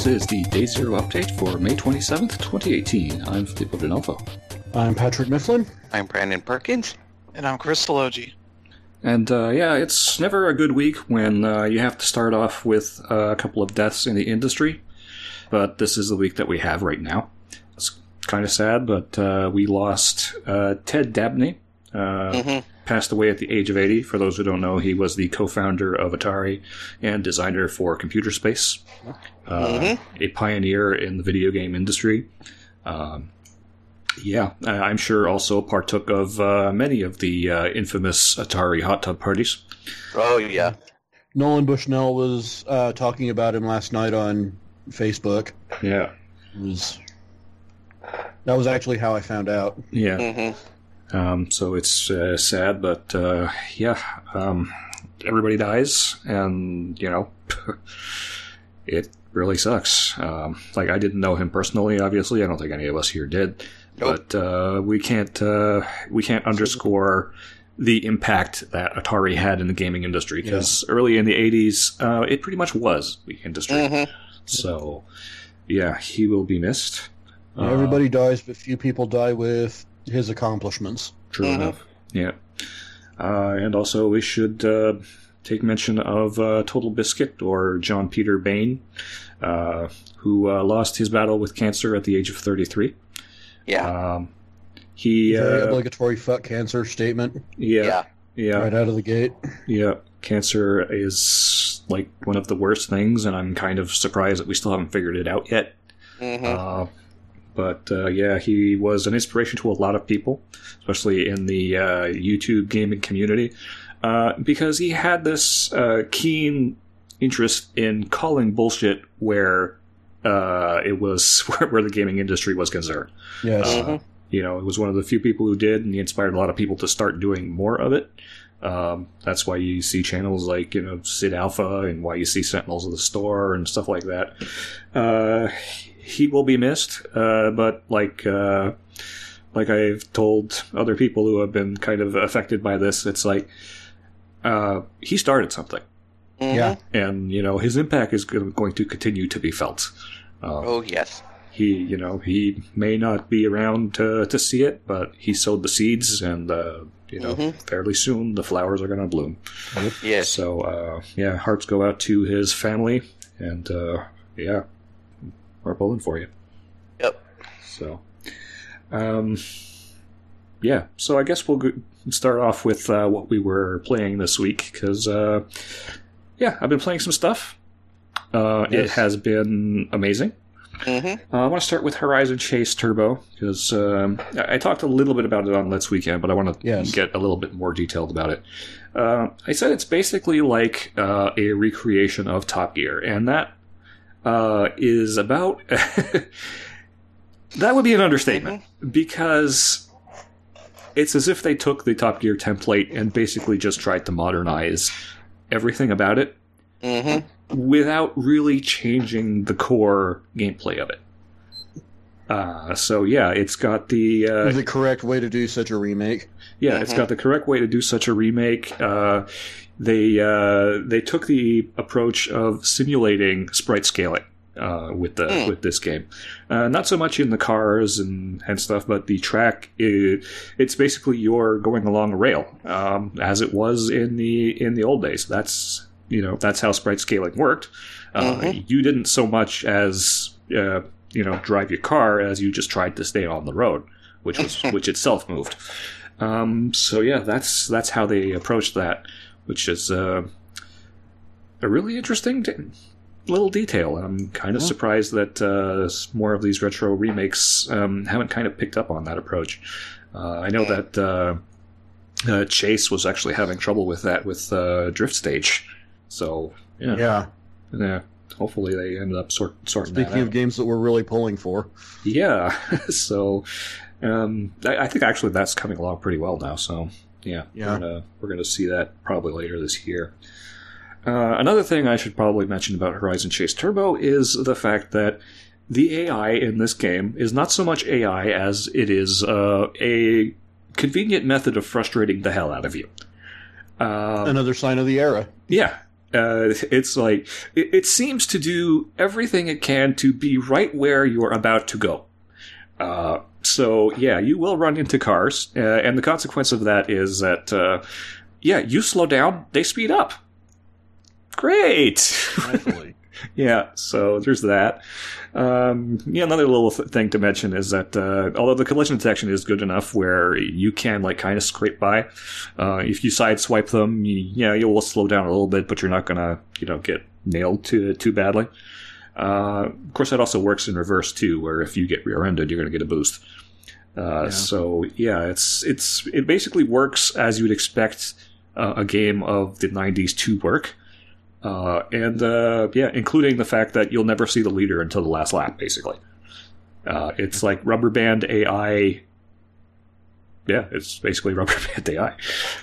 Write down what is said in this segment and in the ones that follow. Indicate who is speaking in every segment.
Speaker 1: This is the Day Zero update for May 27th, 2018. I'm Filippo D'Onofrio.
Speaker 2: I'm Patrick Mifflin.
Speaker 3: I'm Brandon Perkins.
Speaker 4: And I'm Chris Delogi.
Speaker 1: And it's never a good week when you have to start off with a couple of deaths in the industry. But this is the week that we have right now. It's kind of sad, but we lost Ted Dabney. Passed away at the age of 80. For those who don't know, he was the co-founder of Atari and designer for Computer Space. A pioneer in the video game industry. I'm sure also partook of many of the infamous Atari hot tub parties.
Speaker 3: Oh, yeah.
Speaker 2: Nolan Bushnell was talking about him last night on Facebook.
Speaker 1: Yeah.
Speaker 2: That was actually how I found out.
Speaker 1: Yeah. So it's sad, but everybody dies, and, it really sucks. I didn't know him personally, obviously. I don't think any of us here did.
Speaker 3: Nope.
Speaker 1: But we can't underscore the impact that Atari had in the gaming industry, because early in the 80s, it pretty much was the industry. So, he will be missed.
Speaker 2: Everybody dies, but few people die with his accomplishments.
Speaker 1: True enough. Yeah. And also we should take mention of Total Biscuit, or John Peter Bain, who lost his battle with cancer at the age of 33.
Speaker 3: Yeah.
Speaker 2: Very obligatory fuck cancer statement.
Speaker 1: Yeah.
Speaker 2: Right out of the gate.
Speaker 1: Yeah. Cancer is like one of the worst things, and I'm kind of surprised that we still haven't figured it out yet. But he was an inspiration to a lot of people, especially in the YouTube gaming community, because he had this keen interest in calling bullshit where it was where the gaming industry was concerned.
Speaker 2: Yes.
Speaker 1: It was one of the few people who did, and he inspired a lot of people to start doing more of it. That's why you see channels like, Sid Alpha, and why you see Sentinels of the Store and stuff like that. He will be missed, but like I've told other people who have been kind of affected by this, it's like he started something.
Speaker 2: Yeah.
Speaker 1: And, his impact is going to continue to be felt.
Speaker 3: Oh, yes.
Speaker 1: He may not be around to see it, but he sowed the seeds, and, fairly soon the flowers are going to bloom.
Speaker 3: Yes.
Speaker 1: So, hearts go out to his family, and, we're pulling for you.
Speaker 3: Yep.
Speaker 1: So, so I guess we'll start off with what we were playing this week, because, I've been playing some stuff. It has been amazing. I want to start with Horizon Chase Turbo, because I talked a little bit about it on Let's Weekend, but I want to get a little bit more detailed about it. I said it's basically like a recreation of Top Gear, and that is about... that would be an understatement, because it's as if they took the Top Gear template and basically just tried to modernize everything about it without really changing the core gameplay of it. It's got the
Speaker 2: correct way to do such a remake.
Speaker 1: Yeah, it's got the correct way to do such a remake. They took the approach of simulating sprite scaling with this game. Not so much in the cars and stuff, but the track it's basically you're going along a rail, as it was in the old days. That's how sprite scaling worked. You didn't so much as drive your car as you just tried to stay on the road, which itself moved. That's how they approached that, which is a really interesting little detail. I'm kind of surprised that more of these retro remakes haven't kind of picked up on that approach. I know that Chase was actually having trouble with that with Drift Stage. So, yeah. Hopefully they ended up sorting that out.
Speaker 2: Speaking of games that we're really pulling for.
Speaker 1: Yeah. So, I think actually that's coming along pretty well now. So, we're gonna see that probably later this year. Another thing I should probably mention about Horizon Chase Turbo is the fact that the AI in this game is not so much AI as it is a convenient method of frustrating the hell out of you.
Speaker 2: Another sign of the era.
Speaker 1: Yeah. It's like it seems to do everything it can to be right where you're about to go. So yeah, you will run into cars, and the consequence of that is that you slow down, they speed up. Great.
Speaker 2: Naturally.
Speaker 1: Yeah, so there's that. Another little thing to mention is that although the collision detection is good enough where you can like kind of scrape by, if you sideswipe them, you will slow down a little bit, but you're not gonna get nailed too badly. Of course, that also works in reverse too, where if you get rear-ended, you're gonna get a boost. So yeah, it basically works as you would expect a game of the 90s to work. Including the fact that you'll never see the leader until the last lap, basically. It's like rubber band AI. Yeah, it's basically rubber band AI.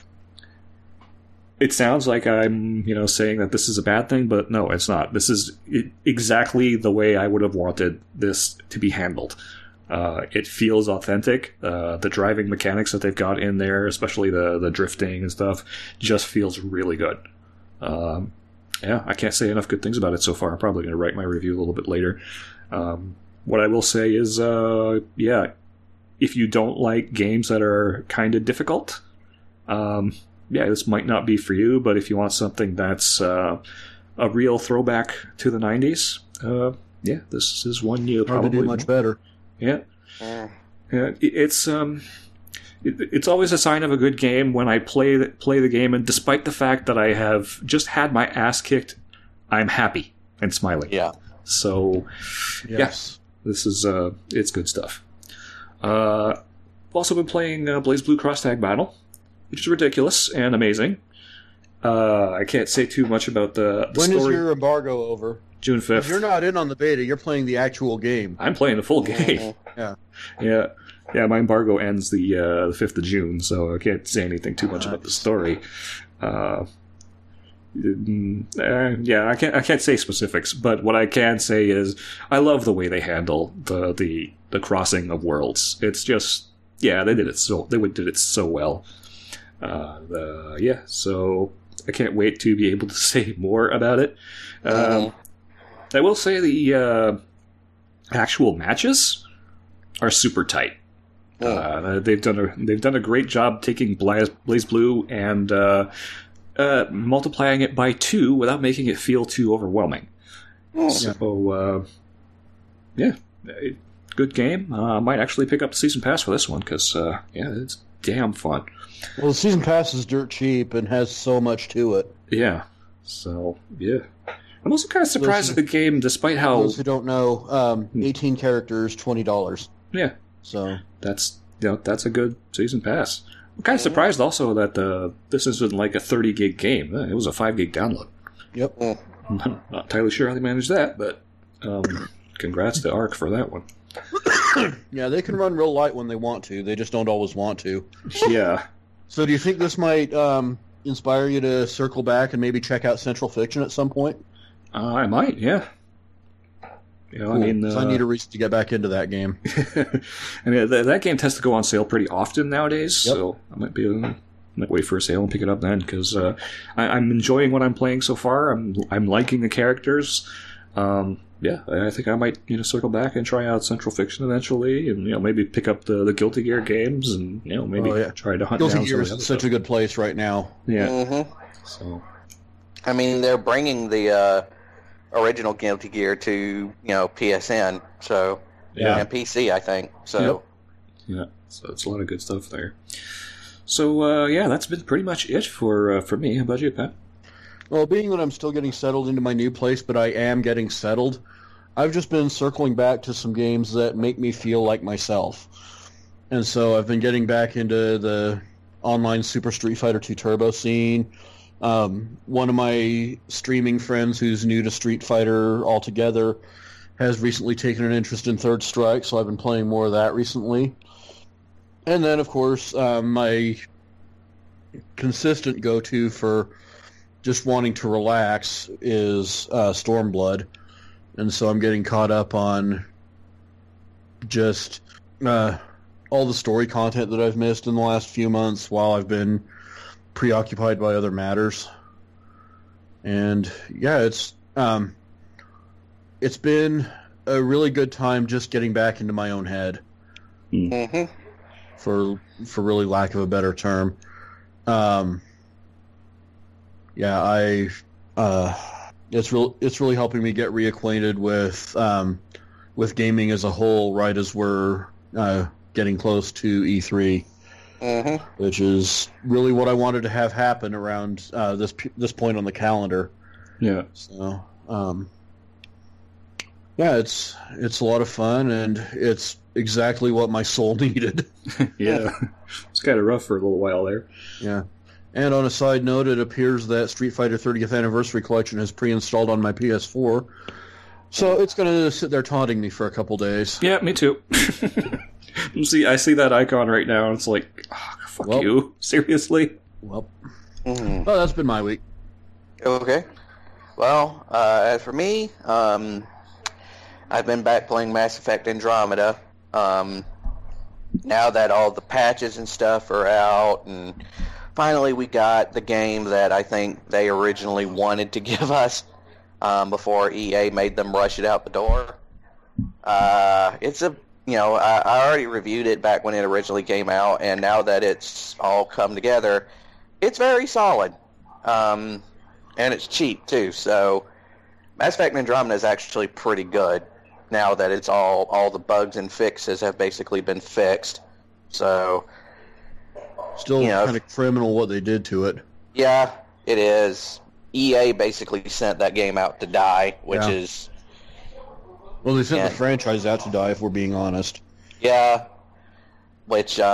Speaker 1: It sounds like I'm, saying that this is a bad thing, but no, it's not. This is exactly the way I would have wanted this to be handled. It feels authentic. The driving mechanics that they've got in there, especially the drifting and stuff, just feels really good. Yeah, I can't say enough good things about it so far. I'm probably going to write my review a little bit later. What I will say is, if you don't like games that are kind of difficult, this might not be for you. But if you want something that's a real throwback to the 90s, this is one you'll probably
Speaker 2: do much better.
Speaker 1: Yeah. It's always a sign of a good game when I play the game, and despite the fact that I have just had my ass kicked, I'm happy and smiling.
Speaker 3: Yeah.
Speaker 1: So,
Speaker 2: yes,
Speaker 1: this is it's good stuff. I've also been playing BlazBlue Cross Tag Battle, which is ridiculous and amazing. I can't say too much about the
Speaker 2: when
Speaker 1: story.
Speaker 2: When is your embargo over?
Speaker 1: June 5th.
Speaker 2: If you're not in on the beta, you're playing the actual game.
Speaker 1: I'm playing the full game.
Speaker 2: Yeah.
Speaker 1: Yeah, my embargo ends the 5th of June, so I can't say anything too much about the story. I can't say specifics, but what I can say is I love the way they handle the crossing of worlds. It's just, they did it so well. So I can't wait to be able to say more about it. I will say the actual matches are super tight. They've done a great job taking BlazBlue and multiplying it by 2 without making it feel too overwhelming. So, good game. I might actually pick up the season pass for this one because it's damn fun.
Speaker 2: Well, the season pass is dirt cheap and has so much to it.
Speaker 1: Yeah. So I'm also kind of surprised at the game, despite how.
Speaker 2: Those who don't know, 18 characters, $20.
Speaker 1: Yeah.
Speaker 2: So
Speaker 1: that's a good season pass. I'm kind of surprised also that this isn't like a 30 gig game. It was a 5 gig download.
Speaker 2: Yep.
Speaker 1: I'm not entirely sure how they managed that, but congrats to ARC for that one.
Speaker 2: Yeah, they can run real light when they want to. They just don't always want to.
Speaker 1: Yeah.
Speaker 2: So do you think this might inspire you to circle back and maybe check out Central Fiction at some point?
Speaker 1: I might, yeah.
Speaker 2: Cool. I mean, I need a reason to get back into that game.
Speaker 1: I mean, that game tends to go on sale pretty often nowadays, so I might wait for a sale and pick it up then because I'm enjoying what I'm playing so far. I'm liking the characters. I think I might circle back and try out Central Fiction eventually, and maybe pick up the Guilty Gear games, and maybe try to hunt down some of the other
Speaker 2: Gear is such a good place right now.
Speaker 1: Yeah. So,
Speaker 3: I mean, they're bringing the original Guilty Gear to PSN, so and PC, I think. So
Speaker 1: so it's a lot of good stuff there. So that's been pretty much it for me. How about you, Pat?
Speaker 2: Well, being that I'm still getting settled into my new place, but I am getting settled, I've just been circling back to some games that make me feel like myself. And so I've been getting back into the online Super Street Fighter 2 Turbo scene. One of my streaming friends who's new to Street Fighter altogether has recently taken an interest in Third Strike, so I've been playing more of that recently. And then, of course, my consistent go-to for just wanting to relax is Stormblood. And so I'm getting caught up on just all the story content that I've missed in the last few months while I've been preoccupied by other matters. And yeah, it's been a really good time just getting back into my own head.
Speaker 3: Mm-hmm.
Speaker 2: For really lack of a better term. It's really helping me get reacquainted with gaming as a whole, right as we're getting close to E3, which is really what I wanted to have happen around this point on the calendar.
Speaker 1: Yeah.
Speaker 2: So, it's a lot of fun, and it's exactly what my soul needed.
Speaker 1: Yeah. It's kind of rough for a little while there.
Speaker 2: Yeah. And on a side note, it appears that Street Fighter 30th Anniversary Collection is pre-installed on my PS4, so it's going to sit there taunting me for a couple days.
Speaker 1: Yeah, me too. I see that icon right now, and it's like, oh, fuck you. Seriously?
Speaker 2: Well, that's been my week.
Speaker 3: Okay. Well, as for me, I've been back playing Mass Effect Andromeda. Now that all the patches and stuff are out, and finally we got the game that I think they originally wanted to give us before EA made them rush it out the door. It's a, I already reviewed it back when it originally came out, and now that it's all come together, it's very solid. And it's cheap too, so Mass Effect Andromeda is actually pretty good now that it's all the bugs and fixes have basically been fixed. So
Speaker 2: still kind of criminal what they did to it.
Speaker 3: Yeah, it is. EA basically sent that game out to die, which is...
Speaker 2: Well, they sent the franchise out to die, if we're being honest.
Speaker 3: Yeah, which, this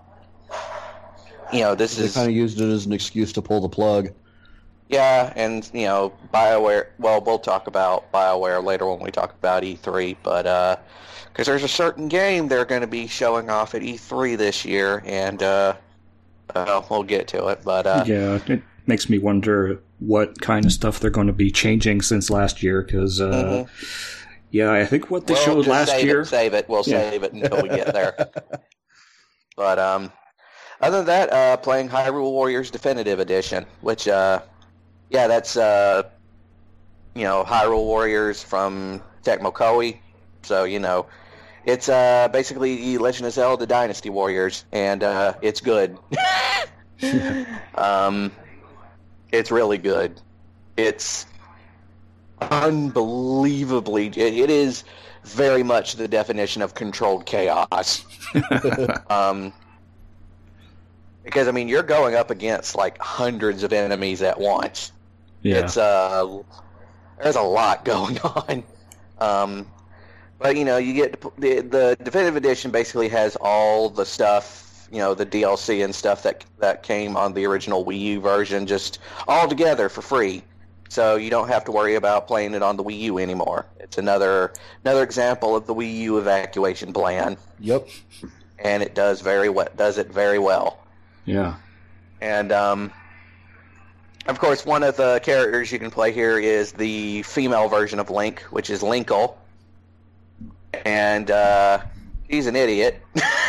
Speaker 3: is...
Speaker 2: They kind of used it as an excuse to pull the plug.
Speaker 3: Yeah, and, BioWare... Well, we'll talk about BioWare later when we talk about E3, but, because there's a certain game they're going to be showing off at E3 this year, and, we'll get to it, but...
Speaker 1: Yeah, it makes me wonder what kind of stuff they're going to be changing since last year, because, yeah, I think what they showed last year...
Speaker 3: Save it. We'll save it until we get there. But, other than that, playing Hyrule Warriors Definitive Edition, which, that's, Hyrule Warriors from Tecmo Koei. So, it's basically Legend of Zelda Dynasty Warriors, and it's good. It's really good. It's unbelievably... It is very much the definition of controlled chaos. Because, you're going up against, hundreds of enemies at once.
Speaker 1: Yeah.
Speaker 3: It's, there's a lot going on. But, you get... The Definitive Edition basically has all the stuff, the DLC and stuff that came on the original Wii U version, just all together for free. So you don't have to worry about playing it on the Wii U anymore. It's another example of the Wii U evacuation plan.
Speaker 2: Yep.
Speaker 3: And it does it very well.
Speaker 1: Yeah.
Speaker 3: And, of course, one of the characters you can play here is the female version of Link, which is Linkle. And, she's an idiot.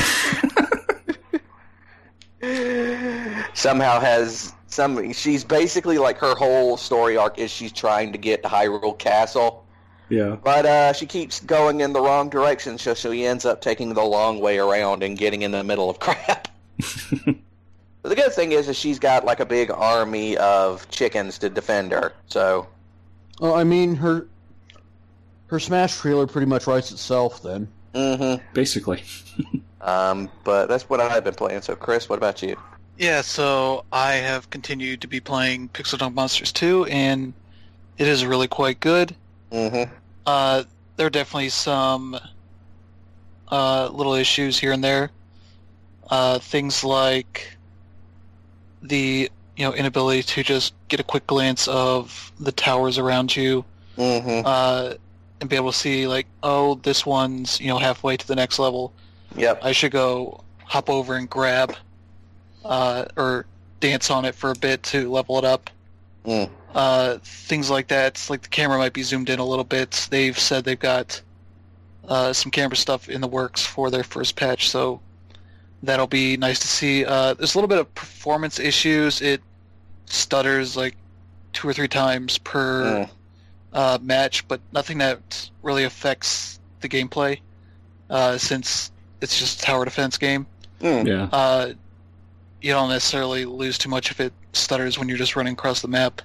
Speaker 3: She's basically, her whole story arc is she's trying to get to Hyrule Castle.
Speaker 1: Yeah.
Speaker 3: But, she keeps going in the wrong direction, so she ends up taking the long way around and getting in the middle of crap. But the good thing is she's got, a big army of chickens to defend her, so...
Speaker 2: Well, her Smash trailer pretty much writes itself, then.
Speaker 3: Mm-hmm.
Speaker 1: Basically.
Speaker 3: But that's what I've been playing. So, Chris, what about you?
Speaker 4: Yeah, so I have continued to be playing Pixel Junk Monsters 2, and it is really quite good.
Speaker 3: Mm-hmm.
Speaker 4: There are definitely some little issues here and there. Things like the inability to just get a quick glance of the towers around you, and be able to see this one's halfway to the next level.
Speaker 3: Yep.
Speaker 4: I should go hop over and grab or dance on it for a bit to level it up. Things like that. It's like the camera might be zoomed in a little bit. They've said they've got some camera stuff in the works for their first patch, so that'll be nice to see. There's a little bit of performance issues. It stutters 2 2 or 3 times per match, but nothing that really affects the gameplay, since it's just a tower defense game.
Speaker 1: Yeah.
Speaker 4: You don't necessarily lose too much if it stutters when you're just running across the map,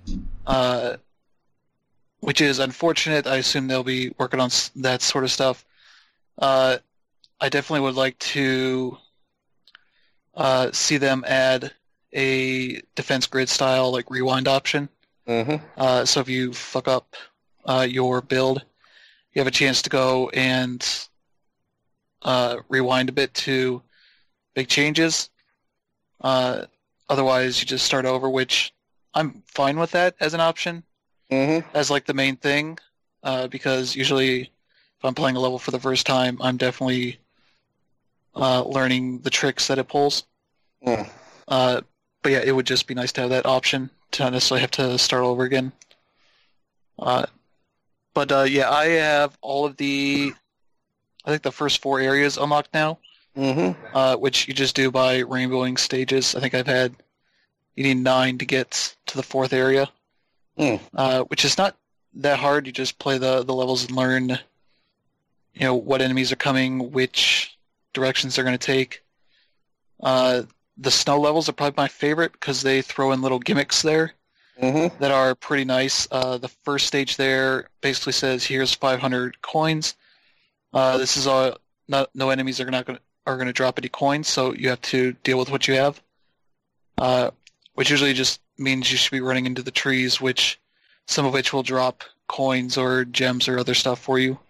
Speaker 4: which is unfortunate. I assume they'll be working on that sort of stuff. I definitely would like to see them add a defense grid style like rewind option. So if you fuck up your build, you have a chance to go and rewind a bit to make changes. Otherwise, you just start over, which I'm fine with that as an option, as like the main thing, because usually if I'm playing a level for the first time, I'm definitely learning the tricks that it pulls. But yeah, it would just be nice to have that option to not necessarily have to start over again. But yeah, I have all of I think the first 4 areas unlocked now, which you just do by rainbowing stages. I think you need 9 to get to the 4th area, which is not that hard. You just play the levels and learn, what enemies are coming, which directions they're going to take. The snow levels are probably my favorite because they throw in little gimmicks there that are pretty nice. The first stage there basically says, "Here's 500 coins. This is all. No enemies are going to drop any coins, so you have to deal with what you have." Which usually just means you should be running into the trees, some of which will drop coins or gems or other stuff for you.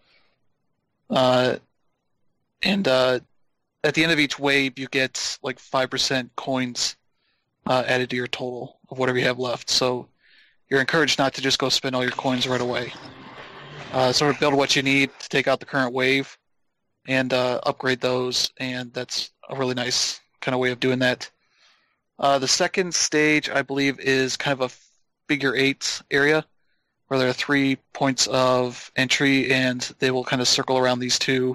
Speaker 4: And at the end of each wave, you get like 5% coins added to your total of whatever you have left. So you're encouraged not to just go spend all your coins right away. Sort of build what you need to take out the current wave and upgrade those, and that's a really nice kind of way of doing that. The second stage, I believe, is kind of a figure 8 area where there are 3 points of entry, and they will kind of circle around these 2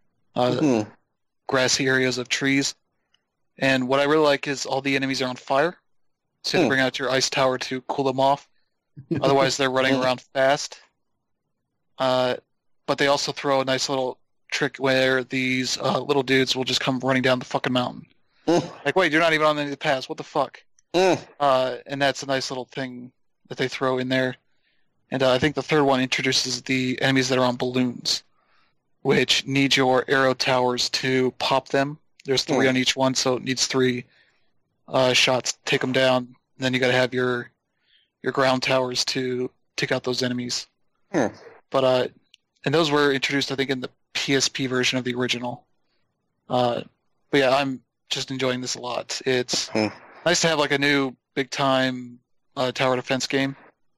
Speaker 4: grassy areas of trees. And what I really like is all the enemies are on fire, so you have to bring out your ice tower to cool them off. Otherwise, they're running around fast. But they also throw a nice little trick where these little dudes will just come running down the fucking mountain. Like, wait, you're not even on any of the paths. What the fuck? And that's a nice little thing that they throw in there. And I think the third one introduces the enemies that are on balloons, which need your arrow towers to pop them. There's 3 on each one, so it needs 3 shots to take them down. And then you got to have your ground towers to take out those enemies. But and those were introduced, I think, in the PSP version of the original. But yeah, I'm just enjoying this a lot. It's nice to have like a new big time tower defense game.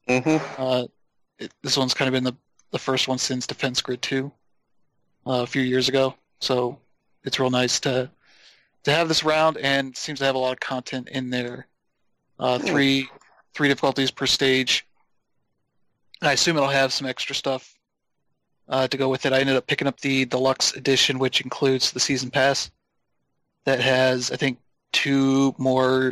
Speaker 4: This one's kind of been the first one since Defense Grid 2 a few years ago, so it's real nice to have this round, and seems to have a lot of content in there. 3 difficulties per stage. I assume it'll have some extra stuff to go with it. I ended up picking up the deluxe edition, which includes the season pass that has, I think, 2 more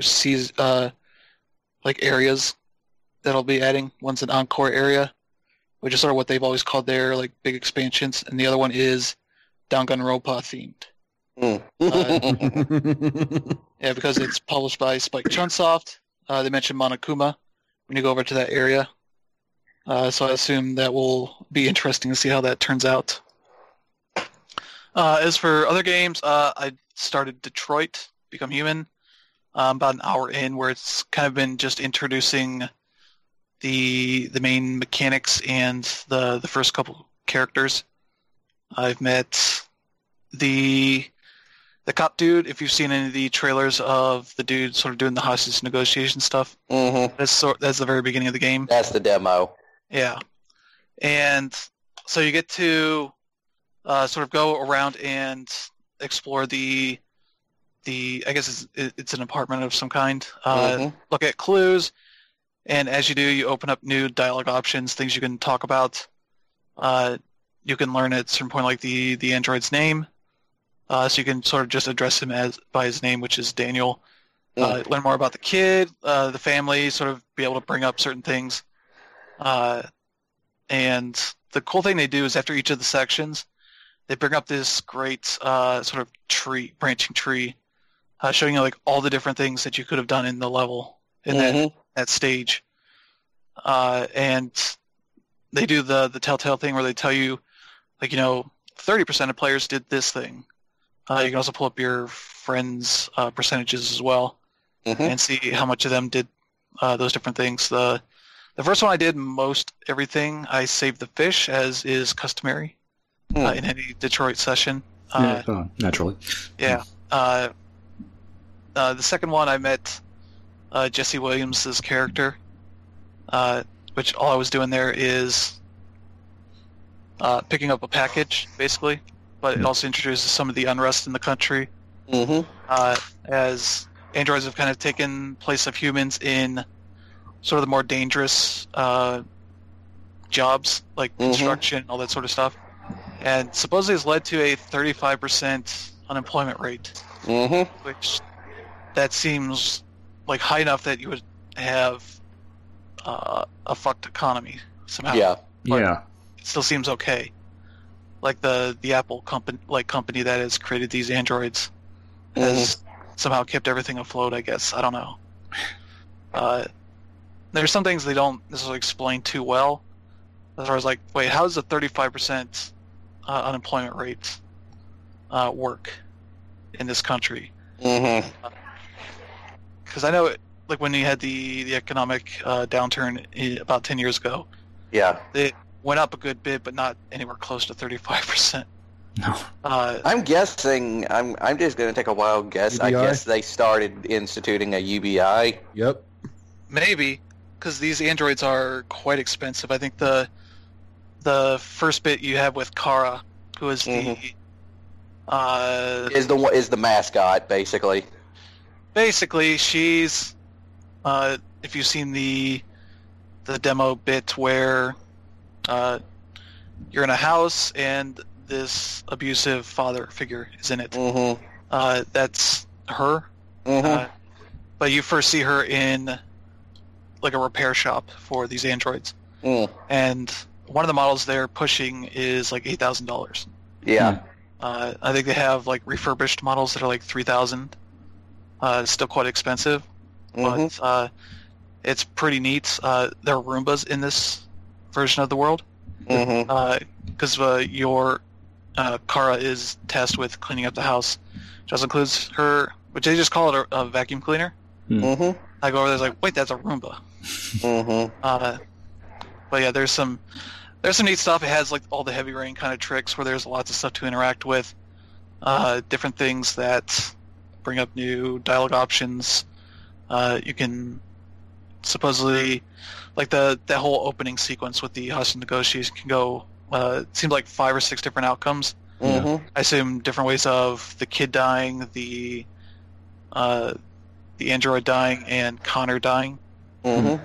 Speaker 4: areas that I'll be adding. One's an encore area, which is sort of what they've always called their like big expansions, and the other one is Danganronpa themed. Yeah, because it's published by Spike Chunsoft. They mentioned Monokuma when you go over to that area. So I assume that will be interesting to see how that turns out. As for other games, I started Detroit Become Human about an hour in, where it's kind of been just introducing the main mechanics and the first couple characters. I've met the cop dude. If you've seen any of the trailers of the dude sort of doing the hostage negotiation stuff, that's the very beginning of the game.
Speaker 3: That's the demo.
Speaker 4: Yeah, and so you get to sort of go around and explore the I guess it's an apartment of some kind. Look at clues, and as you do, you open up new dialogue options, things you can talk about. You can learn at a certain point like the android's name, so you can sort of just address him by his name, which is Daniel. learn more about the kid, the family, sort of be able to bring up certain things. And the cool thing they do is after each of the sections, they bring up this great sort of branching tree, showing you like all the different things that you could have done in the level in that stage. And they do the telltale thing where they tell you, like, 30% of players did this thing. You can also pull up your friends' percentages as well and see how much of them did those different things. The first one I did most everything. I saved the fish, as is customary in any Detroit session.
Speaker 1: Naturally.
Speaker 4: Yeah. The second one, I met Jesse Williams' character, which all I was doing there is picking up a package, basically. But it also introduces some of the unrest in the country. As androids have kind of taken place of humans in sort of the more dangerous jobs, like construction, all that sort of stuff. And supposedly has led to a 35% unemployment rate, which that seems like high enough that you would have a fucked economy somehow.
Speaker 3: Yeah.
Speaker 4: But it still seems okay. Like the Apple company that has created these androids has somehow kept everything afloat, I guess. I don't know. There's some things they don't necessarily explain too well. As far as like, wait, how does a 35% unemployment rate work in this country? Because I know, like when you had the economic downturn about 10 years ago, it went up a good bit, but not anywhere close to 35%.
Speaker 1: No.
Speaker 3: I'm guessing. I'm just going to take a wild guess.
Speaker 2: UBI?
Speaker 3: I guess they started instituting a UBI.
Speaker 2: Yep.
Speaker 4: Maybe, because these androids are quite expensive. I think the first bit you have with Kara, who is the
Speaker 3: is the mascot basically.
Speaker 4: Basically, she's if you've seen the demo bit where you're in a house and this abusive father figure is in it. That's her. But you first see her in like a repair shop for these androids. And one of the models they're pushing is like $8,000.
Speaker 3: Yeah.
Speaker 4: I think they have like refurbished models that are like $3,000. It's still quite expensive, but it's pretty neat. There are Roombas in this version of the world. Because your Kara is tasked with cleaning up the house, which also includes her, which they just call it a vacuum cleaner. I go over there, like, wait, that's a Roomba. But yeah, there's some neat stuff. It has like all the heavy rain kind of tricks where there's lots of stuff to interact with, different things that bring up new dialogue options. You can supposedly, like that whole opening sequence with the hostage negotiation can go. It seems like 5 or 6 different outcomes. I assume different ways of the kid dying, the android dying, and Connor dying. And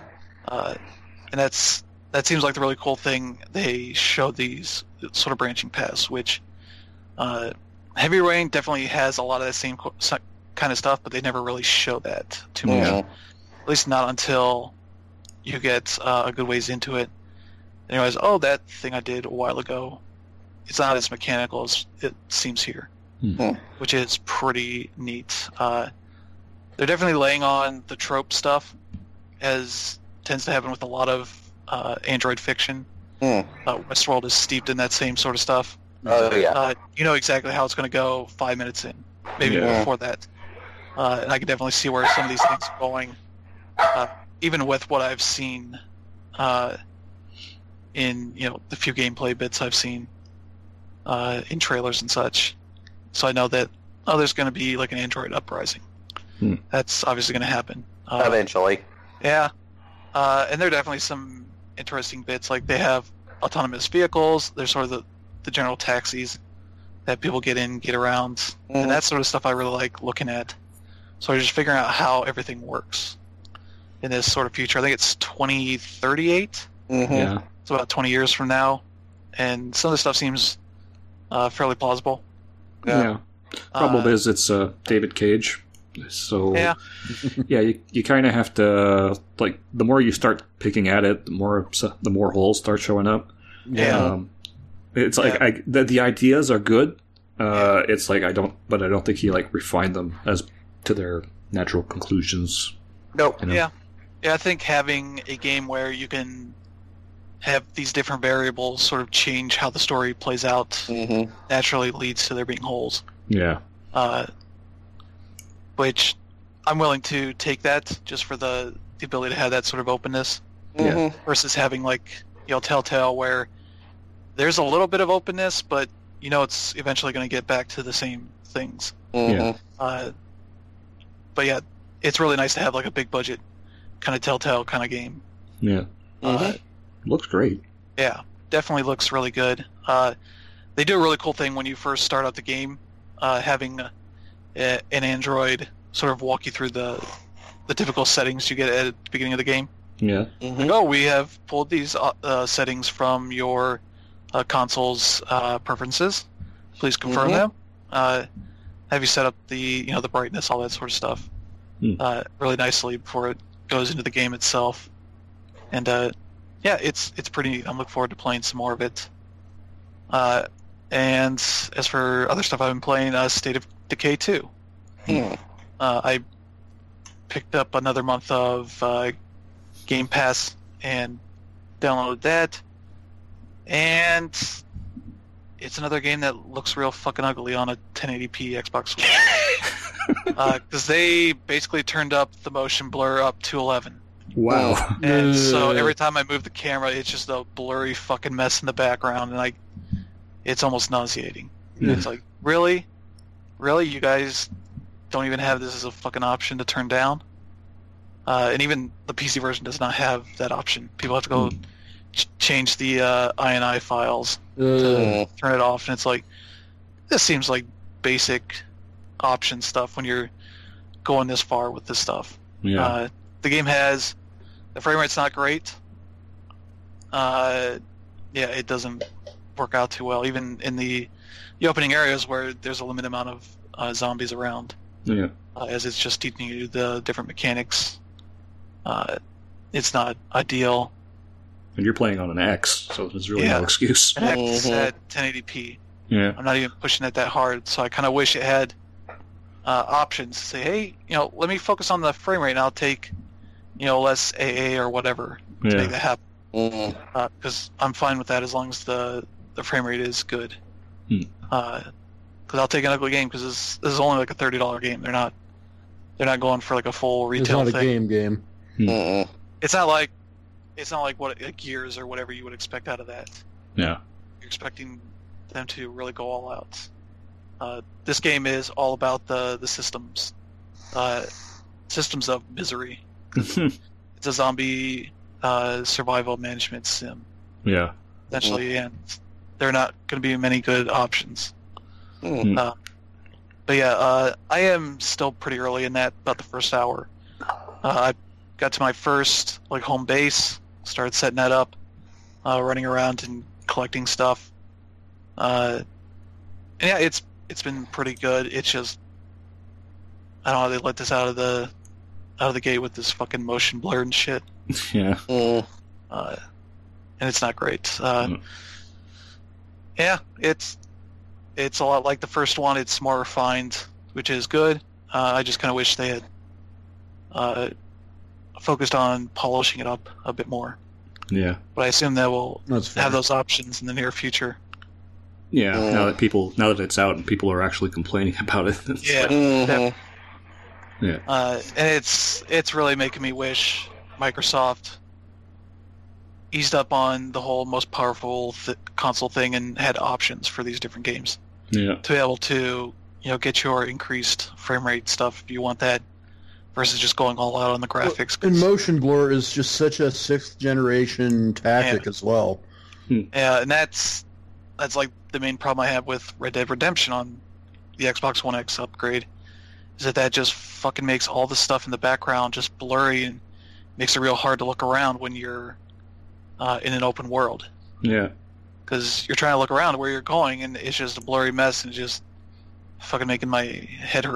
Speaker 4: that seems like the really cool thing. They show these sort of branching paths, which Heavy Rain definitely has a lot of the same kind of stuff, but they never really show that too much. At least not until you get a good ways into it. And you realize, oh, that thing I did a while ago, it's not as mechanical as it seems here, which is pretty neat. They're definitely laying on the trope stuff, as tends to happen with a lot of Android fiction. Westworld is steeped in that same sort of stuff.
Speaker 3: Oh yeah.
Speaker 4: You know exactly how it's going to go 5 minutes in, maybe before that. And I can definitely see where some of these things are going, even with what I've seen in the few gameplay bits I've seen in trailers and such. So I know that there's going to be like an Android uprising. That's obviously going to happen
Speaker 3: Eventually.
Speaker 4: Yeah, and there are definitely some interesting bits. Like they have autonomous vehicles. There's sort of the general taxis that people get in, get around, and that sort of stuff I really like looking at. So just figuring out how everything works in this sort of future. I think it's 2038.
Speaker 1: Yeah.
Speaker 4: It's about 20 years from now, and some of the stuff seems fairly plausible.
Speaker 1: Problem is, it's David Cage, So
Speaker 4: Yeah.
Speaker 1: yeah, you kind of have to, like, the more you start picking at it, the more holes start showing up.
Speaker 4: Yeah.
Speaker 1: It's like
Speaker 4: Yeah.
Speaker 1: the ideas are good. It's like I don't think he like refined them as to their natural conclusions.
Speaker 3: Nope.
Speaker 1: You know?
Speaker 4: Yeah, I think having a game where you can have these different variables sort of change how the story plays out
Speaker 3: Mm-hmm.
Speaker 4: naturally leads to there being holes.
Speaker 1: Yeah.
Speaker 4: Which I'm willing to take that just for the ability to have that sort of openness
Speaker 3: Mm-hmm.
Speaker 4: versus having like, Telltale where there's a little bit of openness, but it's eventually going to get back to the same things.
Speaker 3: Mm-hmm.
Speaker 4: But yeah, it's really nice to have like a big budget kind of Telltale kind of game.
Speaker 1: Yeah.
Speaker 3: Mhm.
Speaker 1: Looks great.
Speaker 4: Yeah, definitely looks really good. They do a really cool thing when you first start out the game, having an android sort of walk you through the typical settings you get at the beginning of the game.
Speaker 1: Yeah.
Speaker 3: Mm-hmm.
Speaker 4: Like, oh, we have pulled these settings from your console's preferences. Please confirm
Speaker 3: Mhm.
Speaker 4: them. Have you set up the the brightness, all that sort of stuff, really nicely before it goes into the game itself. And yeah, it's pretty neat. I'm looking forward to playing some more of it. And as for other stuff I've been playing, State of Decay 2.
Speaker 3: Hmm.
Speaker 4: I picked up another month of Game Pass and downloaded that. And it's another game that looks real fucking ugly on a 1080p Xbox One. Because they basically turned up the motion blur up to 11.
Speaker 1: Wow.
Speaker 4: And so every time I move the camera, it's just a blurry fucking mess in the background, and it's almost nauseating.
Speaker 1: Yeah.
Speaker 4: It's like, really? Really? You guys don't even have this as a fucking option to turn down? And even the PC version does not have that option. People have to go change the INI files to turn it off, and it's like, this seems like basic option stuff when you're going this far with this stuff.
Speaker 1: Yeah.
Speaker 4: The game has the frame rate's not great. Yeah, it doesn't work out too well, even in the opening areas where there's a limited amount of zombies around,
Speaker 1: Yeah.
Speaker 4: as it's just teaching you the different mechanics. It's not ideal.
Speaker 1: And you're playing on an X, so there's really
Speaker 4: Yeah.
Speaker 1: no excuse.
Speaker 4: And it's
Speaker 3: Mhm.
Speaker 4: at 1080p.
Speaker 1: Yeah.
Speaker 4: I'm not even pushing it that hard, so I kind of wish it had options to say, hey, let me focus on the frame rate, and I'll take, less AA or whatever to make
Speaker 1: Yeah.
Speaker 4: that happen.
Speaker 3: Mm-hmm.
Speaker 4: Because I'm fine with that as long as the frame rate is good.
Speaker 1: Hmm.
Speaker 4: Because I'll take an ugly game because this is only like a $30 game. They're not going for like a full
Speaker 2: It's
Speaker 4: retail
Speaker 2: not a
Speaker 4: thing.
Speaker 2: game.
Speaker 3: Mm-mm.
Speaker 4: It's not like what like Gears or whatever you would expect out of that.
Speaker 1: Yeah.
Speaker 4: You're expecting them to really go all out. This game is all about the systems, systems of misery. It's a zombie survival management sim,
Speaker 1: Yeah.
Speaker 4: essentially, and there are not going to be many good options.
Speaker 3: Mm.
Speaker 4: But yeah, I am still pretty early in that, about the first hour. I got to my first home base, started setting that up, running around and collecting stuff. And yeah, it's been pretty good. It's just, I don't know, they let this out of the gate with this fucking motion blur and shit.
Speaker 1: Yeah.
Speaker 3: Mm.
Speaker 4: And it's not great.
Speaker 1: Mm.
Speaker 4: Yeah, it's a lot like the first one. It's more refined, which is good. I just kind of wish they had focused on polishing it up a bit more.
Speaker 1: Yeah.
Speaker 4: But I assume they will
Speaker 2: That's fair.
Speaker 4: have those options in the near future.
Speaker 1: Yeah.
Speaker 3: Mm.
Speaker 1: Now that it's out and people are actually complaining about it. it's
Speaker 4: Yeah.
Speaker 1: like-
Speaker 3: Mhm.
Speaker 1: yeah.
Speaker 4: And it's really making me wish Microsoft eased up on the whole most powerful console thing and had options for these different games
Speaker 1: Yeah.
Speaker 4: to be able to get your increased frame rate stuff if you want that, versus just going all out on the graphics. 'cause-
Speaker 2: And motion blur is just such a sixth generation tactic as well.
Speaker 4: Yeah, and that's like the main problem I have with Red Dead Redemption on the Xbox One X upgrade, is that just fucking makes all the stuff in the background just blurry and makes it real hard to look around when you're in an open world,
Speaker 1: Yeah.
Speaker 4: because you're trying to look around where you're going and it's just a blurry mess and just fucking making my head hurt.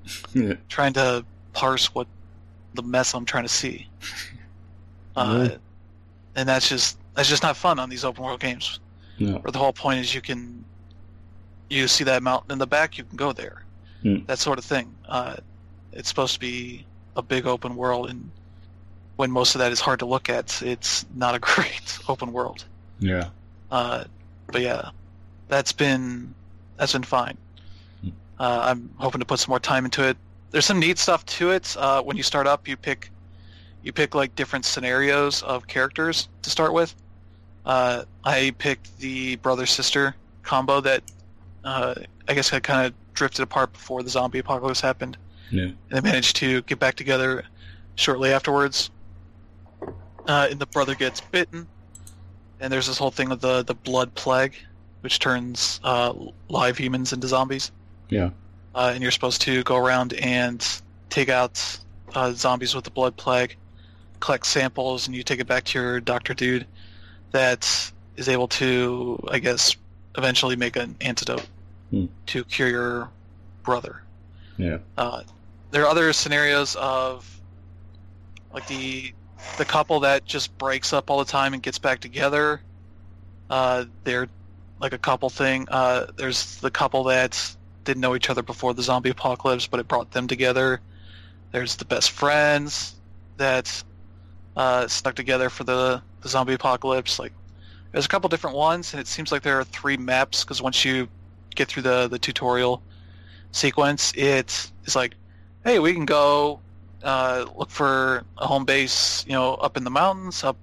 Speaker 1: Yeah.
Speaker 4: trying to parse what the mess I'm trying to see.
Speaker 2: Mhm.
Speaker 4: And that's just not fun on these open world games.
Speaker 1: No.
Speaker 4: Where the whole point is you see that mountain in the back, you can go there. That sort of thing. It's supposed to be a big open world, and when most of that is hard to look at, it's not a great open world.
Speaker 1: Yeah.
Speaker 4: But yeah, that's been fine. I'm hoping to put some more time into it. There's some neat stuff to it. When you start up, you pick like different scenarios of characters to start with. I picked the brother-sister combo that I guess had kind of drifted apart before the zombie apocalypse happened.
Speaker 1: Yeah.
Speaker 4: And they managed to get back together shortly afterwards. And the brother gets bitten, and there's this whole thing with the blood plague, which turns live humans into zombies.
Speaker 1: Yeah.
Speaker 4: And you're supposed to go around and take out zombies with the blood plague, collect samples, and you take it back to your doctor dude that is able to, I guess, eventually make an antidote to cure your brother.
Speaker 1: Yeah.
Speaker 4: There are other scenarios of like the couple that just breaks up all the time and gets back together. They're like a couple thing. There's the couple that didn't know each other before the zombie apocalypse, but it brought them together. There's the best friends that stuck together for the zombie apocalypse. Like, there's a couple different ones, and it seems like there are 3 maps, because once you get through the tutorial sequence, it is like, hey, we can go look for a home base, up in the mountains, up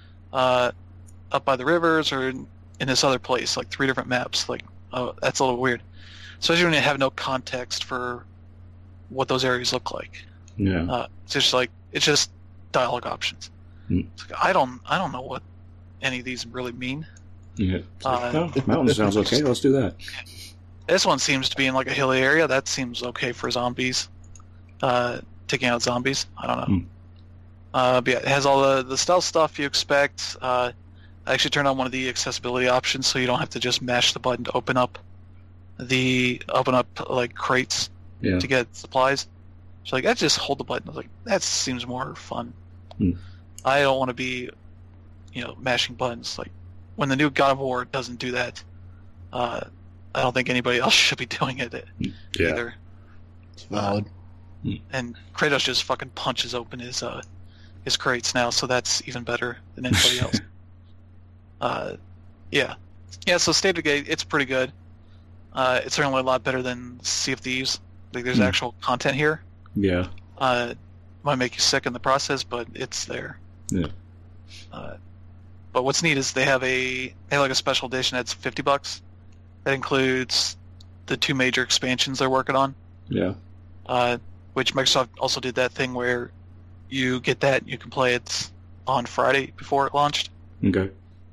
Speaker 4: by the rivers, or in this other place, like 3 different maps. Like, oh, that's a little weird. Especially when you have no context for what those areas look like.
Speaker 1: Yeah.
Speaker 4: It's just dialogue options. It's like, I don't know what any of these really mean.
Speaker 1: Yeah. Mountain sounds okay. Let's do that.
Speaker 4: This one seems to be in like a hilly area. That seems okay for zombies. Taking out zombies. I don't know. But yeah, it has all the stealth stuff you expect. I actually turned on one of the accessibility options, so you don't have to just mash the button to open up like crates to get supplies. So like, I just hold the button. I was like, that seems more fun. I don't want to be, mashing buttons. Like, when the new God of War doesn't do that, I don't think anybody else should be doing it either.
Speaker 2: It's valid.
Speaker 4: And Kratos just fucking punches open his crates now, so that's even better than anybody else. Yeah. So State of Decay, it's pretty good. It's certainly a lot better than Sea of Thieves. Like, there's actual content here.
Speaker 1: Yeah.
Speaker 4: Might make you sick in the process, but it's there.
Speaker 1: Yeah.
Speaker 4: But what's neat is they have like a special edition that's $50. That includes the 2 major expansions they're working on.
Speaker 1: Yeah.
Speaker 4: Which Microsoft also did that thing where you get that, you can play it on Friday before it launched.
Speaker 1: Okay.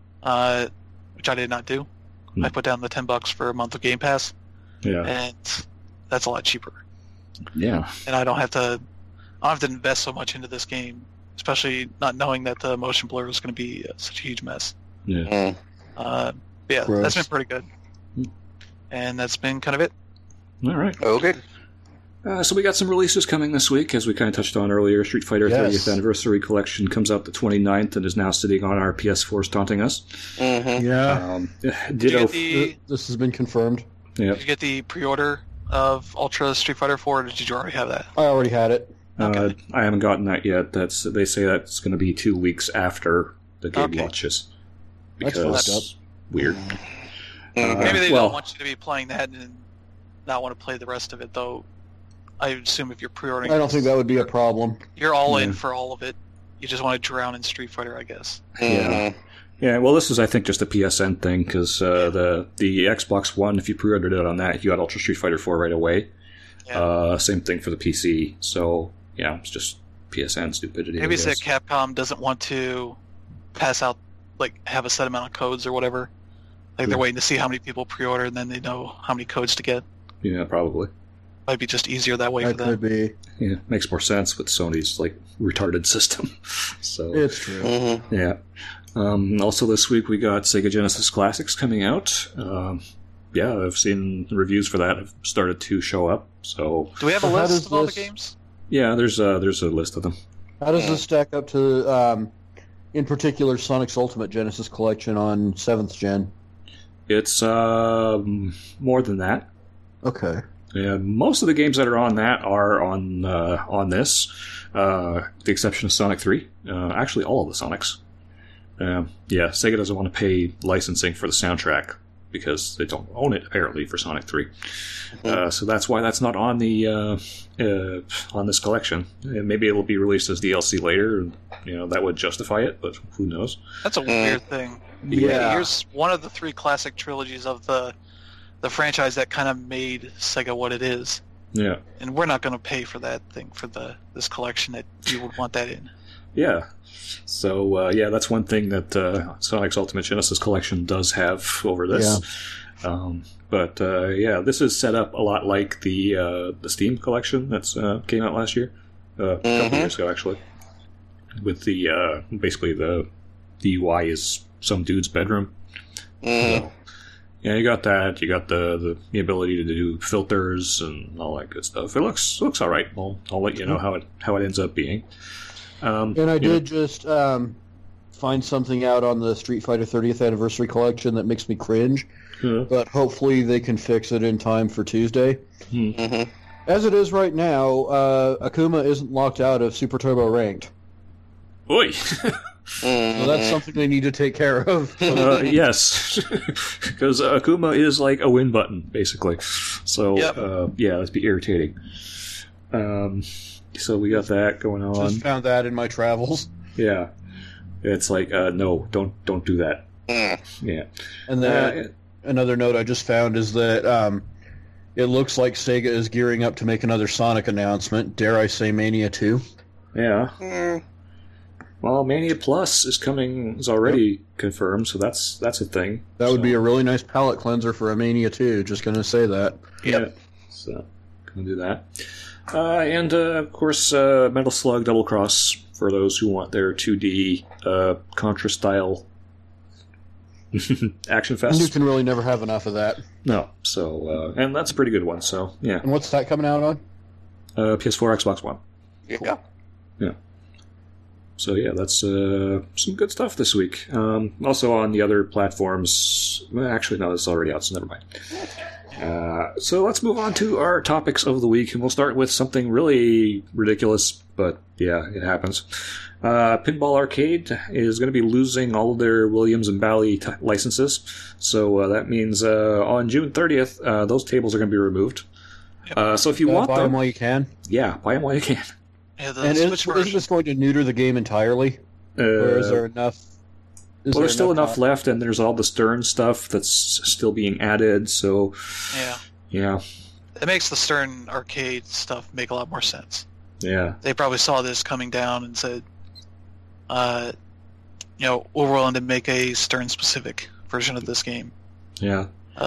Speaker 4: Which I did not do. I put down the $10 for a month of Game Pass.
Speaker 1: Yeah.
Speaker 4: And that's a lot cheaper.
Speaker 1: Yeah.
Speaker 4: And I don't have to invest so much into this game, especially not knowing that the motion blur was going to be such a huge mess.
Speaker 1: Yeah.
Speaker 4: Yeah,
Speaker 2: Gross.
Speaker 4: that's been pretty good. And that's been kind of it.
Speaker 1: All right.
Speaker 3: Okay.
Speaker 1: So we got some releases coming this week, as we kind of touched on earlier. Street Fighter 30th Anniversary Collection comes out the 29th and is now sitting on our PS4s, taunting us.
Speaker 3: Mm-hmm.
Speaker 2: Yeah.
Speaker 1: Ditto.
Speaker 2: This has been confirmed.
Speaker 1: Yeah.
Speaker 4: Did you get the pre-order of Ultra Street Fighter 4, or did you already have that?
Speaker 2: I already had it.
Speaker 4: Okay.
Speaker 1: I haven't gotten that yet. They say that's going to be 2 weeks after the game launches.
Speaker 2: That's
Speaker 1: Because
Speaker 2: fucked up.
Speaker 1: weird.
Speaker 4: Maybe they don't want you to be playing that and not want to play the rest of it, though. I assume if you're pre-ordering,
Speaker 2: I don't think that would be a problem.
Speaker 4: you're all in for all of it. You just want to drown in Street Fighter, I guess.
Speaker 1: Yeah. Yeah, well, this is, I think, just a PSN thing, because the Xbox One, if you pre-ordered it on that, you got Ultra Street Fighter 4 right away.
Speaker 4: Yeah.
Speaker 1: Same thing for the PC. So, yeah, it's just PSN stupidity.
Speaker 4: Maybe
Speaker 1: I
Speaker 4: it's that
Speaker 1: guess.
Speaker 4: Capcom doesn't want to pass out, like, have a set amount of codes or whatever. Like, they're waiting to see how many people pre-order, and then they know how many codes to get.
Speaker 1: Yeah, probably.
Speaker 4: Might be just easier that way for
Speaker 2: That could
Speaker 4: them.
Speaker 2: be.
Speaker 1: Yeah, makes more sense with Sony's, like, retarded system. So,
Speaker 2: It's true.
Speaker 3: Mm-hmm.
Speaker 1: yeah. Also this week we got Sega Genesis Classics coming out. yeah, I've seen reviews for that have started to show up. So
Speaker 4: Do we have a
Speaker 2: So how
Speaker 4: list
Speaker 2: does
Speaker 4: of all the
Speaker 2: this-
Speaker 4: games?
Speaker 1: yeah, there's a list of them.
Speaker 2: How does this stack up to, in particular, Sonic's Ultimate Genesis Collection on 7th Gen?
Speaker 1: It's more than that.
Speaker 2: Okay.
Speaker 1: Yeah, most of the games that are on that are on this, with the exception of Sonic 3. Actually, all of the Sonics. Yeah, Sega doesn't want to pay licensing for the soundtrack because they don't own it apparently for Sonic 3. So that's why that's not on the on this collection. Maybe it'll be released as DLC later. And, that would justify it, but who knows?
Speaker 4: That's a weird thing.
Speaker 2: Yeah.
Speaker 4: Here's one of the 3 classic trilogies of the franchise that kind of made Sega what it is.
Speaker 1: Yeah,
Speaker 4: And we're not going to pay for that thing for this collection that you would want that in.
Speaker 1: yeah. So yeah, that's one thing that Sonic's Ultimate Genesis Collection does have over this. But yeah, this is set up a lot like the Steam collection that's came out last year, a couple years ago actually. With the basically the UI is some dude's bedroom.
Speaker 3: Mm.
Speaker 1: Yeah, you got that. You got the ability to do filters and all that good stuff. It looks all right. I'll let you know how it ends up being.
Speaker 2: And I did just find something out on the Street Fighter 30th Anniversary Collection that makes me cringe, but hopefully they can fix it in time for Tuesday.
Speaker 3: Mm-hmm.
Speaker 2: As it is right now, Akuma isn't locked out of Super Turbo Ranked.
Speaker 1: Oi!
Speaker 2: So that's something they need to take care of.
Speaker 1: Yes, because Akuma is like a win button, basically. So,
Speaker 4: Yep.
Speaker 1: yeah, that'd be irritating. So we got that going on.
Speaker 2: Just found that in my travels.
Speaker 1: Yeah, it's like no, don't do that. Yeah,
Speaker 2: And then another note I just found is that it looks like Sega is gearing up to make another Sonic announcement. Dare I say Mania 2?
Speaker 1: yeah.
Speaker 3: Mm.
Speaker 1: Well, Mania Plus is already confirmed, so that's a thing.
Speaker 2: That would be a really nice palate cleanser for a Mania 2, just going to say that.
Speaker 1: Yeah, so gonna do that. And of course, Metal Slug Double Cross for those who want their 2D Contra style action
Speaker 2: You
Speaker 1: fest.
Speaker 2: can really never have enough of that.
Speaker 1: No, so and that's a pretty good one. So yeah,
Speaker 2: And what's that coming out on?
Speaker 1: PS4, Xbox One.
Speaker 3: Yeah.
Speaker 1: So yeah, that's some good stuff this week. Also on the other platforms. Well, actually, no, this is already out, so never mind. So let's move on to our topics of the week, and we'll start with something really ridiculous, but yeah, it happens. Pinball Arcade is going to be losing all of their Williams and Bally licenses, so that means on June 30th, those tables are going to be removed. So if you want
Speaker 2: buy
Speaker 1: them,
Speaker 2: while you can.
Speaker 1: yeah, buy them while you can.
Speaker 4: Yeah, the
Speaker 2: And
Speaker 4: Switch
Speaker 2: is
Speaker 4: version.
Speaker 2: this going to neuter the game entirely? Or is there enough?
Speaker 1: Well, there's still enough left, and there's all the Stern stuff that's still being added, so
Speaker 4: Yeah.
Speaker 1: yeah.
Speaker 4: It makes the Stern arcade stuff make a lot more sense.
Speaker 1: Yeah.
Speaker 4: They probably saw this coming down and said, we're willing to make a Stern-specific version of this game.
Speaker 1: Yeah.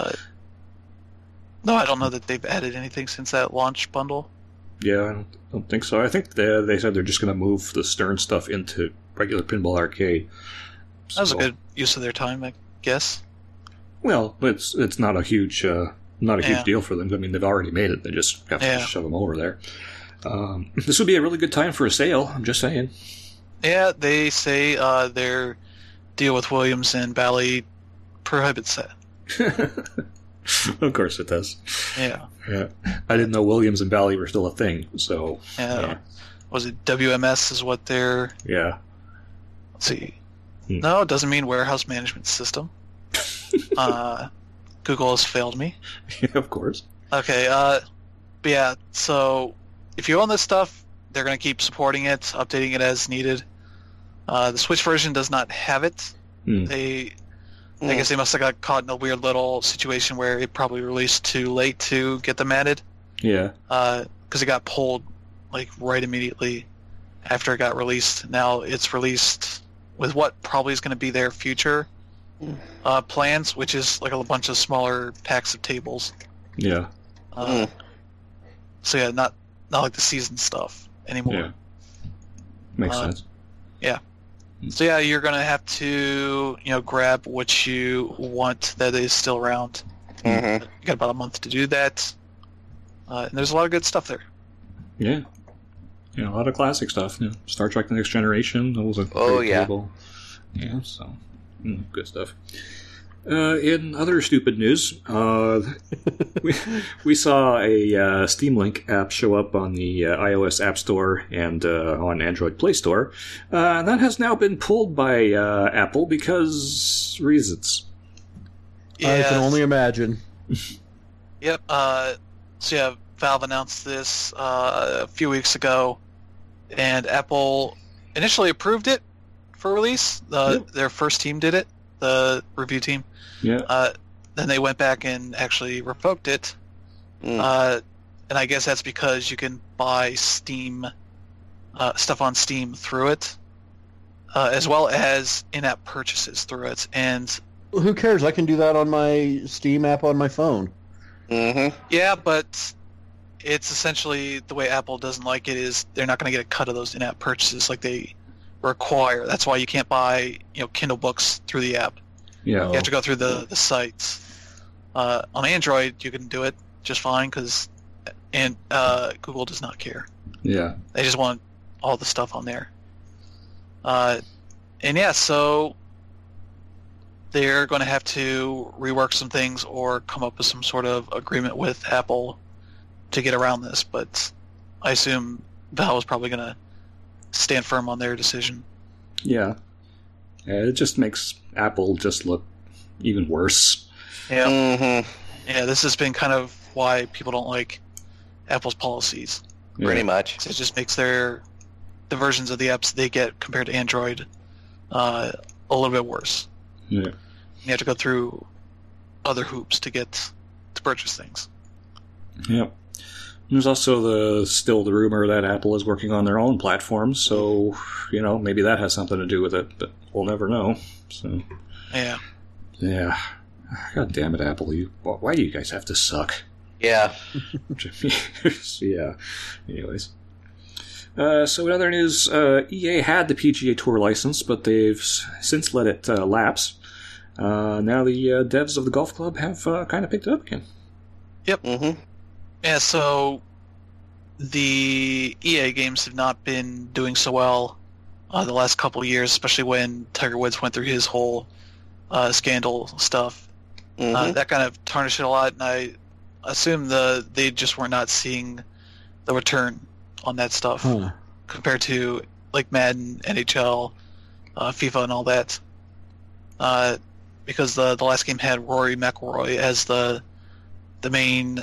Speaker 4: No, I don't know that they've added anything since that launch bundle.
Speaker 1: Yeah, I don't think so. I think they said they're just going to move the Stern stuff into regular Pinball Arcade.
Speaker 4: That was a
Speaker 1: So-
Speaker 4: good use of their time, I guess.
Speaker 1: Well, it's not a huge
Speaker 4: Yeah.
Speaker 1: deal for them. I mean, they've already made it. They just have to
Speaker 4: Yeah.
Speaker 1: shove them over there. This would be a really good time for a sale. I'm just saying.
Speaker 4: Yeah, they say their deal with Williams and Bally prohibits that.
Speaker 1: Of course it does.
Speaker 4: Yeah.
Speaker 1: Yeah. I didn't know Williams and Bally were still a thing. So
Speaker 4: Yeah. Was it WMS is what they're...
Speaker 1: yeah.
Speaker 4: Let's see.
Speaker 1: Hmm.
Speaker 4: No, it doesn't mean warehouse management system. Google has failed me.
Speaker 1: Of course.
Speaker 4: Okay, but yeah, so if you own this stuff, they're going to keep supporting it, updating it as needed. The Switch version does not have it.
Speaker 1: Hmm.
Speaker 4: I guess they must have got caught in a weird little situation where it probably released too late to get them added,
Speaker 1: Yeah.
Speaker 4: because it got pulled like right immediately after it got released. Now it's released with what probably is going to be their future plans, which is like a bunch of smaller packs of tables.
Speaker 1: Yeah.
Speaker 4: So yeah, not like the season stuff anymore.
Speaker 1: Yeah. Makes
Speaker 4: Uh,
Speaker 1: sense.
Speaker 4: So yeah, you're gonna have to grab what you want that is still around.
Speaker 3: Mm-hmm.
Speaker 4: You got about a month to do that, and there's a lot of good stuff there.
Speaker 1: Yeah. A lot of classic stuff. Star Trek: The Next Generation. That was a
Speaker 3: Oh,
Speaker 1: great
Speaker 3: yeah.
Speaker 1: table. Yeah, so good stuff. In other stupid news, we saw a Steam Link app show up on the iOS App Store and on Android Play Store. That has now been pulled by Apple because reasons.
Speaker 2: I can only imagine.
Speaker 4: Yep. So yeah, Valve announced this a few weeks ago, and Apple initially approved it for release. Their first team did it, the review team.
Speaker 1: Yeah.
Speaker 4: Then they went back and actually revoked it.
Speaker 3: Mm.
Speaker 4: And I guess that's because you can buy Steam stuff on Steam through it, as well as in-app purchases through it. And
Speaker 2: Who cares? I can do that on my Steam app on my phone.
Speaker 3: Mm-hmm.
Speaker 4: yeah, but it's essentially the way Apple doesn't like it is they're not going to get a cut of those in-app purchases like they require. That's why you can't buy Kindle books through the app.
Speaker 1: Yeah.
Speaker 4: You have to go through the sites. On Android, you can do it just fine because Google does not care.
Speaker 1: Yeah.
Speaker 4: They just want all the stuff on there. And yeah, so they're going to have to rework some things or come up with some sort of agreement with Apple to get around this. But I assume Valve is probably going to stand firm on their decision.
Speaker 1: Yeah. It just makes Apple just look even worse.
Speaker 4: Yeah,
Speaker 3: Mm-hmm.
Speaker 4: yeah. This has been kind of why people don't like Apple's policies.
Speaker 1: Yeah.
Speaker 3: Pretty much.
Speaker 4: It just makes the versions of the apps they get compared to Android a little bit worse.
Speaker 1: Yeah.
Speaker 4: You have to go through other hoops to purchase things.
Speaker 1: Yeah. There's also still the rumor that Apple is working on their own platform, so maybe that has something to do with it, but we'll never know. So
Speaker 4: Yeah.
Speaker 1: God damn it, Apple! Why do you guys have to suck?
Speaker 3: Yeah.
Speaker 1: Yeah. Anyways. So in other news, EA had the PGA Tour license, but they've since let it lapse. Now the devs of the golf club have kind of picked it up again.
Speaker 4: Yep.
Speaker 3: Mm-hmm.
Speaker 4: Yeah, so the EA games have not been doing so well the last couple of years, especially when Tiger Woods went through his whole scandal stuff.
Speaker 3: Mm-hmm.
Speaker 4: That kind of tarnished it a lot, and I assume they just were not seeing the return on that stuff compared to like Madden, NHL, FIFA, and all that. Because the last game had Rory McIlroy as the main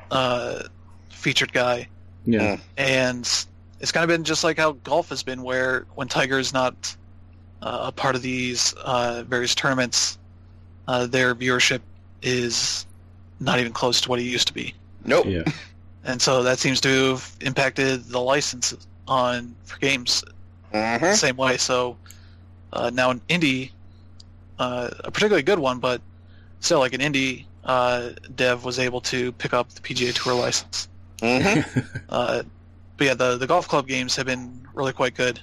Speaker 4: featured guy.
Speaker 1: Yeah.
Speaker 4: And it's kind of been just like how golf has been, where when Tiger's not a part of these various tournaments, their viewership is not even close to what it used to be.
Speaker 3: Nope.
Speaker 1: Yeah.
Speaker 4: And so that seems to have impacted the license for games
Speaker 3: Mm-hmm.
Speaker 4: the same way. So now an indie, a particularly good one, but still like an indie dev was able to pick up the PGA Tour license.
Speaker 3: Mm-hmm.
Speaker 4: But yeah, the golf club games have been really quite good.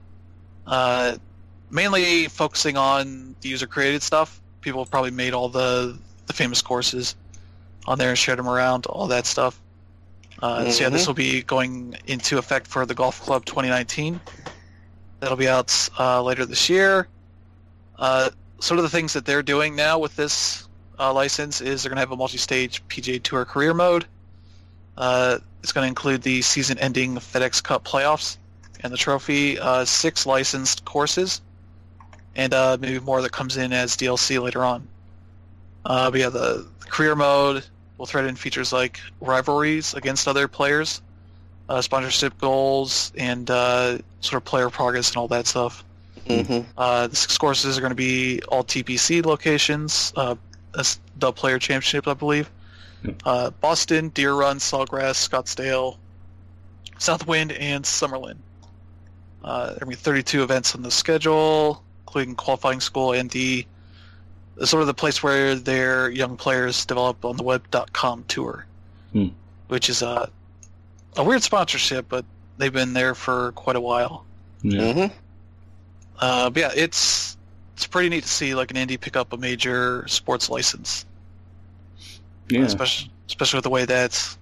Speaker 4: Mainly focusing on the user-created stuff. People have probably made all the famous courses on there and shared them around, all that stuff. So yeah, this will be going into effect for the Golf Club 2019. That'll be out later this year. Sort of the things that they're doing now with this license is they're going to have a multi-stage PGA Tour career mode. It's going to include the season-ending FedEx Cup playoffs and the trophy, 6 licensed courses, and maybe more that comes in as DLC later on. But yeah, the career mode will thread in features like rivalries against other players, sponsorship goals, and sort of player progress and all that stuff.
Speaker 3: Mm-hmm.
Speaker 4: The 6 courses are going to be all TPC locations. That's the Player Championship, I believe. Boston, Deer Run, Sawgrass, Scottsdale, Southwind, and Summerlin. There are going to be 32 events on the schedule, including qualifying school and the sort of the place where their young players develop on the web.com tour, which is a weird sponsorship, but they've been there for quite a while.
Speaker 1: Yeah.
Speaker 3: Mm-hmm.
Speaker 4: But yeah, it's pretty neat to see like an indie pick up a major sports license.
Speaker 1: Yeah.
Speaker 4: especially with the way that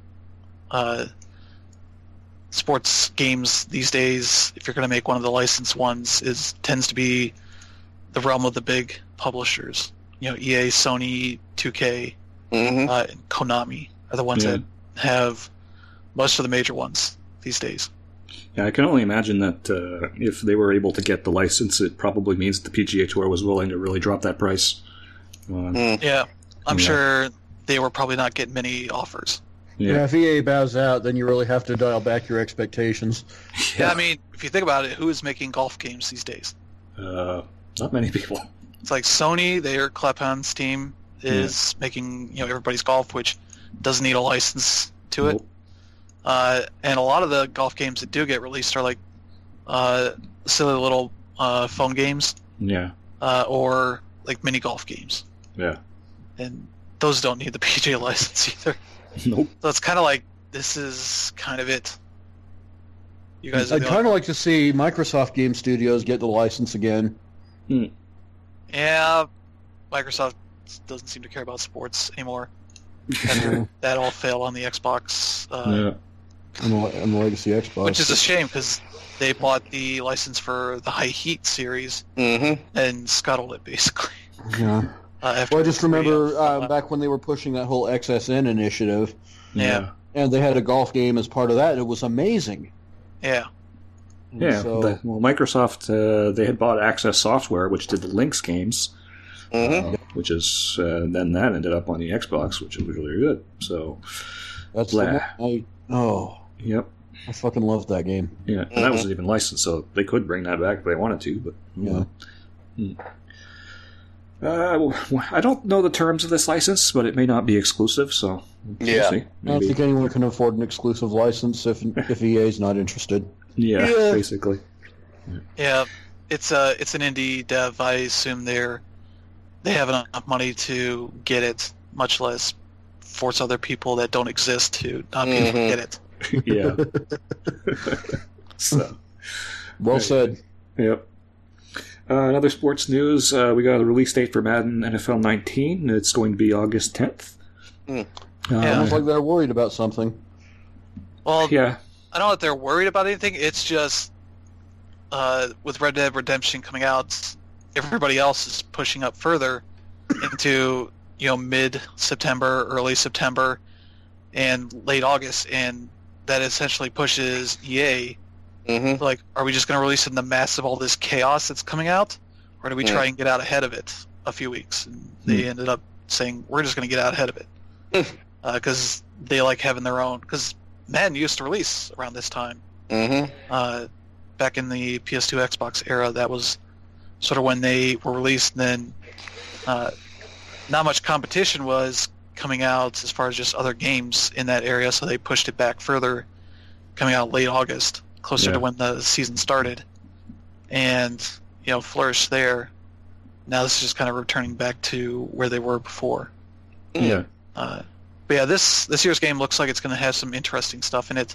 Speaker 4: sports games these days, if you're going to make one of the licensed ones, tends to be the realm of the big publishers. EA, Sony, 2K,
Speaker 3: Mm-hmm.
Speaker 4: and Konami are the ones
Speaker 1: Yeah.
Speaker 4: that have most of the major ones these days.
Speaker 1: Yeah, I can only imagine that if they were able to get the license, it probably means the PGA Tour was willing to really drop that price.
Speaker 4: Yeah, I'm
Speaker 1: Yeah.
Speaker 4: sure they were probably not getting many offers.
Speaker 2: Yeah, if EA bows out, then you really have to dial back your expectations.
Speaker 4: Yeah, I mean, if you think about it, who is making golf games these days?
Speaker 1: Not many people.
Speaker 4: It's like Sony, their Clapham team is making everybody's golf, which doesn't need a license to it.
Speaker 1: Nope.
Speaker 4: And a lot of the golf games that do get released are like silly little phone games
Speaker 1: Yeah,
Speaker 4: or like mini golf games,
Speaker 1: yeah.
Speaker 4: and those don't need the PGA license either.
Speaker 1: Nope.
Speaker 4: So it's kind of like this is kind of it. You guys are
Speaker 2: I'd kind of like to see Microsoft Game Studios get the license again.
Speaker 4: Yeah, Microsoft doesn't seem to care about sports anymore. After that all failed on the Xbox,
Speaker 1: Yeah.
Speaker 2: On the legacy Xbox.
Speaker 4: which is a shame because they bought the license for the High Heat series
Speaker 3: Mm-hmm.
Speaker 4: and scuttled it basically.
Speaker 2: Yeah.
Speaker 4: After
Speaker 2: Well, I just
Speaker 4: 3
Speaker 2: remember
Speaker 4: of-
Speaker 2: back when they were pushing that whole XSN initiative,
Speaker 4: Yeah.
Speaker 2: and they had a golf game as part of that, and it was amazing.
Speaker 4: yeah,
Speaker 1: Yeah.
Speaker 2: So,
Speaker 1: Microsoft, they had bought Access Software, which did the Lynx games,
Speaker 3: Mm-hmm.
Speaker 1: which is then that ended up on the Xbox, which was really good. So,
Speaker 2: that's
Speaker 1: blah.
Speaker 2: the one
Speaker 1: yep.
Speaker 2: I fucking loved that game.
Speaker 1: Yeah, and that wasn't even licensed, so they could bring that back if they wanted to. But
Speaker 2: Yeah.
Speaker 1: I don't know the terms of this license, but it may not be exclusive. So we'll
Speaker 3: Yeah.
Speaker 1: see.
Speaker 2: I don't
Speaker 1: Maybe.
Speaker 2: think anyone can afford an exclusive license if EA's not interested.
Speaker 1: Yeah,
Speaker 3: Yeah.
Speaker 1: basically.
Speaker 4: yeah. It's an indie dev. I assume they have enough money to get it, much less force other people that don't exist to not be able to get it.
Speaker 1: Yeah. So,
Speaker 2: Well
Speaker 1: Right.
Speaker 2: said.
Speaker 1: yep. Another sports news: we got a release date for Madden NFL 19. It's going to be August 10th.
Speaker 3: Hmm.
Speaker 4: Yeah.
Speaker 2: Sounds like they're worried about something.
Speaker 4: Well,
Speaker 1: Yeah.
Speaker 4: I don't know if they're worried about anything. It's just with Red Dead Redemption coming out, everybody else is pushing up further into mid-September, early September, and late August, and that essentially pushes EA.
Speaker 3: Mm-hmm.
Speaker 4: Like, are we just going to release it in the mass of all this chaos that's coming out, or do we try and get out ahead of it a few weeks? And they ended up saying we're just going to get out ahead of it because they like having their own. Because Madden used to release around this time.
Speaker 3: Mm-hmm.
Speaker 4: Back in the PS2 Xbox era, that was sort of when they were released. And then not much competition was coming out as far as just other games in that area, so they pushed it back further, coming out late August, closer
Speaker 1: Yeah.
Speaker 4: to when the season started, and flourished there. Now this is just kind of returning back to where they were before.
Speaker 1: Yeah.
Speaker 4: But yeah, this year's game looks like it's going to have some interesting stuff in it.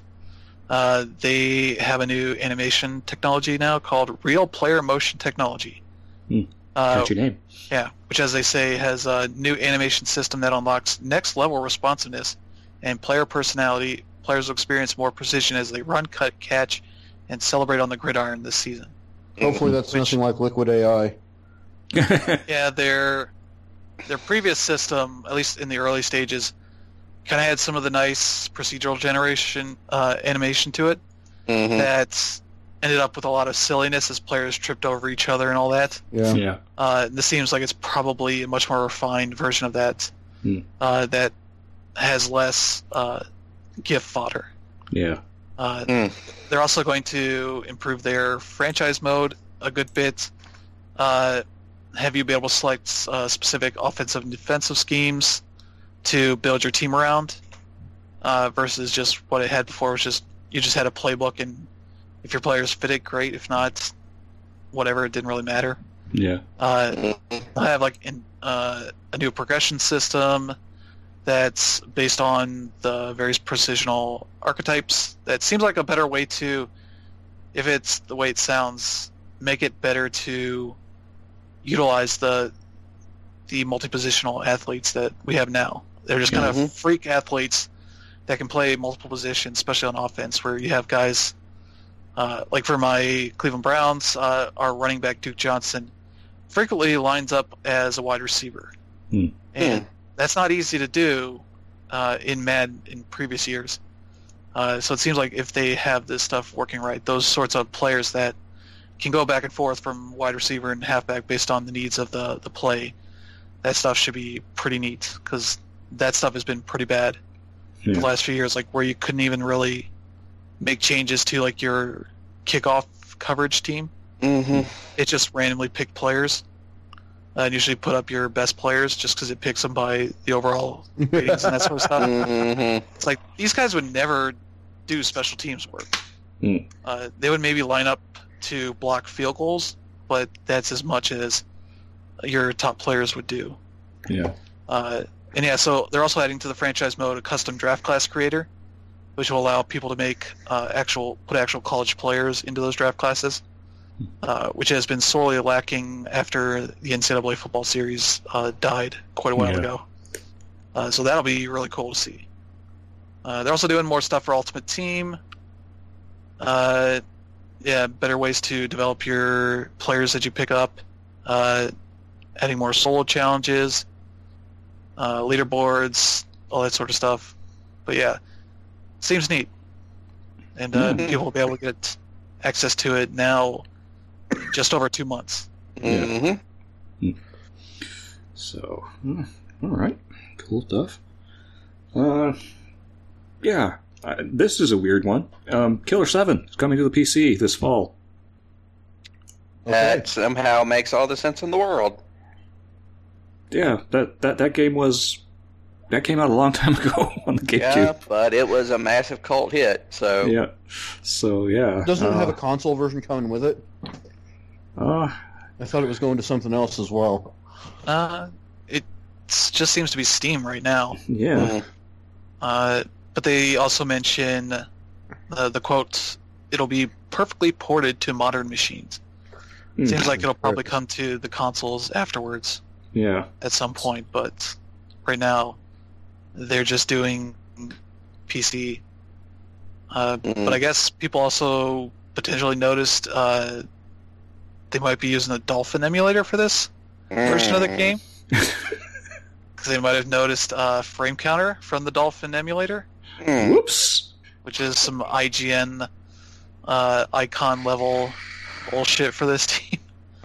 Speaker 4: They have a new animation technology now called Real Player Motion Technology.
Speaker 1: Catchy name.
Speaker 4: Yeah, which, as they say, has a new animation system that unlocks next-level responsiveness and player personality. Players will experience more precision as they run, cut, catch, and celebrate on the gridiron this season.
Speaker 2: Hopefully that's
Speaker 4: Which-
Speaker 2: nothing like Liquid AI.
Speaker 4: Yeah, their previous system, at least in the early stages, kind of had some of the nice procedural generation animation to it
Speaker 3: Mm-hmm.
Speaker 4: that ended up with a lot of silliness as players tripped over each other and all that.
Speaker 2: Yeah.
Speaker 1: Yeah.
Speaker 4: This seems like it's probably a much more refined version of that that has less GIF fodder.
Speaker 1: Yeah.
Speaker 4: They're also going to improve their franchise mode a good bit. Have you be able to select specific offensive and defensive schemes to build your team around versus just what it had before, which is you just had a playbook, and if your players fit it, great. If not, whatever, it didn't really matter.
Speaker 1: Yeah.
Speaker 4: I have a new progression system that's based on the various precisional archetypes. That seems like a better way to, if it's the way it sounds, make it better to utilize the multi-positional athletes that we have now. They're just kind of freak athletes that can play multiple positions, especially on offense, where you have guys like for my Cleveland Browns, our running back Duke Johnson frequently lines up as a wide receiver, and that's not easy to do in Madden in previous years. So it seems like if they have this stuff working right, those sorts of players that can go back and forth from wide receiver and halfback based on the needs of the play, that stuff should be pretty neat, because that stuff has been pretty bad the last few years, like where you couldn't even really make changes to like your kickoff coverage team. It just randomly picked players and usually put up your best players just because it picks them by the overall ratings and that sort of stuff. It's like these guys would never do special teams work. They would maybe line up to block field goals, but that's as much as your top players would do. So they're also adding to the franchise mode a custom draft class creator, which will allow people to make actual college players into those draft classes, which has been sorely lacking after the NCAA football series died quite a while ago. So that'll be really cool to see. They're also doing more stuff for Ultimate Team. Better ways to develop your players that you pick up. Adding more solo challenges, leaderboards, all that sort of stuff. But yeah, seems neat. And people will be able to get access to it now just over 2 months.
Speaker 1: So, all right. Cool stuff. This is a weird one. Killer 7 is coming to the PC this fall.
Speaker 3: That somehow makes all the sense in the world.
Speaker 1: Yeah, that game that came out a long time ago on the GameCube.
Speaker 3: Yeah, but it was a massive cult hit, so...
Speaker 1: Yeah.
Speaker 2: Doesn't it have a console version coming with it? I thought it was going to something else as well.
Speaker 4: It just seems to be Steam right now.
Speaker 1: Yeah.
Speaker 4: But they also mention the quote, it'll be perfectly ported to modern machines. Seems like it'll probably come to the consoles afterwards.
Speaker 1: Yeah.
Speaker 4: At some point, but right now they're just doing PC. But I guess people also potentially noticed they might be using a Dolphin emulator for this version of the game. Because they might have noticed frame counter from the Dolphin emulator.
Speaker 1: Whoops.
Speaker 4: Which is some IGN icon level bullshit for this team.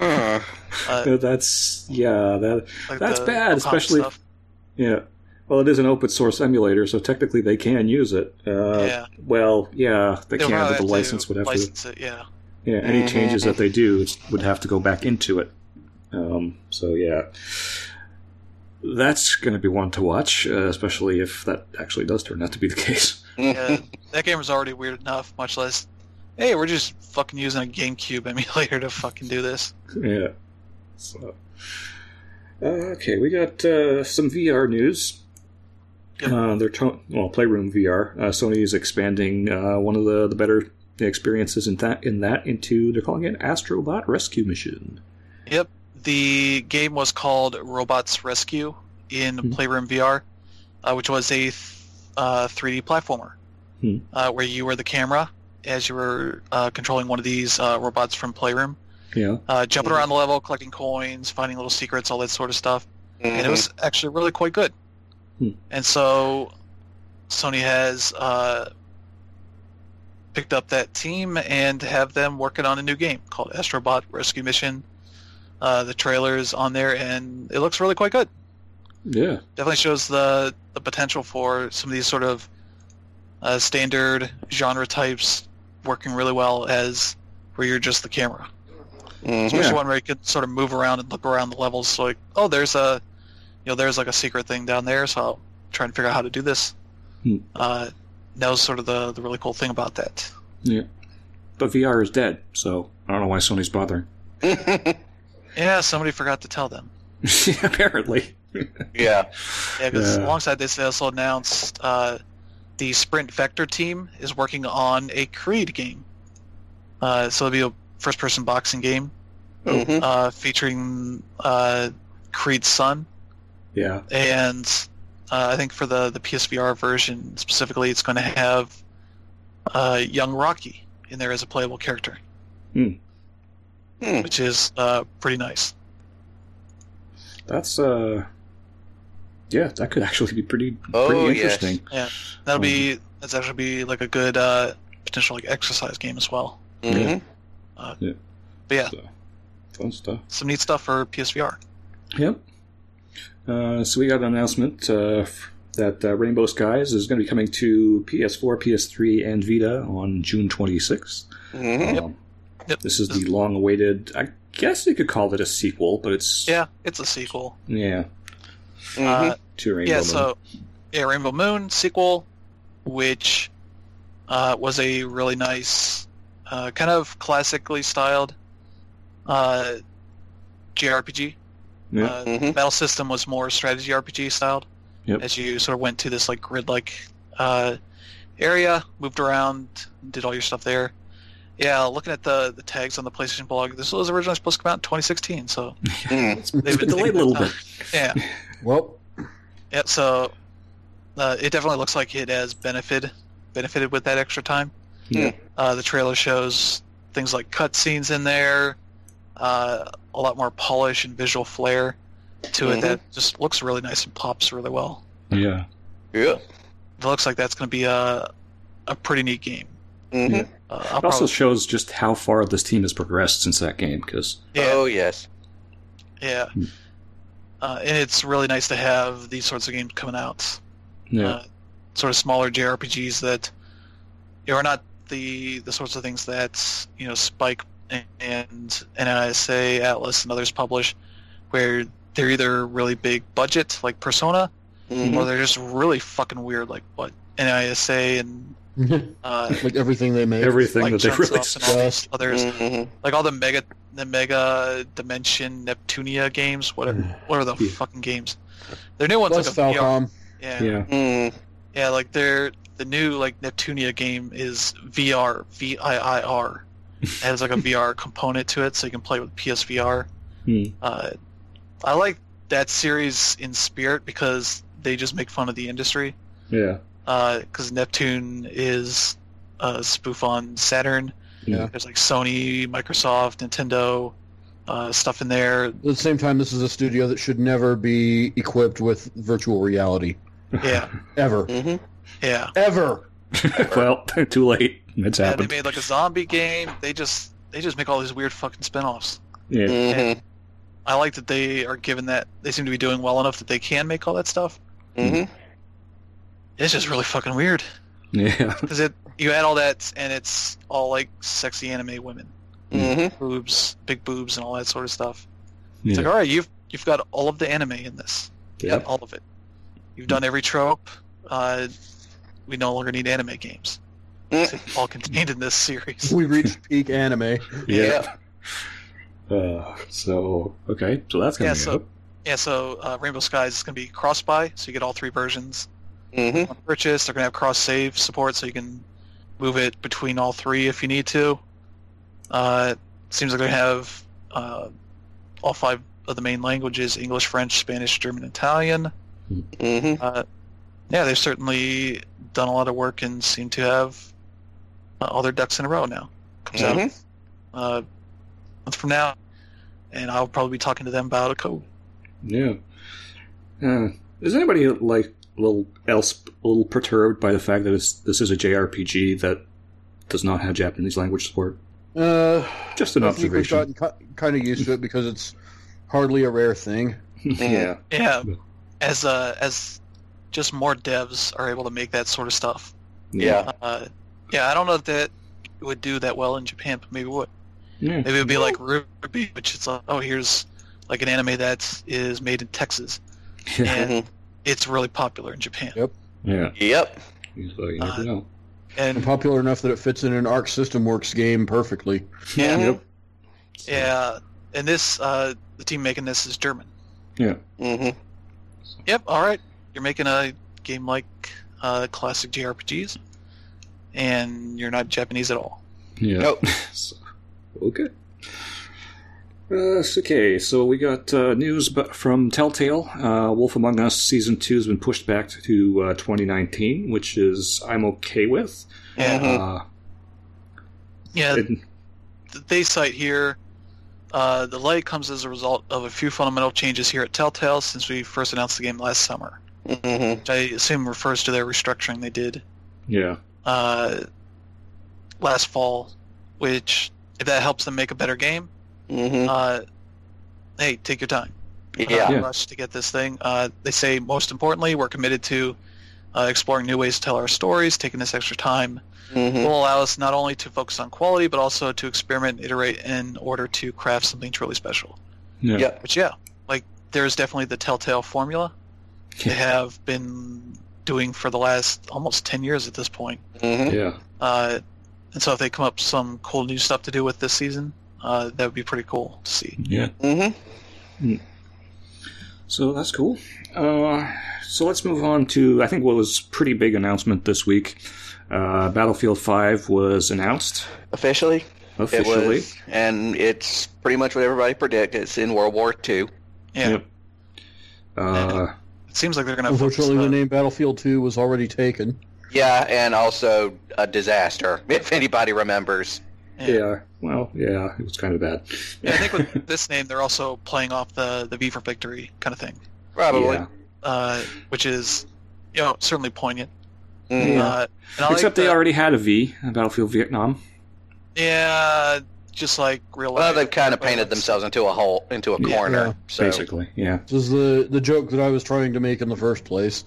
Speaker 1: That's bad, especially.
Speaker 4: Stuff.
Speaker 1: Yeah. Well, it is an open source emulator, so technically they can use it. Well, yeah, they can, but the license would have
Speaker 4: license it. Yeah.
Speaker 1: Yeah. Any changes that they do would have to go back into it. So yeah, that's going to be one to watch, especially if that actually does turn out to be the case.
Speaker 4: Yeah, that game was already weird enough, much less, hey, we're just fucking using a GameCube emulator to fucking do this.
Speaker 1: Yeah. So, okay, we got some VR news. Yep. Playroom VR. Sony is expanding one of the better experiences in that into, they're calling it Astrobot Rescue Mission.
Speaker 4: Yep. The game was called Robots Rescue in Playroom VR, which was a 3D platformer where you were the camera as you were controlling one of these robots from Playroom.
Speaker 1: Yeah.
Speaker 4: Jumping around the level, collecting coins, finding little secrets, all that sort of stuff. And it was actually really quite good. And so Sony has picked up that team and have them working on a new game called Astrobot Rescue Mission. The trailer's on there, and it looks really quite good.
Speaker 1: Yeah.
Speaker 4: Definitely shows the potential for some of these sort of standard genre types working really well as where you're just the camera. Especially one where you could sort of move around and look around the levels. So like, oh, there's like a secret thing down there, so I'll try and figure out how to do this. That was sort of the really cool thing about that.
Speaker 1: Yeah. But VR is dead, so I don't know why Sony's bothering.
Speaker 4: Yeah, somebody forgot to tell them.
Speaker 1: Apparently.
Speaker 3: Yeah.
Speaker 4: Yeah, because alongside this, they also announced the Sprint Vector team is working on a Creed game. So it'll be a first-person boxing game featuring Creed's son.
Speaker 1: Yeah.
Speaker 4: And I think for the PSVR version specifically, it's going to have young Rocky in there as a playable character, which is pretty nice.
Speaker 1: That's yeah, that could actually be pretty interesting.
Speaker 3: Yes.
Speaker 4: Yeah, that's actually be like a good potential like exercise game as well.
Speaker 3: Mm-hmm.
Speaker 1: Yeah.
Speaker 4: But yeah,
Speaker 1: So, fun stuff.
Speaker 4: some neat stuff for PSVR.
Speaker 1: Yep. So we got an announcement that Rainbow Skies is going to be coming to PS4, PS3, and Vita on June 26th.
Speaker 3: Mm-hmm.
Speaker 4: Yep.
Speaker 1: This is the long-awaited. I guess you could call it a sequel, but it's
Speaker 4: Yeah, it's a sequel.
Speaker 1: yeah
Speaker 3: Mm-hmm.
Speaker 1: to Rainbow Moon.
Speaker 4: Rainbow Moon sequel, which was a really nice, kind of classically styled JRPG.
Speaker 1: Yeah.
Speaker 3: Mhm.
Speaker 4: Battle system was more strategy RPG styled.
Speaker 1: Yep.
Speaker 4: As you sort of went to this like grid-like area, moved around, did all your stuff there. Yeah, looking at the tags on the PlayStation blog, this was originally supposed to come out in 2016, so
Speaker 3: Mm.
Speaker 1: It's been delayed a little bit.
Speaker 4: yeah.
Speaker 2: Well,
Speaker 4: Yeah, so it definitely looks like it has benefited with that extra time.
Speaker 1: Yeah.
Speaker 4: The trailer shows things like cutscenes in there, a lot more polish and visual flair to it
Speaker 3: Mhm.
Speaker 4: that just looks really nice and pops really well.
Speaker 1: Yeah.
Speaker 3: Yeah.
Speaker 4: It looks like that's going to be a pretty neat game.
Speaker 3: Mm-hmm.
Speaker 1: Yeah.
Speaker 4: I'll
Speaker 1: It also
Speaker 4: probably,
Speaker 1: shows just how far this team has progressed since that game, because
Speaker 4: yeah,
Speaker 3: Oh yes.
Speaker 4: yeah.
Speaker 1: Hmm.
Speaker 4: And it's really nice to have these sorts of games coming out.
Speaker 1: yeah,
Speaker 4: Sort of smaller JRPGs that are not the sorts of things that Spike and NISA, Atlas, and others publish, where they're either really big budget like Persona,
Speaker 3: Mm-hmm.
Speaker 4: or they're just really fucking weird like what NISA and
Speaker 2: like everything they make.
Speaker 1: everything
Speaker 4: like
Speaker 1: that they
Speaker 4: Chunsoft
Speaker 1: released.
Speaker 4: and all these others,
Speaker 3: Mm-hmm.
Speaker 4: like all the Mega Dimension Neptunia games, whatever the
Speaker 1: Yeah.
Speaker 4: fucking games. Their new ones
Speaker 2: Plus
Speaker 4: like a VR.
Speaker 2: Falcom.
Speaker 4: Yeah.
Speaker 1: Yeah,
Speaker 3: Mm-hmm.
Speaker 4: Yeah, like the new like Neptunia game is VR, VIIR. It has like a VR component to it, so you can play with PSVR.
Speaker 1: Hmm.
Speaker 4: I like that series in spirit because they just make fun of the industry.
Speaker 1: yeah,
Speaker 4: Because Neptune is a spoof on Saturn.
Speaker 2: Yeah.
Speaker 4: There's like Sony, Microsoft, Nintendo stuff in there.
Speaker 2: At the same time, this is a studio that should never be equipped with virtual reality.
Speaker 4: Yeah,
Speaker 2: Ever.
Speaker 3: Mm-hmm.
Speaker 4: yeah.
Speaker 2: Ever.
Speaker 1: well, too late. It's
Speaker 4: Yeah, they
Speaker 1: happened.
Speaker 4: made like a zombie game. They just make all these weird fucking spin-offs.
Speaker 1: Yeah,
Speaker 3: Mm-hmm.
Speaker 4: I like that they are given that they seem to be doing well enough that they can make all that stuff.
Speaker 3: Mm-hmm.
Speaker 4: It's just really fucking weird
Speaker 1: yeah,
Speaker 4: because you add all that and it's all like sexy anime women,
Speaker 3: Mm-hmm.
Speaker 4: boobs, big boobs, and all that sort of stuff. It's
Speaker 1: yeah.
Speaker 4: like, all right, you've got all of the anime in this,
Speaker 1: Yep.
Speaker 4: all of it. You've done every trope. We no longer need anime games. It's all contained in this series.
Speaker 2: We reached peak anime.
Speaker 1: Yeah. So okay, so that's gonna
Speaker 4: Yeah,
Speaker 1: be
Speaker 4: so
Speaker 1: up.
Speaker 4: so Rainbow Skies is going to be cross-buy, so you get all three versions.
Speaker 3: Mm-hmm.
Speaker 4: On purchase, they're going to have cross-save support, so you can move it between all three if you need to. Seems like they're going to have all five of the main languages: English, French, Spanish, German, Italian.
Speaker 3: Mm-hmm.
Speaker 4: Yeah, they've certainly done a lot of work and seem to have all their ducks in a row now. Comes out
Speaker 3: Mhm.
Speaker 4: a month from now, and I'll probably be talking to them about a code.
Speaker 1: Yeah. Is anybody like a little perturbed by the fact that this is a JRPG that does not have Japanese language support? Just an
Speaker 2: I think we've
Speaker 1: observation.
Speaker 2: gotten kind of used to it because it's hardly a rare thing.
Speaker 1: Yeah.
Speaker 4: Yeah, as just more devs are able to make that sort of stuff.
Speaker 3: Yeah.
Speaker 4: Yeah, I don't know if that would do that well in Japan, but maybe it would.
Speaker 1: Yeah.
Speaker 4: Maybe it would be like Ruby, which it's like, oh, here's like an anime that is made in Texas,
Speaker 1: Yeah.
Speaker 4: and
Speaker 3: Mhm.
Speaker 4: it's really popular in Japan.
Speaker 2: Yep.
Speaker 1: Yeah.
Speaker 3: Yep.
Speaker 1: So you never know.
Speaker 2: And
Speaker 4: And
Speaker 2: popular enough that it fits in an Arc System Works game perfectly.
Speaker 4: yeah,
Speaker 3: Mhm.
Speaker 4: yeah, and this the team making this is German.
Speaker 1: Yeah.
Speaker 3: Mm-hmm.
Speaker 4: Yep. All right, you're making a game like classic JRPGs, and you're not Japanese at all.
Speaker 1: Yeah.
Speaker 3: Nope.
Speaker 1: So, okay. Okay, so we got news from Telltale. Wolf Among Us Season 2 has been pushed back to 2019, which is I'm okay with.
Speaker 4: Yeah. They cite here, the delay comes as a result of a few fundamental changes here at Telltale since we first announced the game last summer, which I assume refers to their restructuring they did last fall, which, if that helps them make a better game, hey, take your time. Not rush to get this thing. They say, most importantly, we're committed to exploring new ways to tell our stories. Taking this extra time will allow us not only to focus on quality, but also to experiment and iterate in order to craft something truly special. Which, like, there's definitely the Telltale formula they have been doing for the last almost 10 years at this point. And so if they come up with some cool new stuff to do with this season, that would be pretty cool to see.
Speaker 1: So that's cool. So let's move on to, I think, what was a pretty big announcement this week. Battlefield 5 was announced.
Speaker 3: Officially. It was, and it's pretty much what everybody predicted. It's in World War II.
Speaker 4: It seems like they're going to
Speaker 2: unfortunately, the name Battlefield 2 was already taken.
Speaker 3: Yeah, and also a disaster, if anybody remembers.
Speaker 1: It was kind of bad.
Speaker 4: I think with this name, they're also playing off the V for Victory kind of thing.
Speaker 3: Probably.
Speaker 4: Which is, certainly poignant.
Speaker 1: Except they already had a V, Battlefield Vietnam.
Speaker 4: Yeah, just like real life.
Speaker 3: Well, they've kind of painted themselves into a corner. So.
Speaker 1: Basically, yeah.
Speaker 2: This is the joke that I was trying to make in the first place.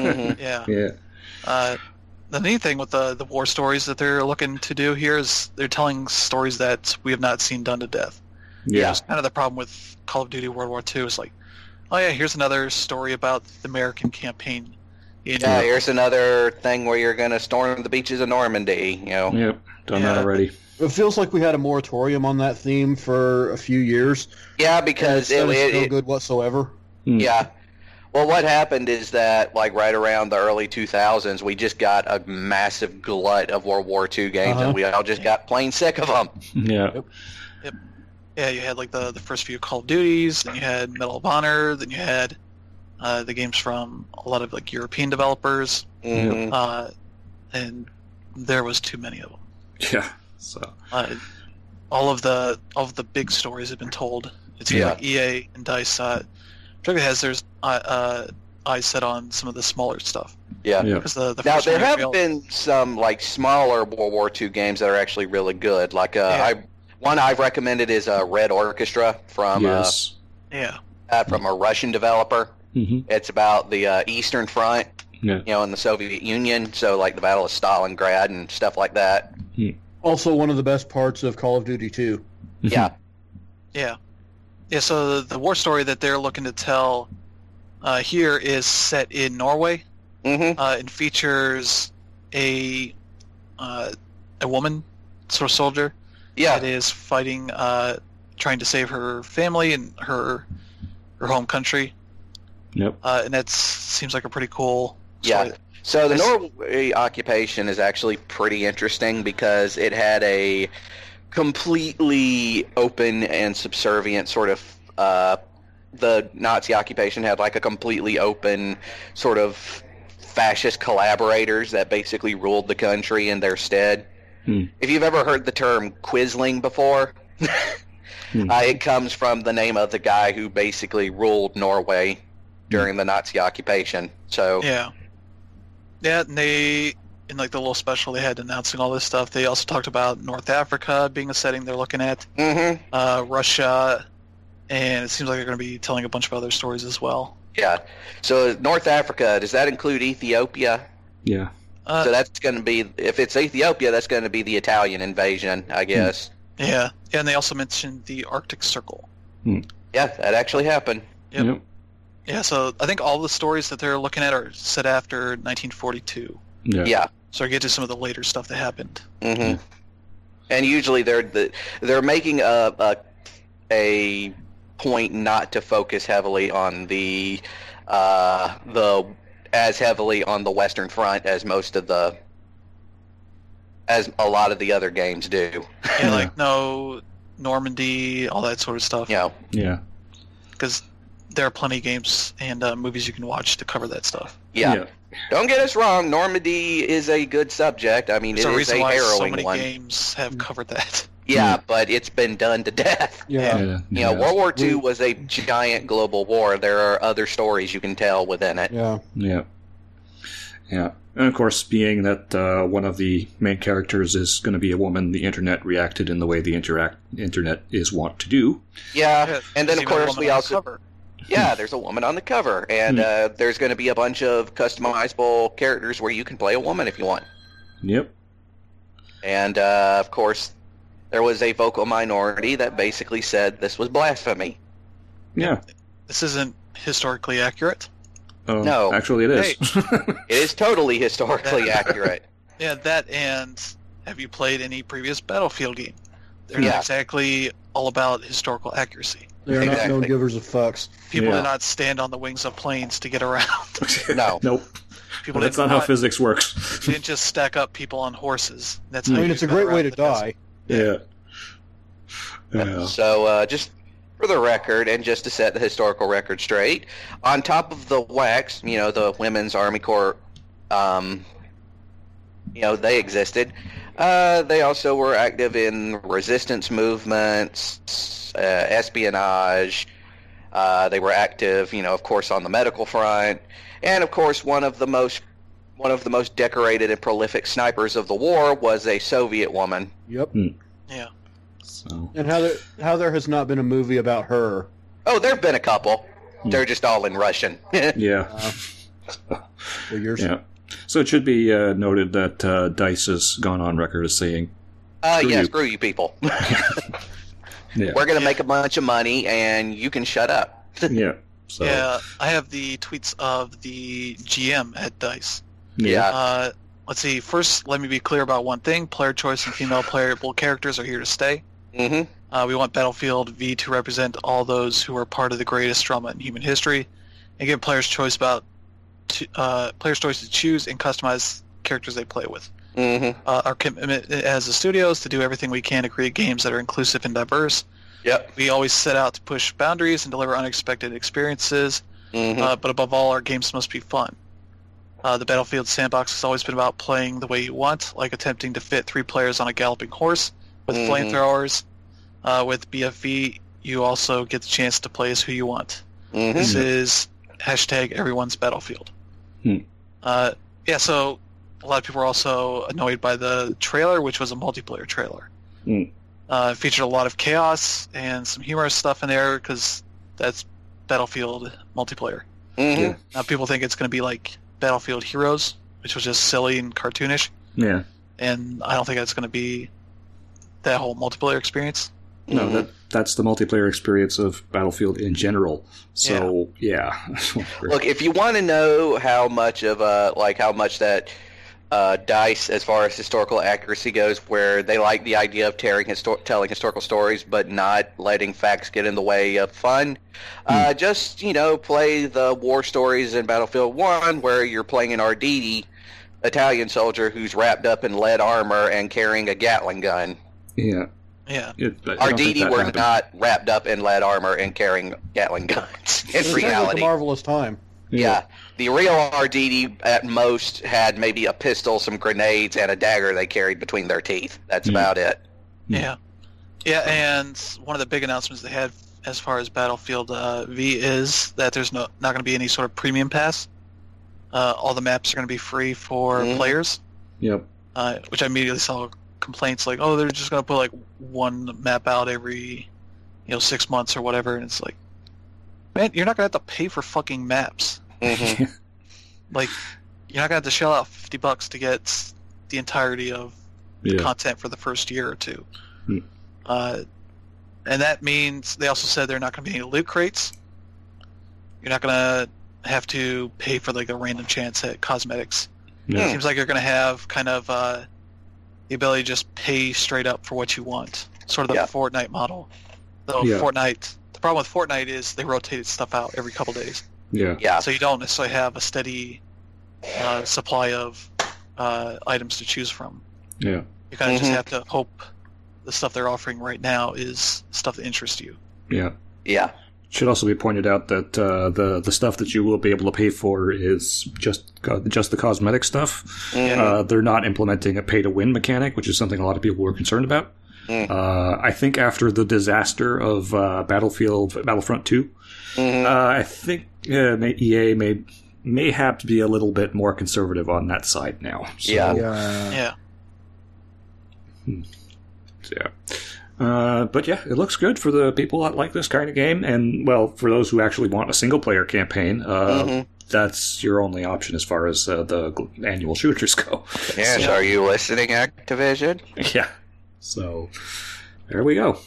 Speaker 4: The neat thing with the war stories that they're looking to do here is they're telling stories that we have not seen done to death. It's kind of the problem with Call of Duty World War II. It's like, oh yeah, here's another story about the American campaign.
Speaker 3: Here's another thing where you're going to storm the beaches of Normandy.
Speaker 1: Done that already.
Speaker 2: It feels like we had a moratorium on that theme for a few years.
Speaker 3: Yeah, because
Speaker 2: it's no good whatsoever.
Speaker 3: Yeah. Well, what happened is that, like, right around the early 2000s, we just got a massive glut of World War II games, and we all just got plain sick of them.
Speaker 4: Yep. Yeah, you had, like, the first few Call of Duties, then you had Medal of Honor, then you had the games from a lot of, like, European developers, and there was too many of them.
Speaker 1: Yeah, so...
Speaker 4: all of the big stories have been told. It seems like EA and DICE has their eyes set on some of the smaller stuff. Because the
Speaker 3: now there have been some like smaller World War II games that are actually really good. Like one I've recommended is Red Orchestra from from a Russian developer. It's about the Eastern Front, in the Soviet Union. So like the Battle of Stalingrad and stuff like that.
Speaker 2: Also, one of the best parts of Call of Duty 2.
Speaker 3: Yeah.
Speaker 4: So the war story that they're looking to tell here is set in Norway. It features a woman sort of soldier that is fighting, trying to save her family and her home country. And that seems like a pretty cool story.
Speaker 3: So the Norway occupation is actually pretty interesting because it had a completely open and subservient sort of the Nazi occupation had like a completely open sort of fascist collaborators that basically ruled the country in their stead. If you've ever heard the term Quisling before, it comes from the name of the guy who basically ruled Norway during the Nazi occupation. So
Speaker 4: and they, in like the little special they had announcing all this stuff, they also talked about North Africa being a setting they're looking at, Russia, and it seems like they're going to be telling a bunch of other stories as well.
Speaker 3: So North Africa, does that include Ethiopia? So that's going to be, if it's Ethiopia, that's going to be the Italian invasion, I guess.
Speaker 4: And they also mentioned the Arctic Circle.
Speaker 3: That actually happened.
Speaker 4: So I think all the stories that they're looking at are set after 1942. So I get to some of the later stuff that happened.
Speaker 3: And usually they're making a point not to focus heavily on the as heavily on the Western Front as a lot of the other games do.
Speaker 4: No Normandy, all that sort of stuff.
Speaker 3: You know,
Speaker 1: Yeah.
Speaker 4: Because there are plenty of games and movies you can watch to cover that stuff.
Speaker 3: yeah. Don't get us wrong. Normandy is a good subject. I mean,
Speaker 4: There's
Speaker 3: it
Speaker 4: a
Speaker 3: is
Speaker 4: reason
Speaker 3: a
Speaker 4: why so
Speaker 3: harrowing
Speaker 4: many
Speaker 3: one.
Speaker 4: games have covered that.
Speaker 3: Yeah, but it's been done to death.
Speaker 2: Yeah.
Speaker 3: You know, World War II was a giant global war. There are other stories you can tell within it.
Speaker 2: Yeah.
Speaker 1: Yeah. Yeah. And of course, being that one of the main characters is going to be a woman, the internet reacted in the way the internet is wont to do.
Speaker 3: Yeah, and then
Speaker 4: There's
Speaker 3: of
Speaker 4: even a
Speaker 3: course
Speaker 4: woman
Speaker 3: we
Speaker 4: on the
Speaker 3: also
Speaker 4: cover.
Speaker 3: yeah, there's a woman on the cover, and there's going to be a bunch of customizable characters where you can play a woman if you want.
Speaker 1: Yep.
Speaker 3: And of course, there was a vocal minority that basically said this was blasphemy.
Speaker 1: Yeah.
Speaker 4: This isn't historically accurate.
Speaker 1: Oh,
Speaker 3: No.
Speaker 1: actually, it is.
Speaker 3: It is totally historically accurate.
Speaker 4: Yeah, that and have you played any previous Battlefield game? They're not
Speaker 3: Yeah.
Speaker 4: exactly all about historical accuracy.
Speaker 2: They're not
Speaker 3: Exactly.
Speaker 2: no givers of fucks.
Speaker 4: People
Speaker 1: Yeah.
Speaker 4: did not stand on the wings of planes to get around.
Speaker 3: No.
Speaker 1: Nope.
Speaker 4: People
Speaker 1: That's
Speaker 4: didn't
Speaker 1: not how
Speaker 4: not-
Speaker 1: physics works.
Speaker 4: didn't just stack up people on horses. That's
Speaker 2: I
Speaker 4: how
Speaker 2: mean,
Speaker 4: you
Speaker 2: it's a
Speaker 4: got
Speaker 2: great
Speaker 4: around
Speaker 2: way to
Speaker 4: the desert.
Speaker 2: die.
Speaker 1: Yeah. Yeah.
Speaker 3: So just for the record, and just to set the historical record straight, on top of the WACs, you know, the Women's Army Corps, you know, they existed. They also were active in resistance movements, espionage. They were active, you know, of course, on the medical front, and of course, one of the most decorated and prolific snipers of the war was a Soviet woman.
Speaker 2: Yep.
Speaker 4: Yeah.
Speaker 1: So,
Speaker 2: And how there has not been a movie about her.
Speaker 3: Oh, there've been a couple. They're just all in Russian.
Speaker 1: yeah.
Speaker 2: For years.
Speaker 1: Yeah. So it should be noted that DICE has gone on record as saying, Screw
Speaker 3: Yeah,
Speaker 1: you.
Speaker 3: screw you people.
Speaker 1: yeah.
Speaker 3: We're going to make a bunch of money, and you can shut up.
Speaker 1: Yeah. So,
Speaker 4: Yeah, I have the tweets of the GM at DICE.
Speaker 3: Yeah.
Speaker 4: Let's see. First, let me be clear about one thing. Player choice and female playable characters are here to stay.
Speaker 3: Mm-hmm.
Speaker 4: We want Battlefield V to represent all those who are part of the greatest drama in human history, and give players choice to choose and customize characters they play with.
Speaker 3: Mm-hmm.
Speaker 4: Our commitment as a studio is to do everything we can to create games that are inclusive and diverse.
Speaker 3: Yep.
Speaker 4: We always set out to push boundaries and deliver unexpected experiences,
Speaker 3: Mm-hmm.
Speaker 4: but above all, our games must be fun. The Battlefield sandbox has always been about playing the way you want, like attempting to fit 3 players on a galloping horse with
Speaker 3: Mhm.
Speaker 4: flamethrowers. With BFV, you also get the chance to play as who you want.
Speaker 3: Mm-hmm.
Speaker 4: This is #everyone's Battlefield.
Speaker 1: Hmm.
Speaker 4: Yeah, so a lot of people were also annoyed by the trailer, which was a multiplayer trailer.
Speaker 1: Hmm.
Speaker 4: It featured a lot of chaos and some humorous stuff in there because that's Battlefield multiplayer.
Speaker 3: Mm-hmm.
Speaker 1: Yeah.
Speaker 4: Now people think it's going to be like Battlefield Heroes, which was just silly and cartoonish,
Speaker 1: Yeah.
Speaker 4: and I don't think that's going to be that whole multiplayer experience.
Speaker 1: No, that's the multiplayer experience of Battlefield in general. So, yeah.
Speaker 3: Look, if you want to know how much of how much that DICE, as far as historical accuracy goes, where they like the idea of telling historical stories, but not letting facts get in the way of fun. Just play the war stories in Battlefield 1, where you're playing an Arditi Italian soldier who's wrapped up in lead armor and carrying a Gatling gun.
Speaker 1: yeah.
Speaker 4: Yeah.
Speaker 3: Arditi were not wrapped up in lead armor and carrying Gatling guns. In
Speaker 2: It sounds like a
Speaker 3: reality,
Speaker 2: marvelous time.
Speaker 3: yeah. The real Arditi at most had maybe a pistol, some grenades, and a dagger they carried between their teeth. That's about it.
Speaker 4: Yeah. Yeah, and one of the big announcements they had as far as Battlefield V is that there's not going to be any sort of premium pass. All the maps are going to be free for players,
Speaker 1: Yep.
Speaker 4: which I immediately saw complaints like, oh, they're just going to put like one map out every 6 months or whatever, and it's like, man, you're not going to have to pay for fucking maps.
Speaker 3: hmm
Speaker 4: Like, you're not going to have to shell out $50 to get the entirety of
Speaker 1: Yeah.
Speaker 4: content for the first year or two.
Speaker 1: Hmm.
Speaker 4: And that means they also said there are not going to be any loot crates. You're not going to have to pay for like a random chance at cosmetics. It
Speaker 1: Yeah.
Speaker 4: seems like you're going to have kind of the ability to just pay straight up for what you want. Sort of the
Speaker 3: Yeah.
Speaker 4: Fortnite model. Though
Speaker 1: Yeah.
Speaker 4: the problem with Fortnite is they rotated stuff out every couple days.
Speaker 1: Yeah.
Speaker 3: Yeah.
Speaker 4: So you don't necessarily have a steady supply of items to choose from.
Speaker 1: Yeah.
Speaker 4: You kind of just have to hope the stuff they're offering right now is stuff that interests you.
Speaker 1: Yeah.
Speaker 3: Yeah.
Speaker 1: Should also be pointed out that the stuff that you will be able to pay for is just the cosmetic stuff. They're not implementing a pay-to-win mechanic, which is something a lot of people were concerned about. I think after the disaster of Battlefront 2, I think EA may have to be a little bit more conservative on that side now. So,
Speaker 4: Yeah.
Speaker 1: But yeah, it looks good for the people that like this kind of game, and well, for those who actually want a single-player campaign, that's your only option as far as the annual shooters go.
Speaker 3: Yes, are you listening, Activision?
Speaker 1: Yeah. So there we go.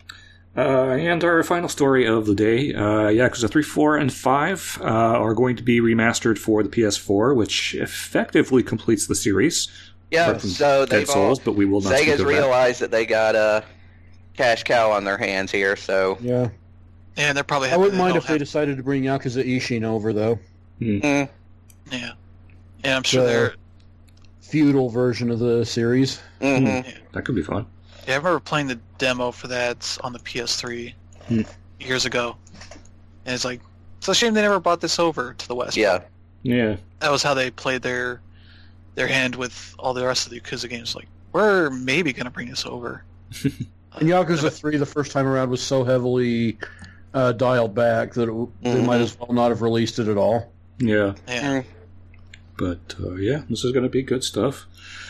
Speaker 1: And our final story of the day, Yakuza 3, 4, and 5 are going to be remastered for the PS4, which effectively completes the series.
Speaker 3: Yeah, so
Speaker 1: Dead Souls, but we will not speak
Speaker 3: Sega's
Speaker 1: of that.
Speaker 3: realized that they got a cash cow on their hands here, so...
Speaker 2: Yeah.
Speaker 4: And they're probably
Speaker 2: I wouldn't mind if they decided to bring Yakuza Ishin over, though.
Speaker 4: Yeah. Yeah, I'm sure they're...
Speaker 2: feudal version of the series.
Speaker 1: That could be fun.
Speaker 4: Yeah, I remember playing the demo for that on the PS3 years ago. And it's like, it's a shame they never brought this over to the West.
Speaker 3: Yeah.
Speaker 1: Yeah.
Speaker 4: That was how they played their hand with all the rest of the Yakuza games. Like, we're maybe going to bring this over.
Speaker 2: And Yakuza 3, the first time around, was so heavily dialed back that they might as well not have released it at all.
Speaker 1: Yeah.
Speaker 4: Yeah.
Speaker 1: But, yeah, this is going to be good stuff.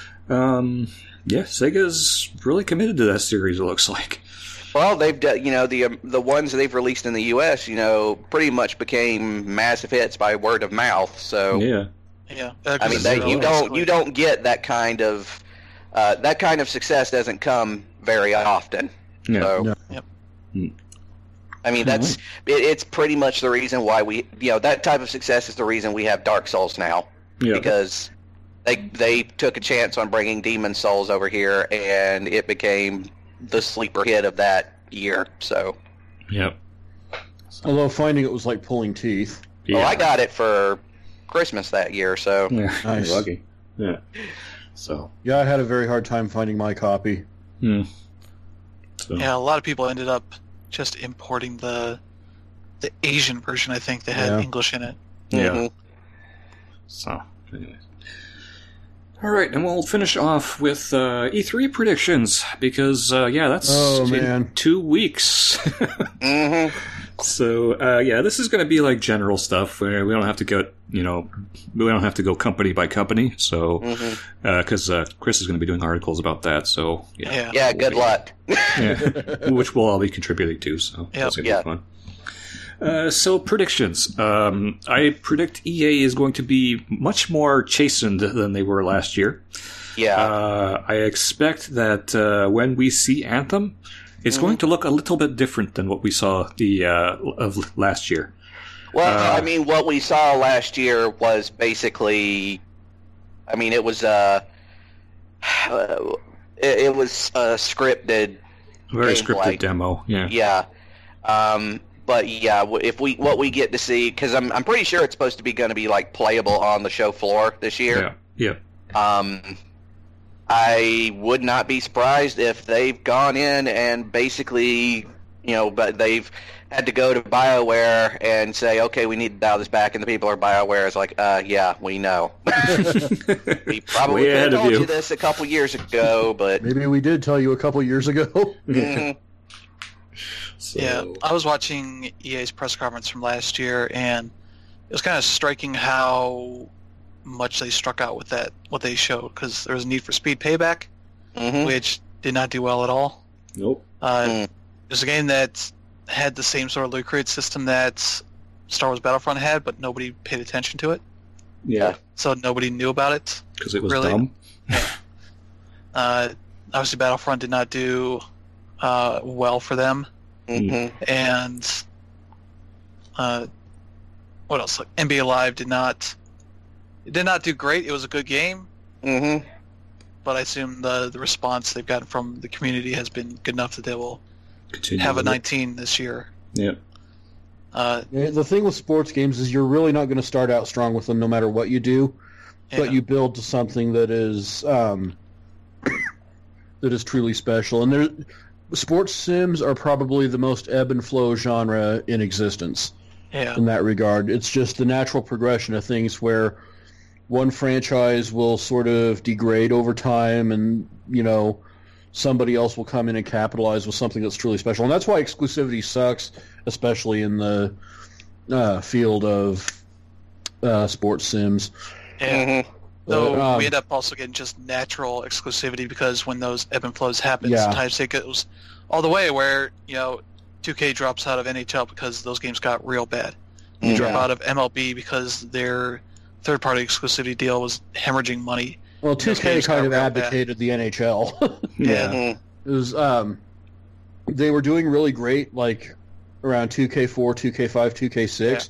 Speaker 1: Yeah, Sega's really committed to that series, it looks like.
Speaker 3: Well, they've done, the ones that they've released in the U.S., pretty much became massive hits by word of mouth. So
Speaker 1: Yeah.
Speaker 4: Yeah.
Speaker 3: I mean, you don't get that kind of success doesn't come very often.
Speaker 1: Yeah.
Speaker 3: So,
Speaker 2: No.
Speaker 4: Yep.
Speaker 3: I mean, it's pretty much the reason why that type of success is the reason we have Dark Souls now.
Speaker 1: Yeah.
Speaker 3: Because they took a chance on bringing Demon Souls over here, and it became the sleeper hit of that year. So,
Speaker 1: Yep.
Speaker 2: Although finding it was like pulling teeth.
Speaker 1: Yeah.
Speaker 3: well, I got it for Christmas that year. So,
Speaker 1: Yeah,
Speaker 2: Nice.
Speaker 1: you're lucky. Yeah. So,
Speaker 2: Yeah, I had a very hard time finding my copy.
Speaker 1: so
Speaker 4: Yeah, a lot of people ended up just importing the Asian version, I think, that had
Speaker 2: Yeah.
Speaker 4: English in it.
Speaker 1: yeah. So, anyways. All right, and we'll finish off with E3 predictions because, that's in 2 weeks. So, this is going to be like general stuff where we don't have to go, we don't have to go company by company. So, because Chris is going to be doing articles about that. So, yeah.
Speaker 3: yeah, good luck.
Speaker 1: Yeah, which we'll all be contributing to. So, that's going to be fun. So predictions. I predict EA is going to be much more chastened than they were last year.
Speaker 3: Yeah.
Speaker 1: I expect that when we see Anthem, it's going to look a little bit different than what we saw of last year.
Speaker 3: Well, I mean, what we saw last year was basically, it was a scripted,
Speaker 1: very
Speaker 3: gameplay.
Speaker 1: Scripted demo. Yeah.
Speaker 3: Yeah. But yeah, what we get to see, because I'm pretty sure it's supposed to be going to be like playable on the show floor this year.
Speaker 1: Yeah.
Speaker 3: I would not be surprised if they've gone in and basically, but they've had to go to BioWare and say, okay, we need to dial this back, and the people at BioWare is like, yeah, we know. We probably could have told you this a couple years ago, but
Speaker 2: Maybe we did tell you a couple years ago.
Speaker 1: So,
Speaker 4: Yeah, I was watching EA's press conference from last year, and it was kind of striking how much they struck out with what they showed, because there was a Need for Speed Payback, which did not do well at all.
Speaker 1: Nope.
Speaker 4: It was a game that had the same sort of loot crate system that Star Wars Battlefront had, but nobody paid attention to it,
Speaker 1: Yeah.
Speaker 4: so nobody knew about it.
Speaker 1: Because it was
Speaker 4: Really?
Speaker 1: dumb.
Speaker 4: Obviously, Battlefront did not do well for them. And what else? Like NBA Live did not do great. It was a good game, but I assume the response they've gotten from the community has been good enough that they will
Speaker 1: Continue
Speaker 4: have a
Speaker 1: with it.
Speaker 4: 19 this year.
Speaker 1: Yeah.
Speaker 2: The thing with sports games is you're really not going to start out strong with them no matter what you do, but you build to something that is that is truly special. And sports sims are probably the most ebb and flow genre in existence.
Speaker 4: Yeah.
Speaker 2: In that regard, it's just the natural progression of things where one franchise will sort of degrade over time, and somebody else will come in and capitalize with something that's truly special. And that's why exclusivity sucks, especially in the field of sports sims.
Speaker 4: Yeah.
Speaker 3: Mhm.
Speaker 4: Though we end up also getting just natural exclusivity, because when those ebb and flows happen,
Speaker 2: Yeah.
Speaker 4: sometimes it goes all the way where 2K drops out of NHL because those games got real bad. They drop out of MLB because their third-party exclusivity deal was hemorrhaging money.
Speaker 2: Well,
Speaker 4: Those
Speaker 2: 2K
Speaker 4: games got
Speaker 2: kind of
Speaker 4: real bad.
Speaker 2: advocated the NHL.
Speaker 1: Yeah.
Speaker 3: Mhm.
Speaker 2: It was they were doing really great, like around 2K4, 2K5, 2K6.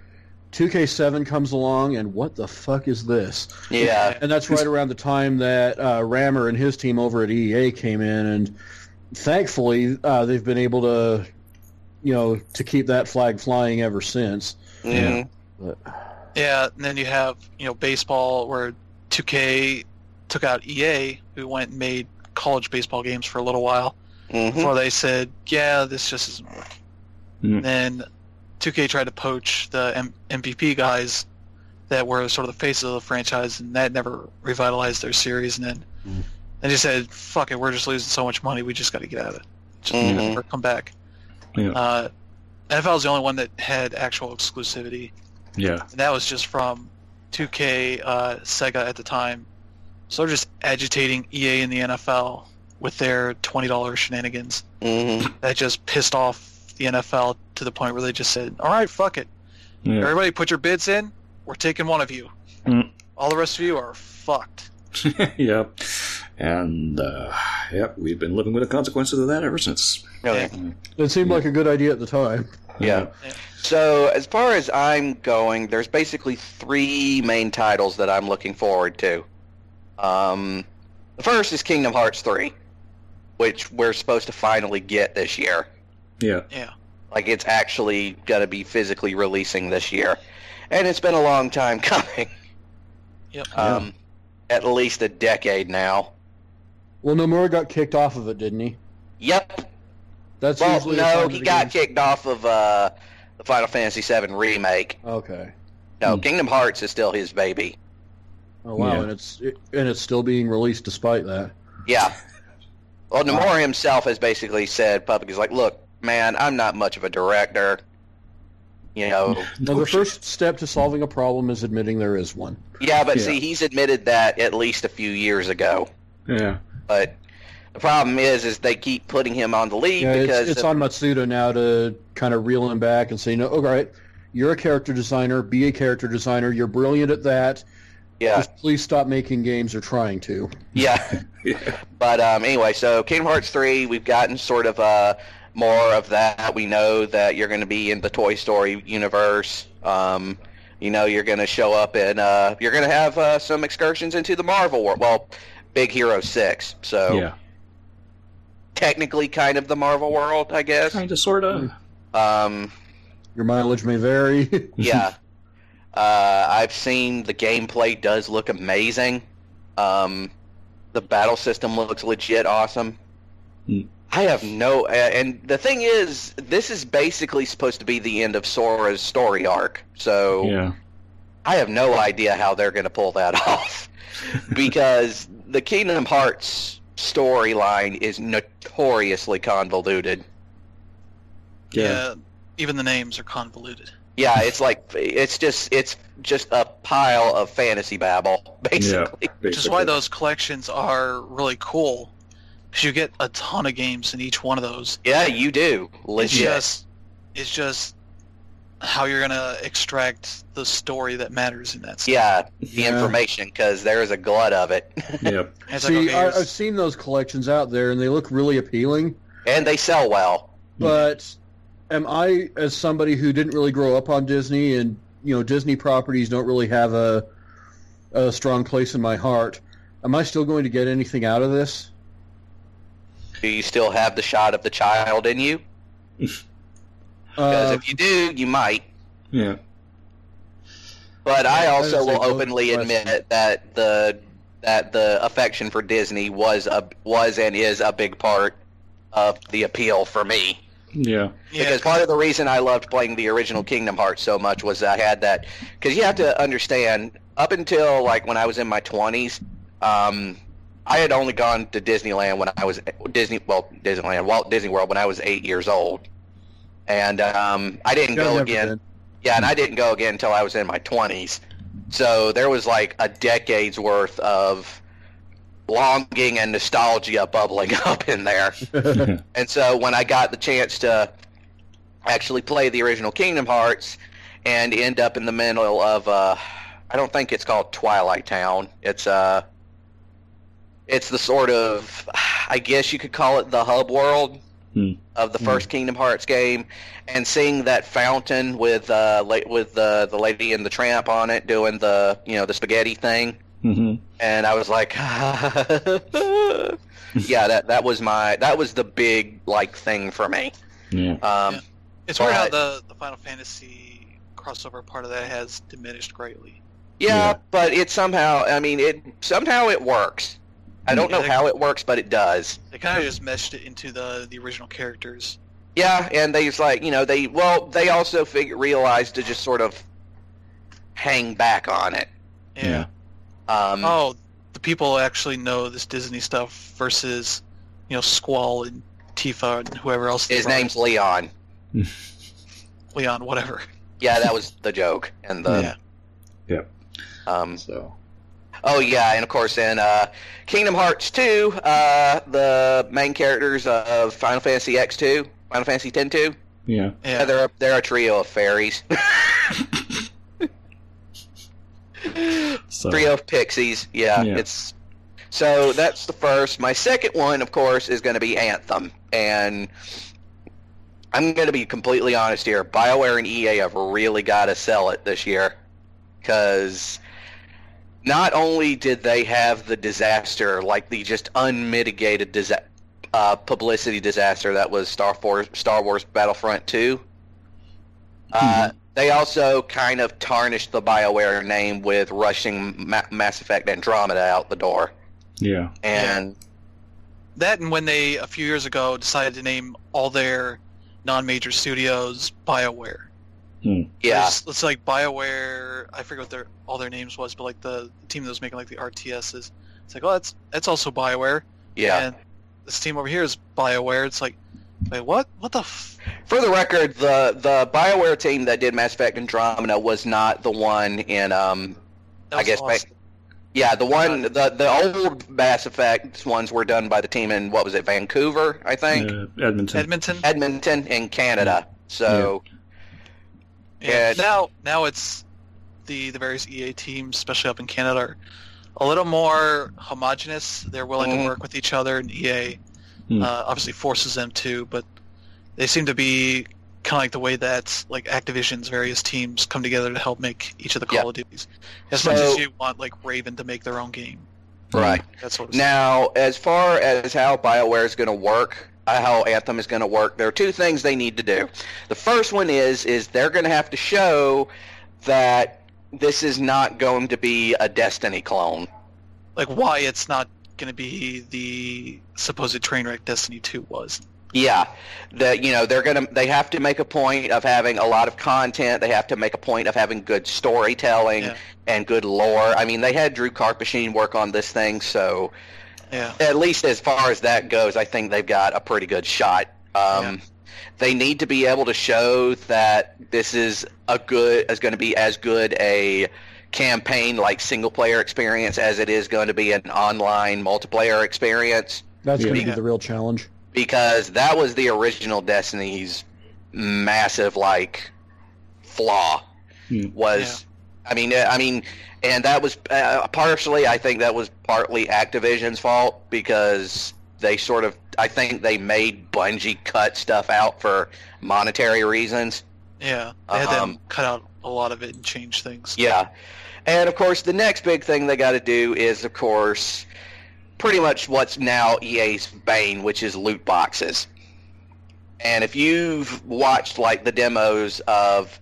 Speaker 2: 2K7 comes along, and what the fuck is this?
Speaker 3: Yeah.
Speaker 2: And that's right around the time that Rammer and his team over at EA came in, and thankfully they've been able to, to keep that flag flying ever since.
Speaker 3: Mhm.
Speaker 2: But,
Speaker 4: Yeah, and then you have baseball, where 2K took out EA, who went and made college baseball games for a little while
Speaker 3: Mhm.
Speaker 4: before they said, yeah, this just isn't working.
Speaker 1: Mm.
Speaker 4: Then 2K tried to poach the MVP guys that were sort of the faces of the franchise, and that never revitalized their series. And then they just said, fuck it, we're just losing so much money, we just got to get out of it. Just
Speaker 3: Mhm.
Speaker 4: never come back.
Speaker 1: Yeah.
Speaker 4: NFL is the only one that had actual exclusivity,
Speaker 1: Yeah.
Speaker 4: and that was just from 2K, Sega at the time. So they're just agitating EA and the NFL with their $20 shenanigans.
Speaker 3: Mhm.
Speaker 4: That just pissed off the NFL to the point where they just said, all right, fuck it.
Speaker 1: Yeah.
Speaker 4: Everybody put your bids in. We're taking one of you.
Speaker 1: Mm.
Speaker 4: All the rest of you are fucked.
Speaker 1: Yep. And we've been living with the consequences of that ever since.
Speaker 3: Okay.
Speaker 2: it seemed like a good idea at the time.
Speaker 3: Yeah. So as far as I'm going, there's basically 3 main titles that I'm looking forward to. The first is Kingdom Hearts 3, which we're supposed to finally get this year.
Speaker 1: Yeah.
Speaker 4: Yeah.
Speaker 3: Like, it's actually going to be physically releasing this year. And it's been a long time coming.
Speaker 4: Yep.
Speaker 3: At least a decade now.
Speaker 2: Well, Nomura got kicked off of it, didn't he?
Speaker 3: Yep.
Speaker 2: That's
Speaker 3: Well,
Speaker 2: usually a
Speaker 3: no,
Speaker 2: sign
Speaker 3: he
Speaker 2: of the
Speaker 3: got
Speaker 2: game's-
Speaker 3: kicked off of the Final Fantasy VII Remake.
Speaker 2: Okay.
Speaker 3: No, Kingdom Hearts is still his baby.
Speaker 2: Oh wow,
Speaker 1: Yeah.
Speaker 2: and it's still being released despite that.
Speaker 3: Yeah. Well, Nomura himself has basically said publicly, he's like, look, man, I'm not much of a director.
Speaker 2: Well, the first step to solving a problem is admitting there is one.
Speaker 3: Yeah, but
Speaker 1: Yeah.
Speaker 3: see, he's admitted that at least a few years ago.
Speaker 1: Yeah.
Speaker 3: But the problem is they keep putting him on the lead
Speaker 2: Yeah,
Speaker 3: because
Speaker 2: it's on Matsuda now to kind of reel him back and say, no, all right, you're a character designer, be a character designer, you're brilliant at that.
Speaker 3: yeah,
Speaker 2: Just please stop making games or trying to.
Speaker 3: yeah.
Speaker 1: Yeah.
Speaker 3: But anyway, so Kingdom Hearts 3, we've gotten sort of more of that. We know that you're going to be in the Toy Story universe. You're going to show up in, you're going to have some excursions into the Marvel world. Well, Big Hero 6, so
Speaker 1: Yeah.
Speaker 3: technically kind of the Marvel world, I guess.
Speaker 1: Kind of, sort of.
Speaker 2: Your mileage may vary.
Speaker 3: Yeah. I've seen the gameplay does look amazing. The battle system looks legit awesome.
Speaker 1: Hmm.
Speaker 3: I have no... and the thing is, this is basically supposed to be the end of Sora's story arc. So
Speaker 1: Yeah.
Speaker 3: I have no idea how they're going to pull that off. Because the Kingdom Hearts storyline is notoriously convoluted.
Speaker 1: Yeah.
Speaker 4: Even the names are convoluted.
Speaker 3: Yeah, it's just a pile of fantasy babble, basically.
Speaker 4: Which is why those collections are really cool, because you get a ton of games in each one of those.
Speaker 3: Yeah, you do. Legit.
Speaker 4: It's just how you're gonna extract the story that matters in that stuff.
Speaker 3: Yeah, the
Speaker 2: Yeah.
Speaker 3: information, because there is a glut of it.
Speaker 1: Yep.
Speaker 4: And it's
Speaker 2: See,
Speaker 4: like, okay,
Speaker 2: I've
Speaker 4: here's-
Speaker 2: seen those collections out there, and they look really appealing.
Speaker 3: And they sell well.
Speaker 2: But am I, as somebody who didn't really grow up on Disney, and Disney properties don't really have a strong place in my heart, am I still going to get anything out of this?
Speaker 3: Do you still have the shot of the child in you? Because if you do, you might.
Speaker 1: Yeah.
Speaker 3: But I
Speaker 2: That
Speaker 3: also
Speaker 2: is a
Speaker 3: will
Speaker 2: good
Speaker 3: openly
Speaker 2: question.
Speaker 3: admit that that the affection for Disney was and is a big part of the appeal for me.
Speaker 1: Yeah.
Speaker 3: Because part of the reason I loved playing the original Kingdom Hearts so much was I had that. Because you have to understand, up until like when I was in my 20s, I had only gone to Disneyland when I was Walt Disney World when I was 8 years old, and I didn't go again. Yeah, and I didn't go again until I was in my 20s. So there was like a decade's worth of longing and nostalgia bubbling up in there. And so when I got the chance to actually play the original Kingdom Hearts and end up in the middle of I don't think it's called Twilight Town. It's the sort of, I guess you could call it the hub world of the first Kingdom Hearts game, and seeing that fountain with the Lady and the Tramp on it doing the the spaghetti thing, and I was like, yeah, that was the big like thing for me.
Speaker 1: Yeah.
Speaker 4: It's weird how the Final Fantasy crossover part of that has diminished greatly.
Speaker 3: Yeah, but it somehow, it works. I don't know how it works, but it does.
Speaker 4: They kind of just meshed it into the original characters.
Speaker 3: Yeah, and they just like, they also realized to just sort of hang back on it.
Speaker 4: Yeah. The people actually know this Disney stuff versus, Squall and Tifa and whoever else.
Speaker 3: His name's Leon.
Speaker 4: Leon, whatever.
Speaker 3: Yeah, that was the joke. And the...
Speaker 1: Yeah.
Speaker 3: So... Oh, yeah, and of course in Kingdom Hearts 2, the main characters of Final Fantasy X2, Final Fantasy X-2,
Speaker 1: yeah,
Speaker 3: they're a trio of fairies. Trio of pixies, yeah. So that's the first. My second one, of course, is going to be Anthem, and I'm going to be completely honest here. BioWare and EA have really got to sell it this year, because... not only did they have the disaster, like the just unmitigated publicity disaster that was Star Wars Battlefront 2, they also kind of tarnished the BioWare name with rushing Mass Effect Andromeda out the door.
Speaker 1: Yeah.
Speaker 3: And
Speaker 4: that, and when they, a few years ago, decided to name all their non-major studios BioWare.
Speaker 3: Yeah,
Speaker 4: it's like BioWare. I forget what all their names was, but like the team that was making like the RTSs. It's like, oh, that's also BioWare.
Speaker 3: Yeah,
Speaker 4: and this team over here is BioWare. It's like, wait, what? What the?
Speaker 3: For the record, the BioWare team that did Mass Effect Andromeda was not the one in I guess. Yeah, the one the old Mass Effect ones were done by the team in what was it, Vancouver, I think. Edmonton in Canada. So. Yeah.
Speaker 4: And now it's the various EA teams, especially up in Canada, are a little more homogenous. They're willing to work with each other, and EA obviously forces them to, but they seem to be kind of like the way that like Activision's various teams come together to help make each of the Call of Duties. As much as you want like Raven to make their own game.
Speaker 3: Right.
Speaker 4: That's what
Speaker 3: now, as far as how BioWare is going to work, how Anthem is going to work, there are two things they need to do. The first one is they're going to have to show that this is not going to be a Destiny clone.
Speaker 4: Like why it's not going to be the supposed train wreck Destiny 2 was.
Speaker 3: Yeah, they have to make a point of having a lot of content. They have to make a point of having good storytelling and good lore. I mean, they had Drew Karpyshyn work on this thing, so.
Speaker 4: Yeah.
Speaker 3: At least as far as that goes, I think they've got a pretty good shot. They need to be able to show that this is going to be as good a campaign like single player experience as it is going to be an online multiplayer experience.
Speaker 2: That's going to be the real challenge.
Speaker 3: Because that was the original Destiny's massive like flaw. I mean, and that was partially, I think that was partly Activision's fault, because they I think they made Bungie cut stuff out for monetary reasons.
Speaker 4: Yeah, they had them cut out a lot of it and change things.
Speaker 3: Yeah, and of course the next big thing they got to do is, of course, pretty much what's now EA's bane, which is loot boxes. And if you've watched like the demos of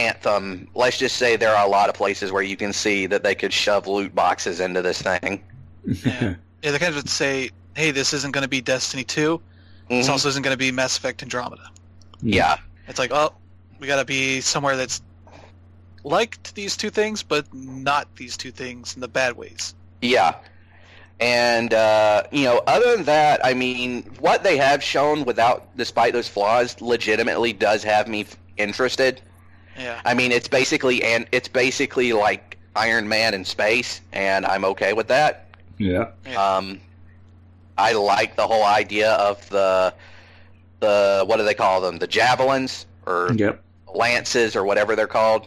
Speaker 3: Anthem, let's just say there are a lot of places where you can see that they could shove loot boxes into this thing.
Speaker 4: Yeah, they kind of would say, hey, this isn't going to be Destiny 2. This
Speaker 3: Mhm.
Speaker 4: also isn't going to be Mass Effect Andromeda.
Speaker 3: Yeah.
Speaker 4: It's like, oh, we got to be somewhere that's like these two things, but not these two things in the bad ways.
Speaker 3: Yeah. And, other than that, I mean, what they have shown despite those flaws, legitimately does have me interested.
Speaker 4: Yeah.
Speaker 3: I mean, it's basically like Iron Man in space, and I'm okay with that.
Speaker 1: Yeah.
Speaker 3: I like the whole idea of the what do they call them? The javelins or
Speaker 1: Yep.
Speaker 3: lances or whatever they're called.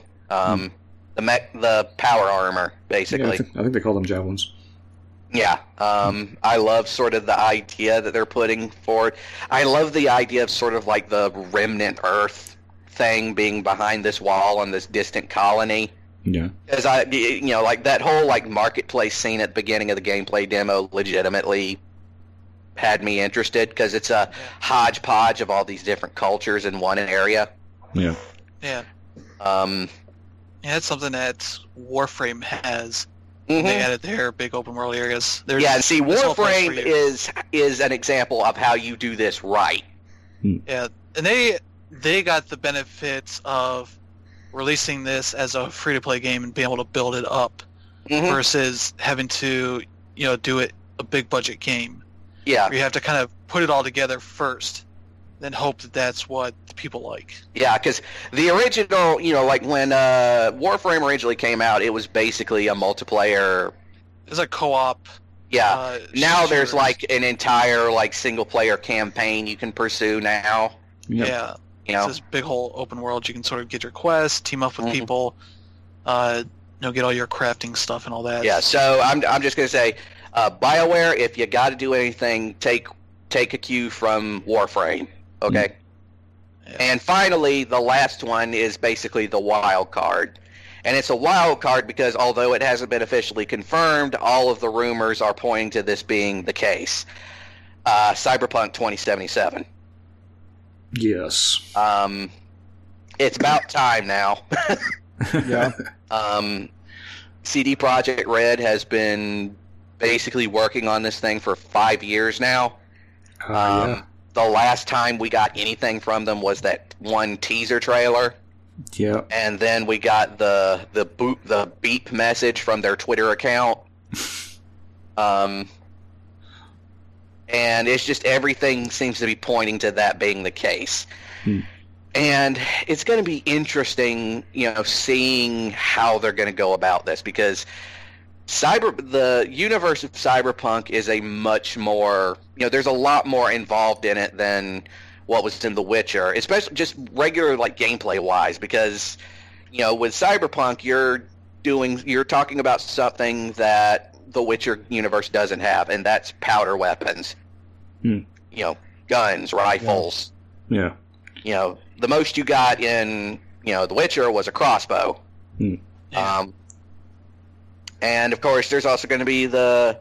Speaker 3: The power armor,
Speaker 1: Yeah,
Speaker 3: basically.
Speaker 1: I think they call them javelins.
Speaker 3: Yeah, I love sort of the idea that they're putting forward. I love the idea of sort of like the remnant Earth thing being behind this wall on this distant colony.
Speaker 1: Yeah.
Speaker 3: Because like that whole like marketplace scene at the beginning of the gameplay demo legitimately had me interested because it's a hodgepodge of all these different cultures in one area.
Speaker 1: Yeah.
Speaker 4: Yeah.
Speaker 3: Um,
Speaker 4: Yeah, that's something that Warframe has.
Speaker 3: mhm.
Speaker 4: They added their big open world areas. There's
Speaker 3: Yeah, and see,
Speaker 4: this whole place
Speaker 3: Warframe
Speaker 4: for you.
Speaker 3: is an example of how you do this right.
Speaker 4: Yeah, and they got the benefits of releasing this as a free to play game and being able to build it up
Speaker 3: Mhm.
Speaker 4: versus having to do it a big budget game
Speaker 3: Yeah,
Speaker 4: where you have to kind of put it all together first, then hope that that's what the people like.
Speaker 3: yeah, because the original, like when Warframe originally came out, it was basically a multiplayer.
Speaker 4: It's a co-op.
Speaker 3: Yeah. Now there's
Speaker 4: shooters.
Speaker 3: like an entire like single player campaign you can pursue now.
Speaker 1: Yep.
Speaker 4: Yeah,
Speaker 3: You know,
Speaker 4: it's this big whole open world. You can sort of get your quests, team up with
Speaker 3: Mhm.
Speaker 4: people, get all your crafting stuff and all that.
Speaker 3: yeah. So I'm just gonna say, BioWare, if you got to do anything, take a cue from Warframe. Okay.
Speaker 4: Yeah.
Speaker 3: And finally, the last one is basically the wild card. And it's a wild card because although it hasn't been officially confirmed, all of the rumors are pointing to this being the case. Cyberpunk 2077.
Speaker 1: Yes.
Speaker 3: It's about time now.
Speaker 2: Yeah.
Speaker 3: CD Projekt Red has been basically working on this thing for 5 years now.
Speaker 1: Yeah.
Speaker 3: The last time we got anything from them was that one teaser trailer.
Speaker 1: Yeah.
Speaker 3: And then we got the beep message from their Twitter account. And it's just everything seems to be pointing to that being the case. And it's going to be interesting, seeing how they're going to go about this because the universe of Cyberpunk is a much more, there's a lot more involved in it than what was in The Witcher, especially just regular like gameplay wise because with Cyberpunk you're talking about something that The Witcher universe doesn't have, and that's powder weapons. Guns, rifles.
Speaker 1: Yeah.
Speaker 3: The most you got in The Witcher was a crossbow.
Speaker 4: Yeah.
Speaker 3: And of course there's also going to be the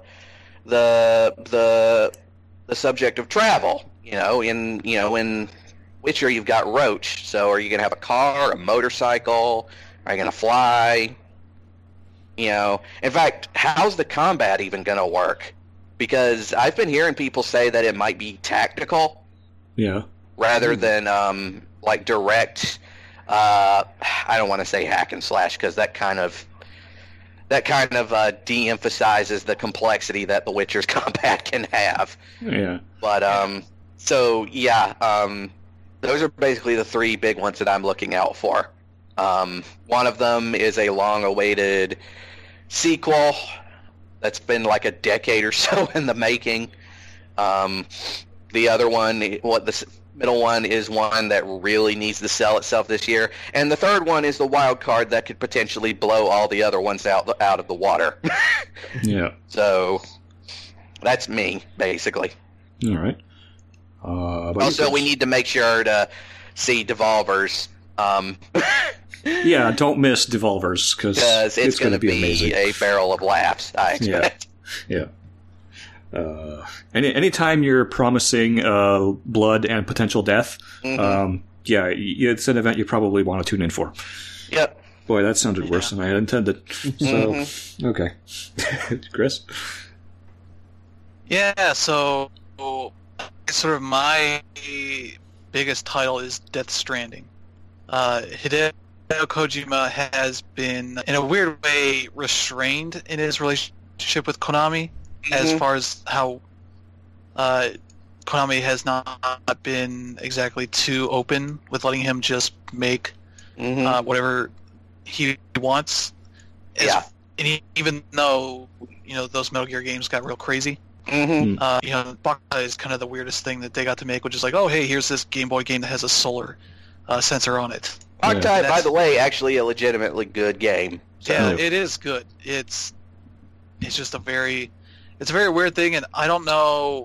Speaker 3: subject of travel. In Witcher you've got Roach. So are you going to have a car, a motorcycle? Are you going to fly? In fact, how's the combat even going to work? Because I've been hearing people say that it might be tactical
Speaker 1: Yeah.
Speaker 3: rather than like direct. I don't want to say hack and slash because that kind of de-emphasizes the complexity that The Witcher's combat can have.
Speaker 1: Yeah.
Speaker 3: But those are basically the three big ones that I'm looking out for. One of them is a long-awaited sequel that's been like a decade or so in the making. The other one, the middle one, is one that really needs to sell itself this year, and the third one is the wild card that could potentially blow all the other ones out of the water.
Speaker 1: Yeah.
Speaker 3: So that's me, basically.
Speaker 1: All right.
Speaker 3: Also, we need to make sure to see Devolver's.
Speaker 1: Yeah, don't miss Devolvers because
Speaker 3: it's going to be
Speaker 1: amazing.
Speaker 3: a barrel of laughs, I expect.
Speaker 1: Yeah. Anytime you're promising blood and potential death, it's an event you probably want to tune in for.
Speaker 3: Yep.
Speaker 1: Boy, that sounded worse than I had intended. So, okay. Chris?
Speaker 4: Yeah, so sort of my biggest title is Death Stranding. Hideo Kojima has been, in a weird way, restrained in his relationship with Konami, as far as how Konami has not been exactly too open with letting him just make whatever he wants. Even though those Metal Gear games got real crazy. Baka is kind of the weirdest thing that they got to make, which is like, oh hey, here's this Game Boy game that has a solar sensor on it.
Speaker 3: Baka, by the way, actually a legitimately good game. So.
Speaker 4: Yeah, it is good. It's just a very weird thing, and I don't know.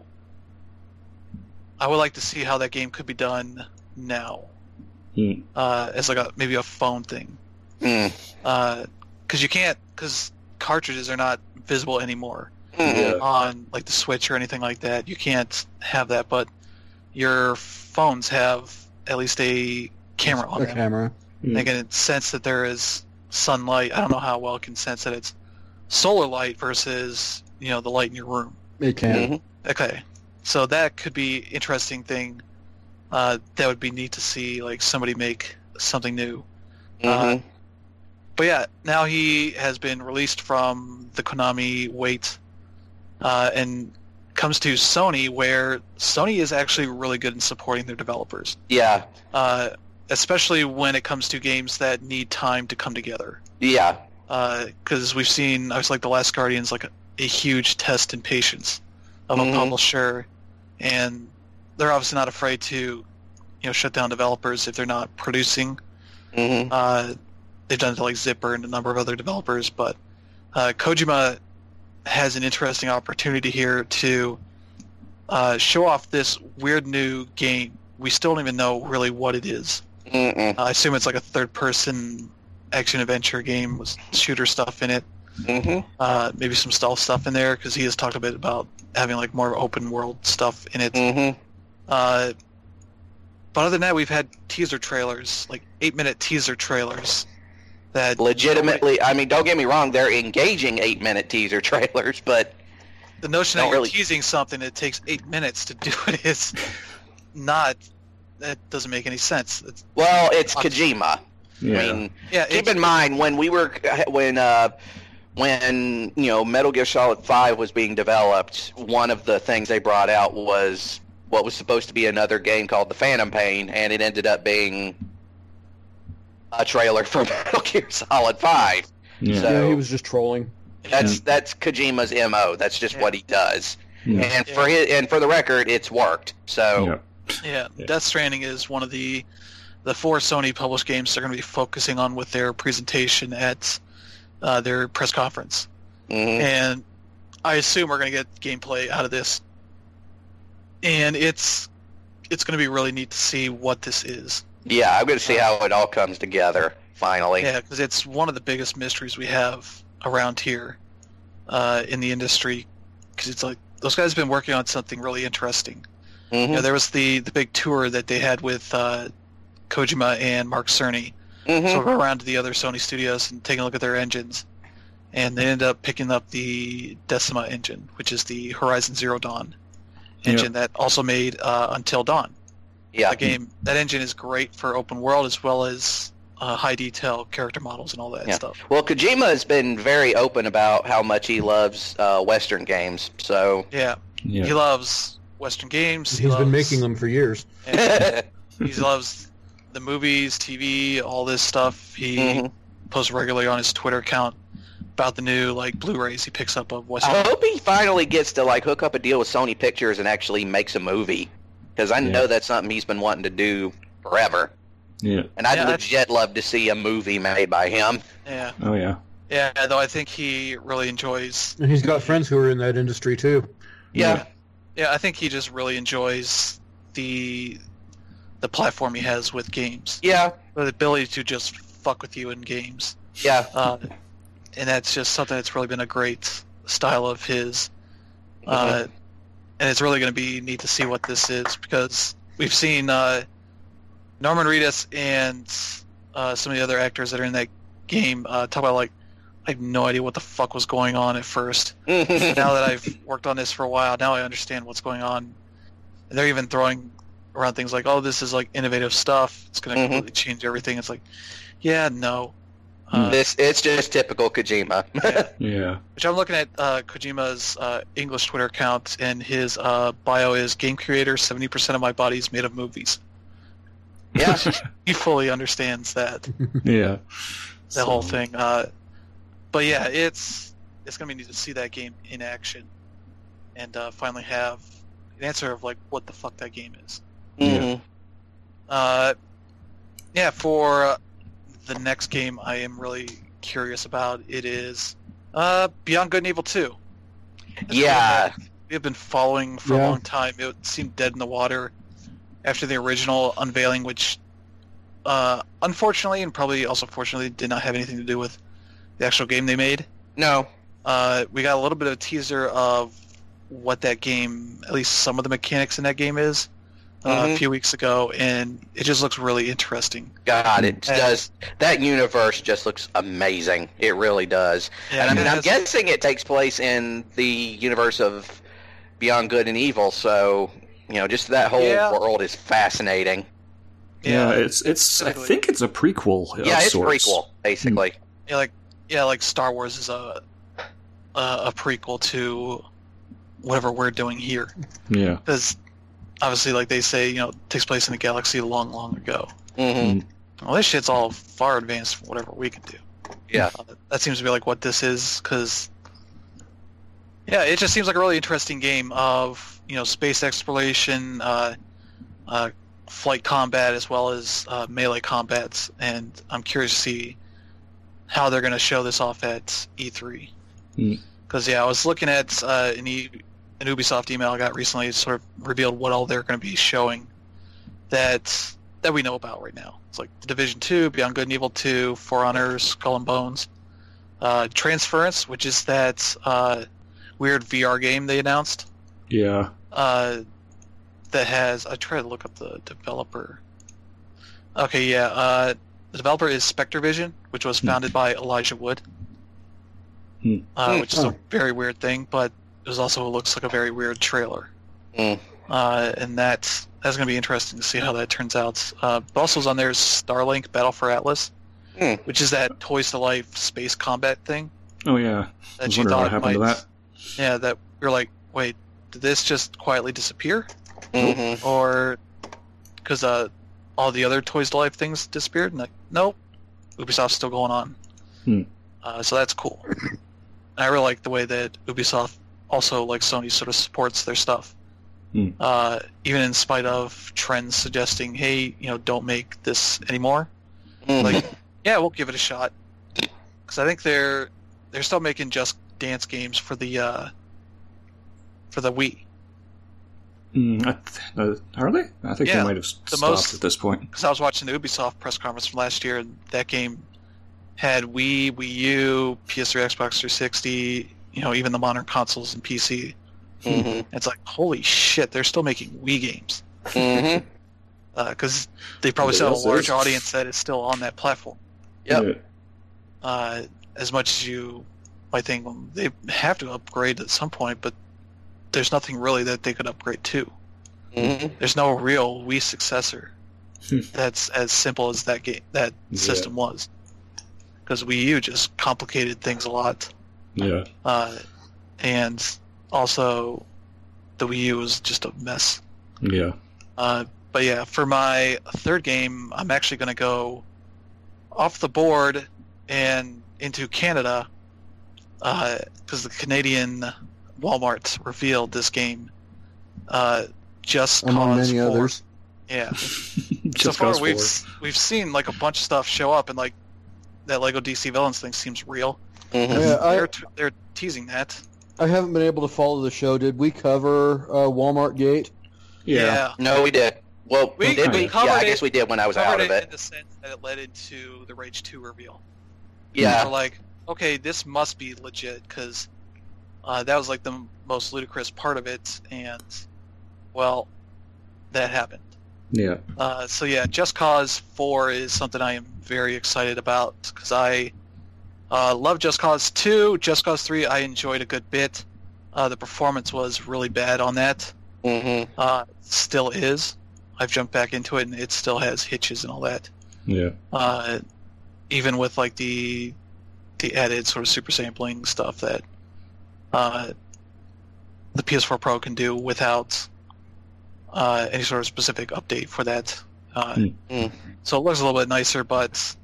Speaker 4: I would like to see how that game could be done now, as like maybe a phone thing. Because cartridges are not visible anymore on like the Switch or anything like that. You can't have that, but your phones have at least a camera on them.
Speaker 2: Camera.
Speaker 4: They can sense that there is sunlight. I don't know how well it can sense that it's solar light versus the light in your room.
Speaker 2: It can.
Speaker 4: Okay, so that could be interesting thing. That would be neat to see, like somebody make something new. But yeah, now he has been released from the Konami wait, and comes to Sony, where Sony is actually really good in supporting their developers.
Speaker 3: Yeah.
Speaker 4: Especially when it comes to games that need time to come together.
Speaker 3: Yeah.
Speaker 4: Because we've seen, I was like, The Last Guardian's like a huge test in patience of a publisher, and they're obviously not afraid to, shut down developers if they're not producing. They've done it to like Zipper and a number of other developers, but Kojima has an interesting opportunity here to show off this weird new game. We still don't even know really what it is. I assume it's like a third-person action-adventure game with shooter stuff in it. Maybe some stealth stuff in there, because he has talked a bit about having like more open-world stuff in it. But other than that, we've had teaser trailers, like 8-minute teaser trailers. That
Speaker 3: legitimately, I mean, don't get me wrong, they're engaging 8-minute teaser trailers, but
Speaker 4: the notion that you're teasing something that takes 8 minutes to do it is not. That doesn't make any sense.
Speaker 3: It's Kojima.
Speaker 1: Yeah.
Speaker 3: I mean, keep in mind when Metal Gear Solid 5 was being developed, one of the things they brought out was what was supposed to be another game called The Phantom Pain, and it ended up being a trailer for Metal Gear Solid 5.
Speaker 1: Yeah.
Speaker 3: So
Speaker 2: he was just trolling.
Speaker 3: That's Kojima's MO. That's just what he does. And for the record, it's worked. So
Speaker 4: Death Stranding is one of the 4 Sony published games they're going to be focusing on with their presentation at their press conference. And I assume we're going to get gameplay out of this. And it's going to be really neat to see what this is.
Speaker 3: Yeah, I'm going to see how it all comes together, finally.
Speaker 4: Yeah, because it's one of the biggest mysteries we have around here in the industry. Because it's like, those guys have been working on something really interesting. There was the big tour that they had with Kojima and Mark Cerny. So go around to the other Sony studios and taking a look at their engines. And they ended up picking up the Decima engine, which is the Horizon Zero Dawn engine that also made Until Dawn.
Speaker 3: Yeah.
Speaker 4: That engine is great for open world as well as high detail character models and all that stuff.
Speaker 3: Well, Kojima has been very open about how much he loves Western games. So
Speaker 4: he loves Western games.
Speaker 2: He's been making them for years.
Speaker 4: He loves the movies, TV, all this stuff. He posts regularly on his Twitter account about the new Blu-rays he picks up of Western.
Speaker 3: I hope he finally gets to hook up a deal with Sony Pictures and actually makes a movie. Because I know that's something he's been wanting to do forever.
Speaker 1: Yeah.
Speaker 3: And I'd legit love to see a movie made by him.
Speaker 4: Yeah.
Speaker 1: Oh, yeah.
Speaker 4: Yeah, though I think he really enjoys...
Speaker 2: And he's got friends who are in that industry, too.
Speaker 3: Yeah.
Speaker 4: Yeah, I think he just really enjoys the platform he has with games.
Speaker 3: Yeah.
Speaker 4: The ability to just fuck with you in games.
Speaker 3: Yeah.
Speaker 4: And that's just something that's really been a great style of his. And it's really going to be neat to see what this is, because we've seen Norman Reedus and some of the other actors that are in that game talk about I have no idea what the fuck was going on at first. Now that I've worked on this for a while, now I understand what's going on. And they're even throwing around things like, "Oh, this is like innovative stuff. It's going to completely change everything." It's like, yeah, no.
Speaker 3: It's just typical Kojima.
Speaker 1: Yeah.
Speaker 4: Which I'm looking at Kojima's English Twitter account, and his bio is game creator. 70% of my body is made of movies.
Speaker 3: Yeah.
Speaker 4: He fully understands that.
Speaker 1: Yeah.
Speaker 4: The whole thing. But yeah, it's gonna be neat to see that game in action, and finally have an answer of like what the fuck that game is.
Speaker 3: Mhm.
Speaker 4: Yeah, for the next game I am really curious about, it is Beyond Good and Evil 2.
Speaker 3: Yeah.
Speaker 4: We have been following for a long time. It seemed dead in the water after the original unveiling, which unfortunately and probably also fortunately did not have anything to do with the actual game they made.
Speaker 3: No.
Speaker 4: We got a little bit of a teaser of what that game, at least some of the mechanics in that game is, a few weeks ago, and it just looks really interesting.
Speaker 3: God, it does. That universe just looks amazing. It really does.
Speaker 4: Yeah,
Speaker 3: and I mean, I'm guessing it takes place in the universe of Beyond Good and Evil, so, you know, just that whole world is fascinating.
Speaker 1: Yeah, it's. I think it's a prequel.
Speaker 3: Yeah, it's a
Speaker 1: sorts.
Speaker 3: prequel, basically.
Speaker 4: Like Star Wars is a prequel to whatever we're doing here.
Speaker 1: Yeah.
Speaker 4: Because obviously, like they say, you know, it takes place in a galaxy long, long ago. Well, this shit's all far advanced from whatever we can do.
Speaker 3: Yeah.
Speaker 4: That seems to be like what this is, because yeah, it just seems like a really interesting game of, you know, space exploration, flight combat, as well as melee combats, and I'm curious to see how they're going to show this off at E3. Because I was looking at an Ubisoft email I got recently. It sort of revealed what all they're going to be showing that we know about right now. It's like The Division 2, Beyond Good and Evil 2, For Honor, Skull and Bones, Transference, which is that weird VR game they announced.
Speaker 1: Yeah.
Speaker 4: That has, I tried to look up the developer. Okay, yeah. The developer is Spectrevision, which was founded by Elijah Wood, which is a very weird thing, but it also looks like a very weird trailer. And that's going to be interesting to see how that turns out. But also on there is Starlink Battle for Atlas, which is that Toys to Life space combat thing.
Speaker 1: Oh, yeah.
Speaker 4: That
Speaker 1: I was wondering what happened to that.
Speaker 4: Yeah, that you're like, wait, did this just quietly disappear? Or because all the other Toys to Life things disappeared? And like, nope, Ubisoft's still going on. So that's cool. And I really like the way that Ubisoft, also like Sony, sort of supports their stuff. Even in spite of trends suggesting, hey, you know, don't make this anymore. Like, yeah, we'll give it a shot. Because I think they're still making Just Dance games for the Wii.
Speaker 1: Are they? I think they might have stopped at this point.
Speaker 4: Because I was watching the Ubisoft press conference from last year, and that game had Wii, Wii U, PS3, Xbox 360, you know, even the modern consoles and PC. It's like, holy shit, they're still making Wii games. Because they probably still have a large audience that is still on that platform.
Speaker 3: Yep.
Speaker 4: As much as you might think they have to upgrade at some point, but there's nothing really that they could upgrade to. There's no real Wii successor that's as simple as that game, that system was. Because Wii U just complicated things a lot.
Speaker 1: Yeah.
Speaker 4: And also, the Wii U was just a mess.
Speaker 1: Yeah.
Speaker 4: But yeah, for my third game, I'm actually going to go off the board and into Canada, because the Canadian Walmart revealed this game. Just
Speaker 2: among
Speaker 4: Cause
Speaker 2: many
Speaker 4: 4.
Speaker 2: others.
Speaker 4: Yeah.
Speaker 1: Just
Speaker 4: So far,
Speaker 1: Cause 4.
Speaker 4: we've seen like a bunch of stuff show up, and like that Lego DC Villains thing seems real.
Speaker 2: Yeah,
Speaker 4: They're teasing that.
Speaker 2: I haven't been able to follow the show. Did we cover Walmart Gate?
Speaker 1: Yeah.
Speaker 3: No, we did. Well,
Speaker 4: We
Speaker 3: did we?
Speaker 4: covered
Speaker 3: Yeah, I
Speaker 4: it-
Speaker 3: guess we did when I was out
Speaker 4: Covered
Speaker 3: of
Speaker 4: it in
Speaker 3: it.
Speaker 4: the sense that it led into the Rage 2 reveal.
Speaker 3: Yeah.
Speaker 4: We're like, okay, this must be legit, because that was like the most ludicrous part of it, and well, that happened.
Speaker 1: Yeah.
Speaker 4: So yeah, Just Cause 4 is something I am very excited about, because I Love Just Cause 2. Just Cause 3 I enjoyed a good bit. The performance was really bad on that. Still is. I've jumped back into it and it still has hitches and all that.
Speaker 1: Yeah.
Speaker 4: Even with like the added sort of super sampling stuff that the PS4 Pro can do without any sort of specific update for that. So it looks a little bit nicer, but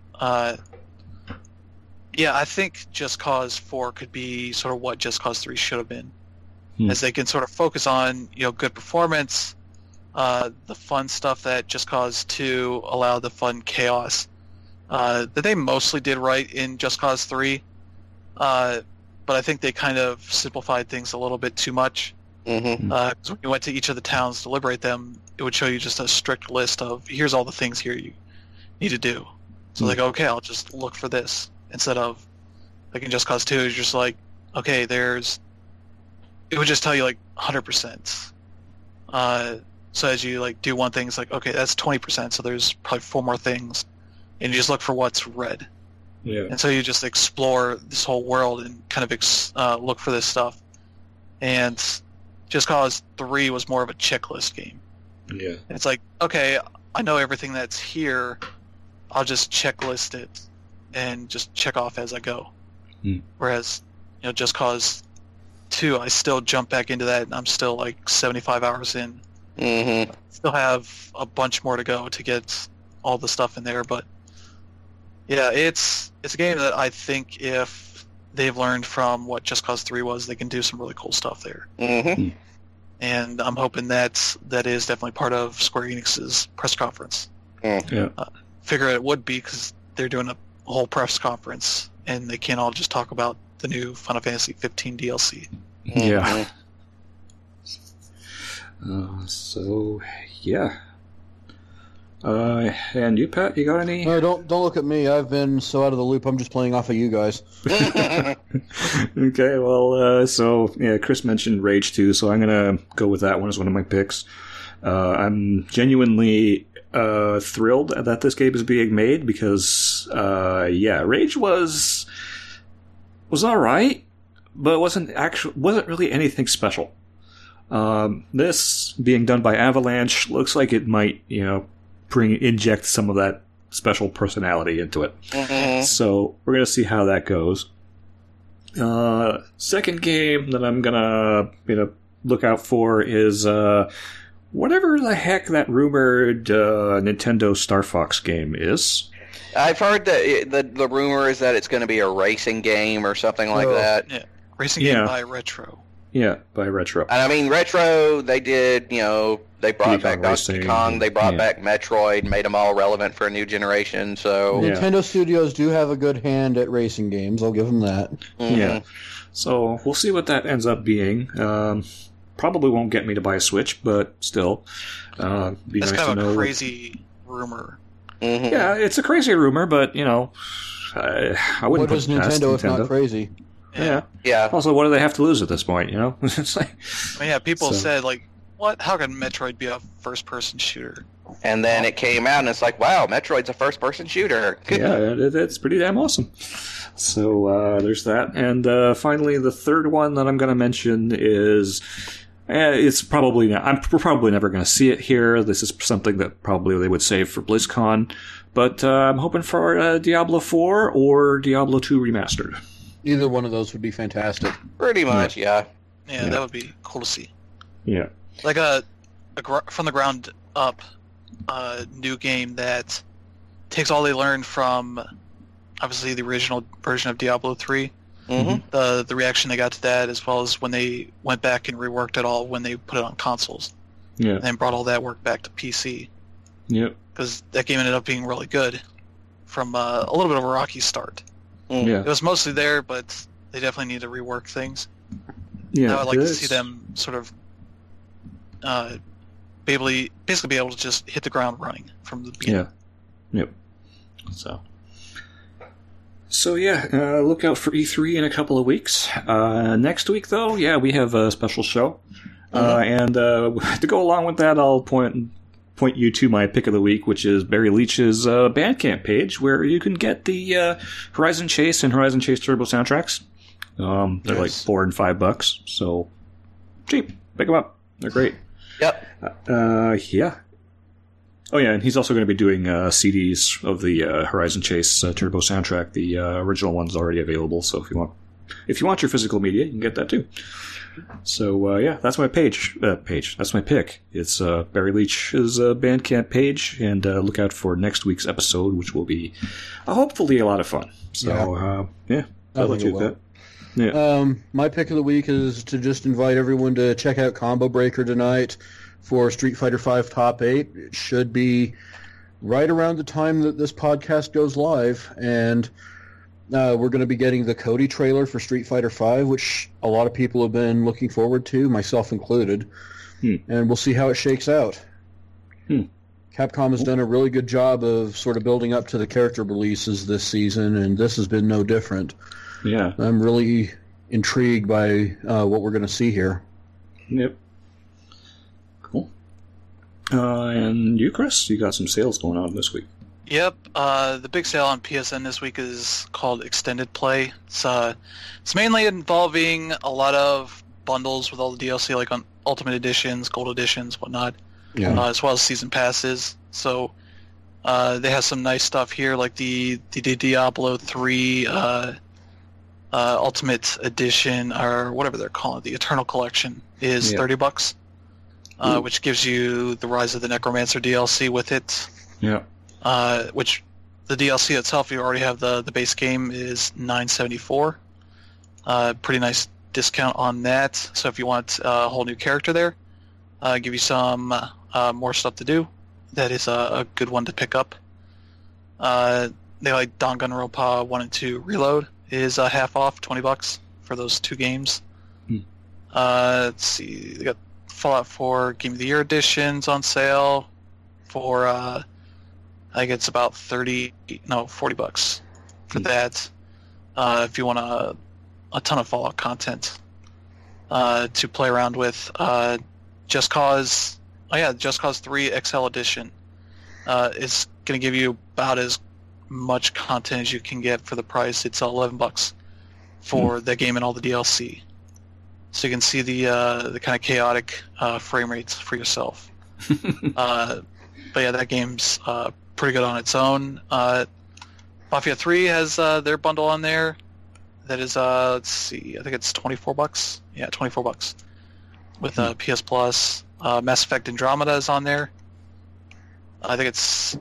Speaker 4: yeah, I think Just Cause 4 could be sort of what Just Cause 3 should have been, as they can sort of focus on good performance, the fun stuff that Just Cause 2 allowed, the fun chaos that they mostly did right in Just Cause 3, but I think they kind of simplified things a little bit too much. Because when you went to each of the towns to liberate them, it would show you just a strict list of here's all the things here you need to do. So like, okay, I'll just look for this. Instead of, like in Just Cause 2, it's just like, okay, it would just tell you like 100%. So as you like do one thing, it's like, okay, that's 20%, so there's probably 4 more things. And you just look for what's red.
Speaker 1: Yeah.
Speaker 4: And so you just explore this whole world and kind of look for this stuff. And Just Cause 3 was more of a checklist game.
Speaker 1: Yeah.
Speaker 4: And it's like, okay, I know everything that's here, I'll just checklist it and just check off as I go. Whereas, Just Cause 2, I still jump back into that, and I'm still like 75 hours in. Still have a bunch more to go to get all the stuff in there, but yeah, it's a game that I think if they've learned from what Just Cause 3 was, they can do some really cool stuff there. And I'm hoping that is definitely part of Square Enix's press conference.
Speaker 1: Yeah.
Speaker 4: Figure it would be, because they're doing a whole press conference, and they can't all just talk about the new Final Fantasy 15 DLC.
Speaker 1: Yeah. So, yeah. And you, Pat, you got any?
Speaker 2: No, don't look at me. I've been so out of the loop. I'm just playing off of you guys.
Speaker 1: Okay, well, so, yeah, Chris mentioned Rage 2, so I'm going to go with that one as one of my picks. I'm genuinely thrilled that this game is being made because, Rage was alright, but wasn't really anything special. This being done by Avalanche looks like it might, inject some of that special personality into it. So we're gonna see how that goes. Second game that I'm gonna look out for is whatever the heck that rumored Nintendo Star Fox game is.
Speaker 3: I've heard that the rumor is that it's going to be a racing game or something like that.
Speaker 4: Yeah, racing game by Retro.
Speaker 1: Yeah, by Retro.
Speaker 3: And I mean, Retro, they did, they brought back Donkey Kong, they brought back Metroid, made them all relevant for a new generation, so...
Speaker 2: Nintendo Studios do have a good hand at racing games, I'll give them that.
Speaker 1: Yeah. So, we'll see what that ends up being. Probably won't get me to buy a Switch, but still. Be
Speaker 4: That's
Speaker 1: nice
Speaker 4: kind
Speaker 1: to
Speaker 4: of
Speaker 1: know.
Speaker 4: a crazy rumor.
Speaker 1: Yeah, it's a crazy rumor, but, I wouldn't
Speaker 2: What
Speaker 1: put
Speaker 2: is
Speaker 1: it past
Speaker 2: Nintendo if not crazy?
Speaker 1: Yeah. Also, what do they have to lose at this point, It's like...
Speaker 4: I mean, yeah, people said, like, what? How can Metroid be a first-person shooter?
Speaker 3: And then it came out, and it's like, wow, Metroid's a first-person shooter.
Speaker 1: Yeah, it's pretty damn awesome. So, there's that. And finally, the third one that I'm going to mention is... it's probably... we're probably never going to see it here. This is something that probably they would save for BlizzCon. But I'm hoping for Diablo 4 or Diablo 2 Remastered.
Speaker 2: Either one of those would be fantastic.
Speaker 3: Pretty much, yeah.
Speaker 4: Yeah, that would be cool to see.
Speaker 1: Yeah.
Speaker 4: Like a from the ground up new game that takes all they learned from, obviously, the original version of Diablo 3. The reaction they got to that, as well as when they went back and reworked it all when they put it on consoles.
Speaker 1: Yeah.
Speaker 4: And then brought all that work back to PC.
Speaker 1: Yep.
Speaker 4: Because that game ended up being really good from a little bit of a rocky start.
Speaker 1: Yeah.
Speaker 4: It was mostly there, but they definitely need to rework things.
Speaker 1: Yeah.
Speaker 4: I would like to see them sort of basically be able to just hit the ground running from the beginning.
Speaker 1: Yeah. Yep. So yeah, look out for E3 in a couple of weeks. Next week, though, we have a special show. And to go along with that, I'll point point you to my pick of the week, which is Barry Leach's Bandcamp page, where you can get the Horizon Chase and Horizon Chase Turbo soundtracks. They're like $4 and $5, so cheap. Pick them up. They're great.
Speaker 3: Yep.
Speaker 1: Yeah. Oh yeah, and he's also going to be doing CDs of the Horizon Chase Turbo soundtrack. The original one's already available, so if you want your physical media, you can get that too. So yeah, that's my page. That's my pick. It's Barry Leach's Bandcamp page, and look out for next week's episode, which will be hopefully a lot of fun. So yeah, I'll let you do that. Yeah.
Speaker 2: My pick of the week is to just invite everyone to check out Combo Breaker tonight for Street Fighter V Top 8. It should be right around the time that this podcast goes live, and we're going to be getting the Cody trailer for Street Fighter V, which a lot of people have been looking forward to, myself included, and we'll see how it shakes out. Capcom has done a really good job of sort of building up to the character releases this season, and this has been no different.
Speaker 1: Yeah.
Speaker 2: I'm really intrigued by what we're going to see here.
Speaker 1: Yep. Cool. And you, Chris, you got some sales going on this week.
Speaker 4: Yep. The big sale on PSN this week is called Extended Play. It's mainly involving a lot of bundles with all the DLC, like on Ultimate Editions, Gold Editions, whatnot, as well as Season Passes. So they have some nice stuff here, like the Diablo 3 Ultimate Edition, or whatever they're calling it, the Eternal Collection, is $30, which gives you the Rise of the Necromancer DLC with it.
Speaker 1: Yeah.
Speaker 4: Which the DLC itself, you already have the base game, is $9.74. Pretty nice discount on that. So if you want a whole new character there, give you some more stuff to do, that is a good one to pick up. They like Danganronpa 1 and 2 Reload is half off, $20 for those two games. Let's see, they got Fallout 4 Game of the Year editions on sale for I think it's about $40 for that. If you want a ton of Fallout content to play around with, Just Cause 3 XL edition is going to give you about as much content as you can get for the price. It's $11 for the game and all the DLC, so you can see the kind of chaotic frame rates for yourself. But yeah, that game's pretty good on its own. Mafia 3 has their bundle on there. That is, let's see, I think it's $24. Yeah, $24 with PS Plus. Mass Effect Andromeda is on there. I think it's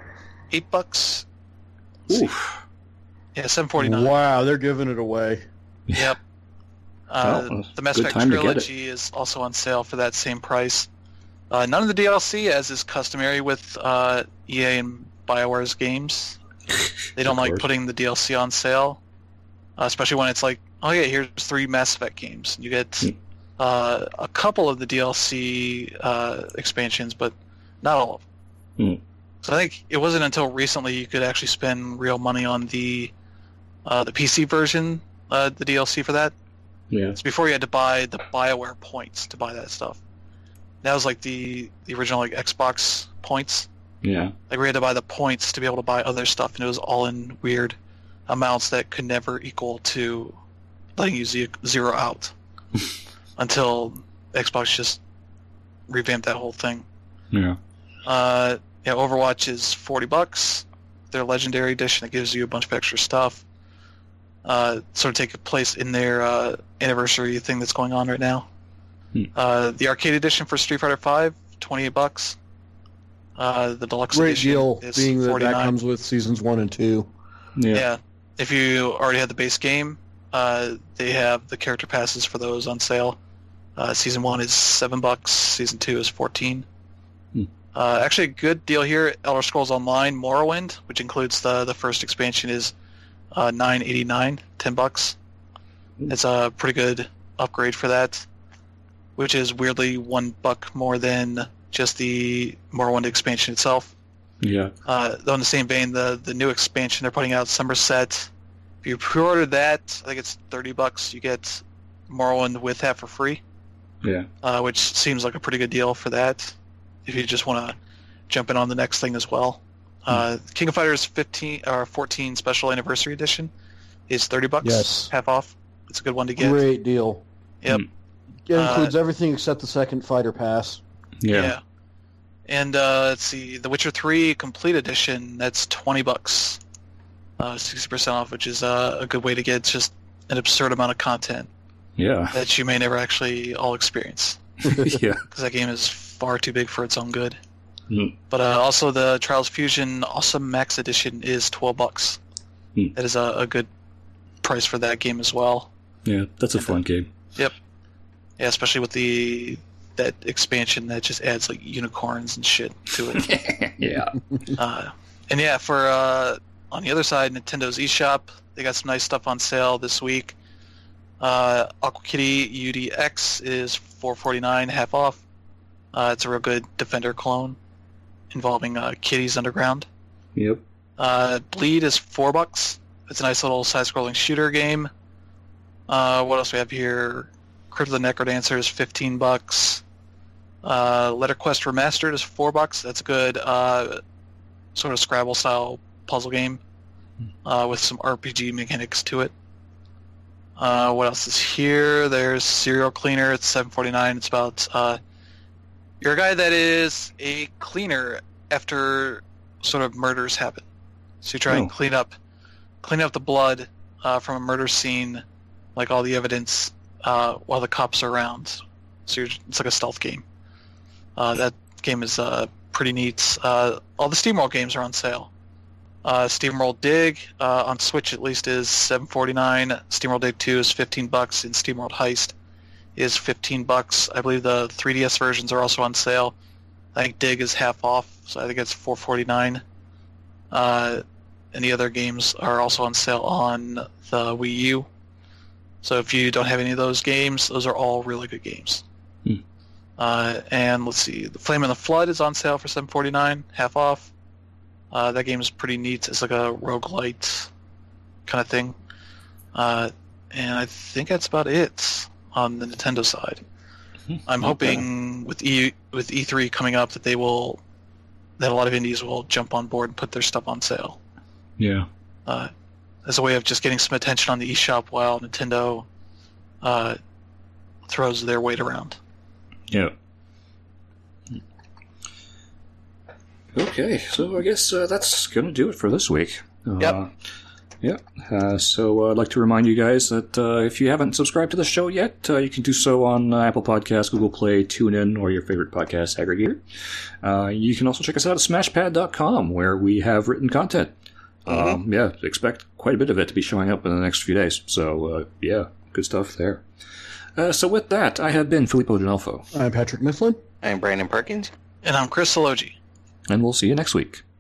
Speaker 4: $8.
Speaker 1: Oof.
Speaker 4: Yeah, $7.49.
Speaker 2: Wow, they're giving it away.
Speaker 4: Yep.
Speaker 1: Well,
Speaker 4: the Mass Effect Trilogy is also on sale for that same price. None of the DLC, as is customary with EA and BioWare's games. They don't like putting the DLC on sale, especially when it's like, oh yeah, here's 3 Mass Effect games. You get a couple of the DLC expansions, but not all of them. So I think it wasn't until recently you could actually spend real money on the PC version, the DLC for that.
Speaker 1: Yeah.
Speaker 4: It's before you had to buy the BioWare points to buy that stuff. That was like the original like Xbox points.
Speaker 1: Yeah.
Speaker 4: Like we had to buy the points to be able to buy other stuff, and it was all in weird amounts that could never equal to letting you zero out until Xbox just revamped that whole thing.
Speaker 1: Yeah.
Speaker 4: Yeah, Overwatch is $40. Their Legendary Edition that gives you a bunch of extra stuff. Sort of take place in their anniversary thing that's going on right now. The Arcade Edition for Street Fighter V, $28. The Deluxe
Speaker 2: Great
Speaker 4: Edition
Speaker 2: deal,
Speaker 4: is
Speaker 2: being that
Speaker 4: $49.
Speaker 2: that comes with Seasons 1 and 2.
Speaker 4: Yeah. If you already had the base game, they have the character passes for those on sale. Season 1 is $7. Season 2 is $14. Actually, a good deal here. Elder Scrolls Online Morrowind, which includes the first expansion, is $9.89, $10. It's a pretty good upgrade for that, which is weirdly $1 more than just the Morrowind expansion itself.
Speaker 1: Yeah.
Speaker 4: Though in the same vein, the new expansion they're putting out, Somerset, if you pre-order that, I think it's $30. You get Morrowind with half for free.
Speaker 1: Yeah.
Speaker 4: Which seems like a pretty good deal for that. If you just want to jumping on the next thing as well. King of Fighters 14 Special Anniversary Edition is $30.
Speaker 2: Yes.
Speaker 4: Half off. It's a good one to get.
Speaker 2: Great deal.
Speaker 4: Yep.
Speaker 2: It includes everything except the second fighter pass.
Speaker 1: Yeah.
Speaker 4: And let's see, The Witcher 3 Complete Edition, that's $20. 60% off, which is a good way to get just an absurd amount of content
Speaker 1: Yeah.
Speaker 4: that you may never actually all experience.
Speaker 1: Yeah.
Speaker 4: Because that game is far too big for its own good.
Speaker 1: Mm.
Speaker 4: But also the Trials Fusion Awesome Max Edition is $12.
Speaker 1: Mm.
Speaker 4: That is a good price for that game as well.
Speaker 1: Yeah, that's a fun game.
Speaker 4: Yep. Yeah, especially with that expansion that just adds like unicorns and shit to it.
Speaker 1: Yeah.
Speaker 4: And yeah, for on the other side, Nintendo's eShop, they got some nice stuff on sale this week. Aqua Kitty UDX is $4.49, half off. It's a real good Defender clone involving kitties underground.
Speaker 1: Yep.
Speaker 4: Bleed is $4. It's a nice little side-scrolling shooter game. What else do we have here? Crypt of the Necrodancer is $15. Letter Quest Remastered is $4. That's a good sort of Scrabble-style puzzle game with some RPG mechanics to it. What else is here? There's Serial Cleaner. It's $7.49. It's about you're a guy that is a cleaner after sort of murders happen. So you try and clean up the blood from a murder scene, like all the evidence, while the cops are around. So it's like a stealth game. That game is pretty neat. All the SteamWorld games are on sale. SteamWorld Dig on Switch at least is $7.49. SteamWorld Dig 2 is $15, and SteamWorld Heist is $15. I believe the 3DS versions are also on sale. I think Dig is half off, so I think it's $4.49. And the other games are also on sale on the Wii U. So if you don't have any of those games, those are all really good games. And let's see, The Flame and the Flood is on sale for $7.49, half off. That game is pretty neat. It's like a roguelite kind of thing. And I think that's about it on the Nintendo side. I'm hoping with E3 coming up that a lot of indies will jump on board and put their stuff on sale.
Speaker 1: Yeah.
Speaker 4: As a way of just getting some attention on the eShop while Nintendo throws their weight around.
Speaker 1: Yeah. Okay, so I guess that's going to do it for this week.
Speaker 4: Yep.
Speaker 1: So I'd like to remind you guys that if you haven't subscribed to the show yet, you can do so on Apple Podcasts, Google Play, TuneIn, or your favorite podcast aggregator. You can also check us out at smashpad.com, where we have written content. Expect quite a bit of it to be showing up in the next few days. So, good stuff there. So with that, I have been Filippo D'Onofo.
Speaker 2: I'm Patrick Mifflin.
Speaker 3: I'm Brandon Perkins.
Speaker 4: And I'm Chris Sologi.
Speaker 1: And we'll see you next week.